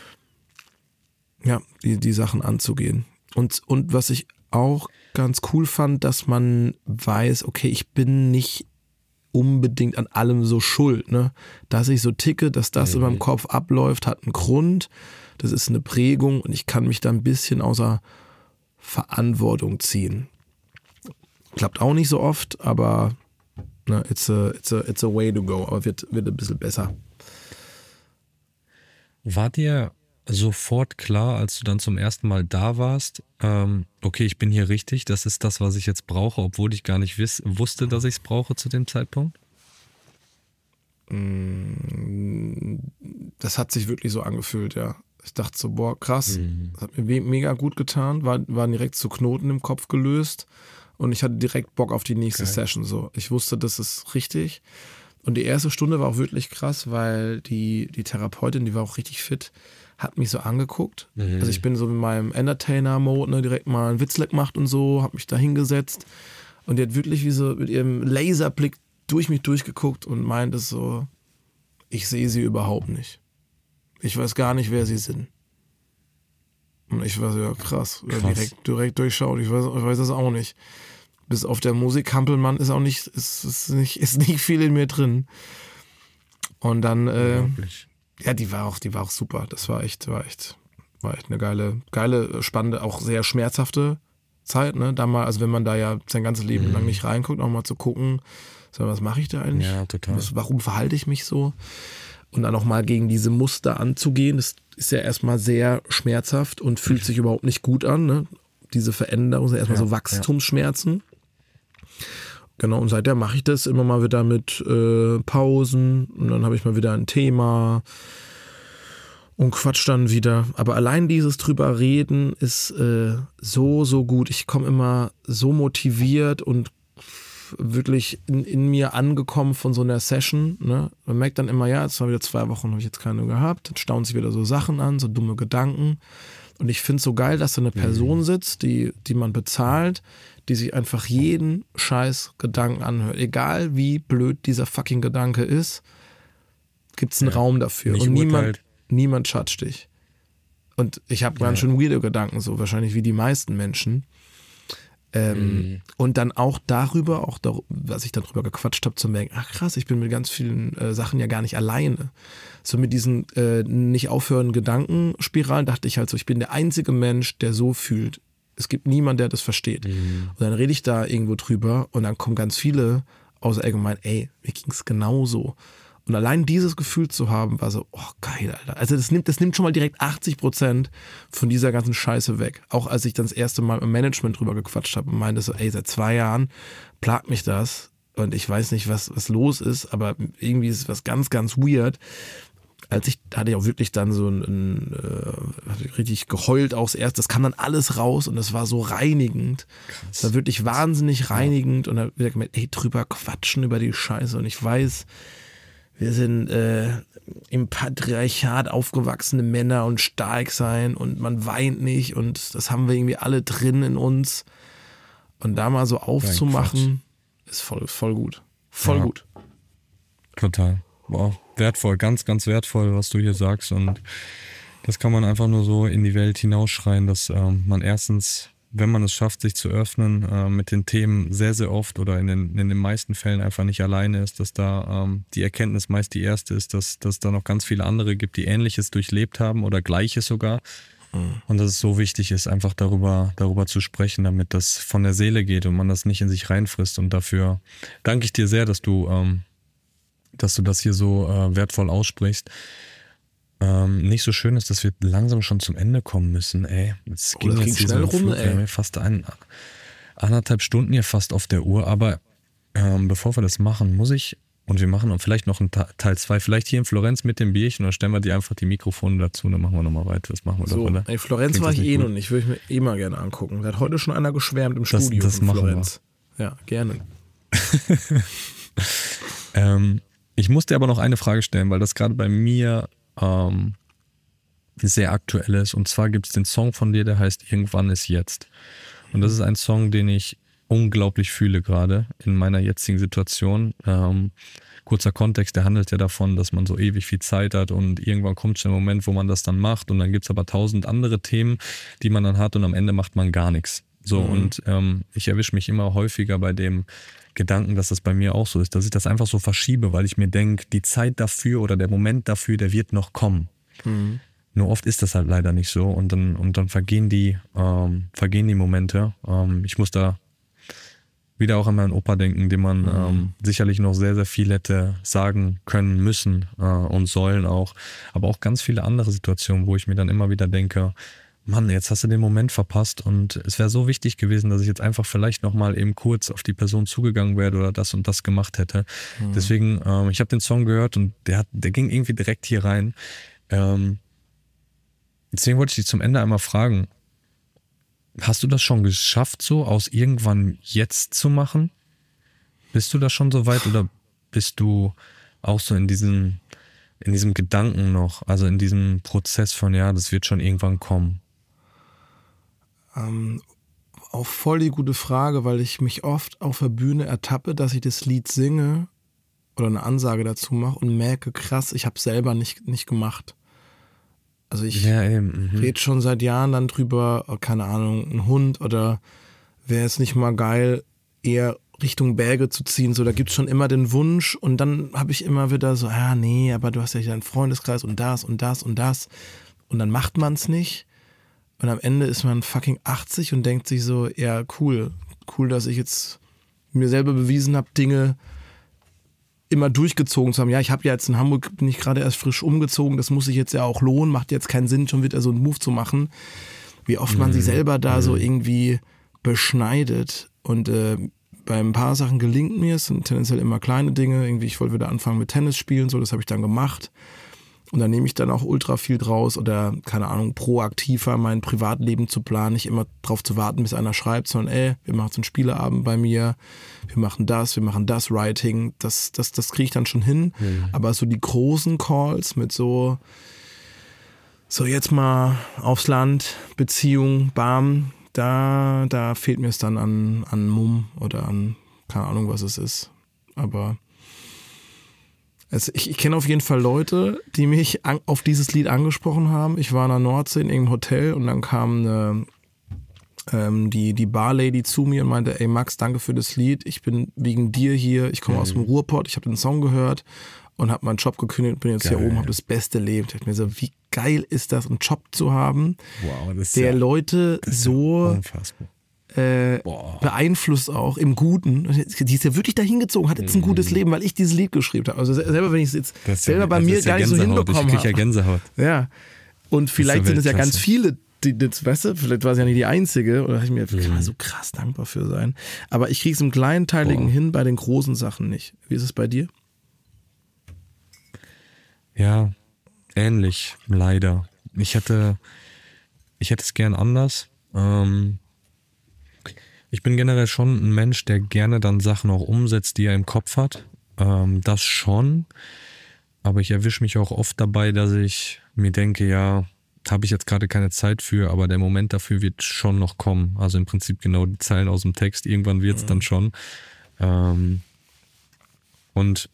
ja, die, die Sachen anzugehen. Und, und was ich auch ganz cool fand, dass man weiß, okay, ich bin nicht unbedingt an allem so schuld, ne? Dass ich so ticke, dass das mhm. in meinem Kopf abläuft, hat einen Grund, das ist eine Prägung und ich kann mich da ein bisschen außer Verantwortung ziehen. Klappt auch nicht so oft, aber ne, it's, a, it's, a, it's a way to go, aber wird, wird ein bisschen besser. War dir sofort klar, als du dann zum ersten Mal da warst, ähm, okay, ich bin hier richtig, das ist das, was ich jetzt brauche, obwohl ich gar nicht wiss, wusste, dass ich es brauche zu dem Zeitpunkt? Das hat sich wirklich so angefühlt, ja. Ich dachte so, boah, krass, mhm. das hat mir mega gut getan, war, war direkt zu Knoten im Kopf gelöst und ich hatte direkt Bock auf die nächste okay. Session. So. Ich wusste, das ist richtig. Und die erste Stunde war auch wirklich krass, weil die, die Therapeutin, die war auch richtig fit, hat mich so angeguckt. Mhm. Also ich bin so in meinem Entertainer-Mode, ne, direkt mal einen Witzleck gemacht und so, hab mich da hingesetzt und die hat wirklich wie so mit ihrem Laserblick durch mich durchgeguckt und meinte so, ich sehe sie überhaupt nicht. Ich weiß gar nicht, wer sie sind. Und ich war so, ja krass, krass. Direkt, direkt durchschaut, ich weiß, ich weiß das auch nicht. Bis auf der Musik Hampelmann ist auch nicht, ist, ist nicht, ist nicht viel in mir drin. Und dann, äh, ja, die war auch, die war auch super. Das war echt, war echt, war echt eine geile, geile, spannende, auch sehr schmerzhafte Zeit, ne? Da mal, also wenn man da ja sein ganzes Leben mhm. lang nicht reinguckt, auch mal zu gucken, so, was mache ich da eigentlich? Ja, total. Was, warum verhalte ich mich so? Und dann auch mal gegen diese Muster anzugehen, das ist ja erstmal sehr schmerzhaft und fühlt sich überhaupt nicht gut an, ne? Diese Veränderung sind erstmal ja, so Wachstumsschmerzen. Ja. Genau, und seitdem mache ich das immer mal wieder mit äh, Pausen und dann habe ich mal wieder ein Thema und quatsch dann wieder. Aber allein dieses drüber reden ist äh, so, so gut. Ich komme immer so motiviert und wirklich in, in mir angekommen von so einer Session. Ne? Man merkt dann immer, ja, jetzt war wieder zwei Wochen, habe ich jetzt keine gehabt. Dann staunen sich wieder so Sachen an, so dumme Gedanken. Und ich finde es so geil, dass da eine Person sitzt, die, die man bezahlt, die sich einfach jeden scheiß Gedanken anhört. Egal wie blöd dieser fucking Gedanke ist, gibt es einen ja, Raum dafür. Und niemand, niemand judgt dich. Und ich habe ja. ganz schön weirde Gedanken, so wahrscheinlich wie die meisten Menschen. Ähm, mhm. Und dann auch darüber, auch dar- was ich dann drüber gequatscht habe, zu merken, ach krass, ich bin mit ganz vielen äh, Sachen ja gar nicht alleine. So mit diesen äh, nicht aufhörenden Gedankenspiralen dachte ich halt so, ich bin der einzige Mensch, der so fühlt. Es gibt niemanden, der das versteht. Mhm. Und dann rede ich da irgendwo drüber und dann kommen ganz viele außer allgemein, ey, mir ging es genauso. Und allein dieses Gefühl zu haben, war so, oh geil, Alter. Also das nimmt, das nimmt schon mal direkt achtzig Prozent von dieser ganzen Scheiße weg. Auch als ich dann das erste Mal im Management drüber gequatscht habe und meinte so, ey, seit zwei Jahren plagt mich das und ich weiß nicht, was, was los ist, aber irgendwie ist es was ganz, ganz weird. Als ich, hatte ich auch wirklich dann so ein, ein äh, richtig geheult auch das erste, das kam dann alles raus und das war so reinigend. Es war wirklich wahnsinnig reinigend und dann wieder gemerkt, ey, drüber quatschen über die Scheiße und ich weiß, wir sind äh, im Patriarchat aufgewachsene Männer und stark sein und man weint nicht und das haben wir irgendwie alle drin in uns. Und da mal so aufzumachen, ist voll, voll gut. Voll ja. gut. Total. Wow. Wertvoll, ganz, ganz wertvoll, was du hier sagst. Und das kann man einfach nur so in die Welt hinausschreien, dass ähm, man erstens, wenn man es schafft, sich zu öffnen, äh, mit den Themen sehr, sehr oft oder in den, in den meisten Fällen einfach nicht alleine ist, dass da ähm, die Erkenntnis meist die erste ist, dass, dass da noch ganz viele andere gibt, die Ähnliches durchlebt haben oder Gleiches sogar. Mhm. Und dass es so wichtig ist, einfach darüber, darüber zu sprechen, damit das von der Seele geht und man das nicht in sich reinfrisst. Und dafür danke ich dir sehr, dass du, ähm, dass du das hier so äh, wertvoll aussprichst. Ähm, nicht so schön ist, dass wir langsam schon zum Ende kommen müssen, ey. Es oh, ging das jetzt ging schnell rum, ey. Wir haben fast ein, anderthalb Stunden hier fast auf der Uhr, aber ähm, bevor wir das machen, muss ich Und wir machen dann vielleicht noch einen Teil zwei, vielleicht hier in Florenz mit dem Bierchen, dann stellen wir die einfach die Mikrofone dazu und dann machen wir nochmal weiter. Das machen wir so, doch, oder? Ey, Florenz Klingt war das ich nicht eh gut? noch nicht, würde ich mir eh mal gerne angucken. Da hat heute schon einer geschwärmt im Das- Studio das in machen wir. Florenz. Ja, gerne. Ähm, ich muss dir aber noch eine Frage stellen, weil das gerade bei mir ähm, sehr aktuell ist. Und zwar gibt es den Song von dir, der heißt Irgendwann ist jetzt. Und das ist ein Song, den ich unglaublich fühle gerade in meiner jetzigen Situation. Ähm, kurzer Kontext, der handelt ja davon, dass man so ewig viel Zeit hat und irgendwann kommt der Moment, wo man das dann macht und dann gibt es aber tausend andere Themen, die man dann hat und am Ende macht man gar nichts. So, Mhm. und ähm, ich erwische mich immer häufiger bei dem Gedanken, dass das bei mir auch so ist, dass ich das einfach so verschiebe, weil ich mir denke, die Zeit dafür oder der Moment dafür, der wird noch kommen. Mhm. Nur oft ist das halt leider nicht so und dann, und dann vergehen die, ähm, vergehen die Momente. Ähm, ich muss da wieder auch an meinen Opa denken, dem man ähm, sicherlich noch sehr, sehr viel hätte sagen können, müssen äh, und sollen auch. Aber auch ganz viele andere Situationen, wo ich mir dann immer wieder denke, Mann, jetzt hast du den Moment verpasst und es wäre so wichtig gewesen, dass ich jetzt einfach vielleicht nochmal eben kurz auf die Person zugegangen wäre oder das und das gemacht hätte. Mhm. Deswegen, ähm, ich habe den Song gehört und der, hat, der ging irgendwie direkt hier rein. Ähm, deswegen wollte ich dich zum Ende einmal fragen, hast du das schon geschafft, so aus irgendwann jetzt zu machen? Bist du da schon so weit oder bist du auch so in diesem, in diesem Gedanken noch, also in diesem Prozess von, ja, das wird schon irgendwann kommen? Ähm, auch voll die gute Frage, weil ich mich oft auf der Bühne ertappe, dass ich das Lied singe oder eine Ansage dazu mache und merke, krass, ich habe es selber nicht, nicht gemacht. Also ich Ja, eben. Mhm. rede schon seit Jahren dann drüber, oh, keine Ahnung, ein Hund oder wäre es nicht mal geil, eher Richtung Berge zu ziehen. So, da gibt es schon immer den Wunsch und dann habe ich immer wieder so, ah nee, aber du hast ja hier einen Freundeskreis und das und das und das und dann macht man es nicht und am Ende ist man fucking achtzig und denkt sich so, ja cool, cool, dass ich jetzt mir selber bewiesen habe, Dinge immer durchgezogen zu haben. Ja, ich habe ja jetzt in Hamburg, bin ich gerade erst frisch umgezogen, das muss sich jetzt ja auch lohnen, macht jetzt keinen Sinn, schon wieder so einen Move zu machen. Wie oft man sich selber da so irgendwie beschneidet und äh, bei ein paar Sachen gelingt mir, es sind tendenziell immer kleine Dinge, irgendwie ich wollte wieder anfangen mit Tennis spielen, so, das habe ich dann gemacht und dann nehme ich dann auch ultra viel draus oder, keine Ahnung, proaktiver mein Privatleben zu planen, nicht immer drauf zu warten, bis einer schreibt, sondern ey, wir machen so einen Spieleabend bei mir, wir machen das, wir machen das Writing, das, das, das kriege ich dann schon hin, mhm. aber so die großen Calls mit so, so jetzt mal aufs Land, Beziehung, bam, da, da fehlt mir es dann an, an Mumm oder an, keine Ahnung, was es ist, aber also ich, ich kenne auf jeden Fall Leute, die mich an, auf dieses Lied angesprochen haben. Ich war in der Nordsee in irgendeinem Hotel und dann kam eine, ähm, die, die Barlady zu mir und meinte, ey Max, danke für das Lied. Ich bin wegen dir hier. Ich komme mhm. aus dem Ruhrpott. Ich habe den Song gehört und habe meinen Job gekündigt. Bin jetzt geil. Hier oben, habe das beste Leben. Ich dachte mir so, wie geil ist das, einen Job zu haben, wow, das ist der ja, Leute das ist so ja unfassbar. Äh, beeinflusst auch im Guten. Die ist ja wirklich dahin gezogen, hat jetzt ein gutes Leben, weil ich dieses Lied geschrieben habe. Also selber, wenn ich es jetzt selber ja, bei mir gar nicht so hinbekommen habe. Ich kriege ja Gänsehaut. Ja. Und vielleicht sind es ja ganz viele, die, das, weißt du, vielleicht war es ja nicht die einzige. Oder ich mir, kann man so krass dankbar für sein. Aber ich kriege es im Kleinteiligen Boah. hin, bei den großen Sachen nicht. Wie ist es bei dir? Ja, ähnlich, leider. Ich hätte, ich hätte es gern anders. Ähm, Ich bin generell schon ein Mensch, der gerne dann Sachen auch umsetzt, die er im Kopf hat. Ähm, das schon. Aber ich erwische mich auch oft dabei, dass ich mir denke, ja, habe ich jetzt gerade keine Zeit für, aber der Moment dafür wird schon noch kommen. Also im Prinzip genau die Zeilen aus dem Text. Irgendwann wird es mhm. dann schon. Ähm, und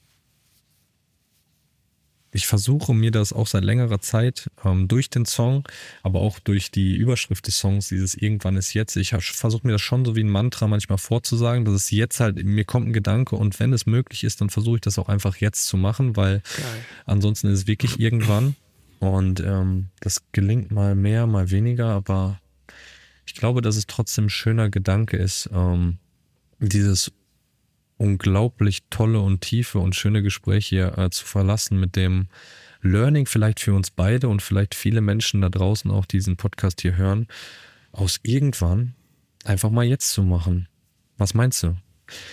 ich versuche mir das auch seit längerer Zeit ähm, durch den Song, aber auch durch die Überschrift des Songs, dieses Irgendwann ist jetzt. Ich versuche mir das schon so wie ein Mantra manchmal vorzusagen, dass es jetzt halt, mir kommt ein Gedanke und wenn es möglich ist, dann versuche ich das auch einfach jetzt zu machen, weil Geil. ansonsten ist es wirklich irgendwann und ähm, das gelingt mal mehr, mal weniger, aber ich glaube, dass es trotzdem ein schöner Gedanke ist, ähm, dieses unglaublich tolle und tiefe und schöne Gespräch hier äh, zu verlassen mit dem Learning vielleicht für uns beide und vielleicht viele Menschen da draußen auch diesen Podcast hier hören, aus irgendwann einfach mal jetzt zu machen. Was meinst du?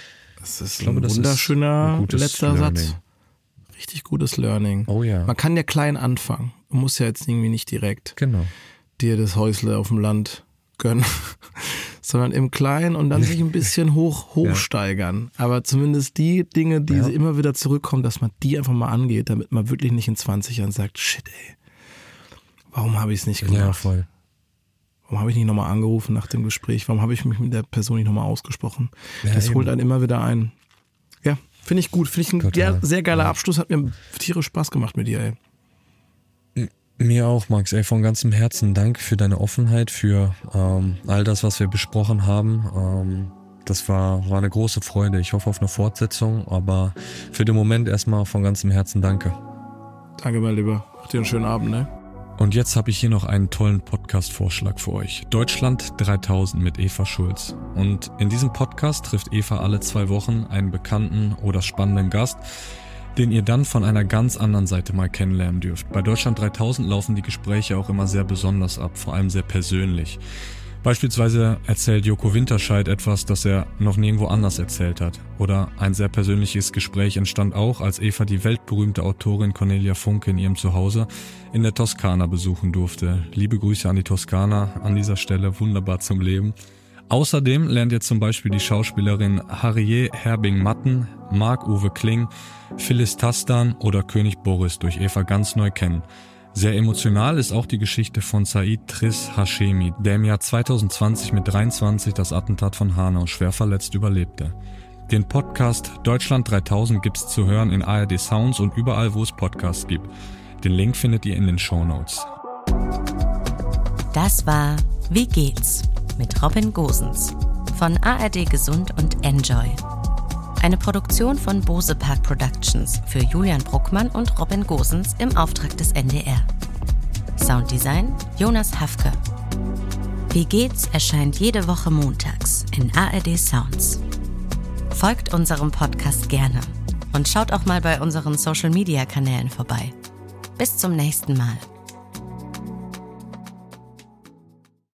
Das ist ich glaube, ein das wunderschöner ist ein letzter Learning. Satz. Richtig gutes Learning. Oh ja. Man kann ja klein anfangen. Du musst ja jetzt irgendwie nicht direkt Genau. dir das Häusle auf dem Land gönnen, sondern im Kleinen und dann sich ein bisschen hoch hochsteigern. Ja. Aber zumindest die Dinge, die ja. immer wieder zurückkommen, dass man die einfach mal angeht, damit man wirklich nicht in zwanzig Jahren sagt, shit ey, warum habe ich es nicht gemacht? Ja, voll. Warum habe ich nicht nochmal angerufen nach dem Gespräch? Warum habe ich mich mit der Person nicht nochmal ausgesprochen? Ja, das eben. holt einen immer wieder ein. Ja, finde ich gut. Finde ich ein Total. sehr, sehr geiler ja. Abschluss. Hat mir tierisch Spaß gemacht mit dir, ey. Mir auch, Max. Ey, von ganzem Herzen Dank für deine Offenheit, für ähm, all das, was wir besprochen haben. Ähm, das war, war eine große Freude. Ich hoffe auf eine Fortsetzung, aber für den Moment erstmal von ganzem Herzen danke. Danke, mein Lieber. Mach dir einen schönen Abend, ne? Und jetzt habe ich hier noch einen tollen Podcast-Vorschlag für euch. Deutschland dreitausend mit Eva Schulz. Und in diesem Podcast trifft Eva alle zwei Wochen einen bekannten oder spannenden Gast, den ihr dann von einer ganz anderen Seite mal kennenlernen dürft. Bei Deutschland dreitausend laufen die Gespräche auch immer sehr besonders ab, vor allem sehr persönlich. Beispielsweise erzählt Joko Winterscheid etwas, das er noch nirgendwo anders erzählt hat. Oder ein sehr persönliches Gespräch entstand auch, als Eva die weltberühmte Autorin Cornelia Funke in ihrem Zuhause in der Toskana besuchen durfte. Liebe Grüße an die Toskana, an dieser Stelle wunderbar zum Leben. Außerdem lernt ihr zum Beispiel die Schauspielerin Harriet Herbing-Matten, Marc-Uwe Kling, Phyllis Tastan oder König Boris durch Eva ganz neu kennen. Sehr emotional ist auch die Geschichte von Said Tris Hashemi, der im Jahr zwanzig zwanzig mit dreiundzwanzig das Attentat von Hanau schwer verletzt überlebte. Den Podcast Deutschland dreitausend gibt's zu hören in A R D Sounds und überall, wo es Podcasts gibt. Den Link findet ihr in den Shownotes. Das war Wie geht's? Mit Robin Gosens von A R D Gesund und Enjoy. Eine Produktion von Bose Park Productions für Julian Bruckmann und Robin Gosens im Auftrag des N D R. Sounddesign Jonas Hafke. Wie geht's erscheint jede Woche montags in A R D Sounds. Folgt unserem Podcast gerne und schaut auch mal bei unseren Social Media Kanälen vorbei. Bis zum nächsten Mal.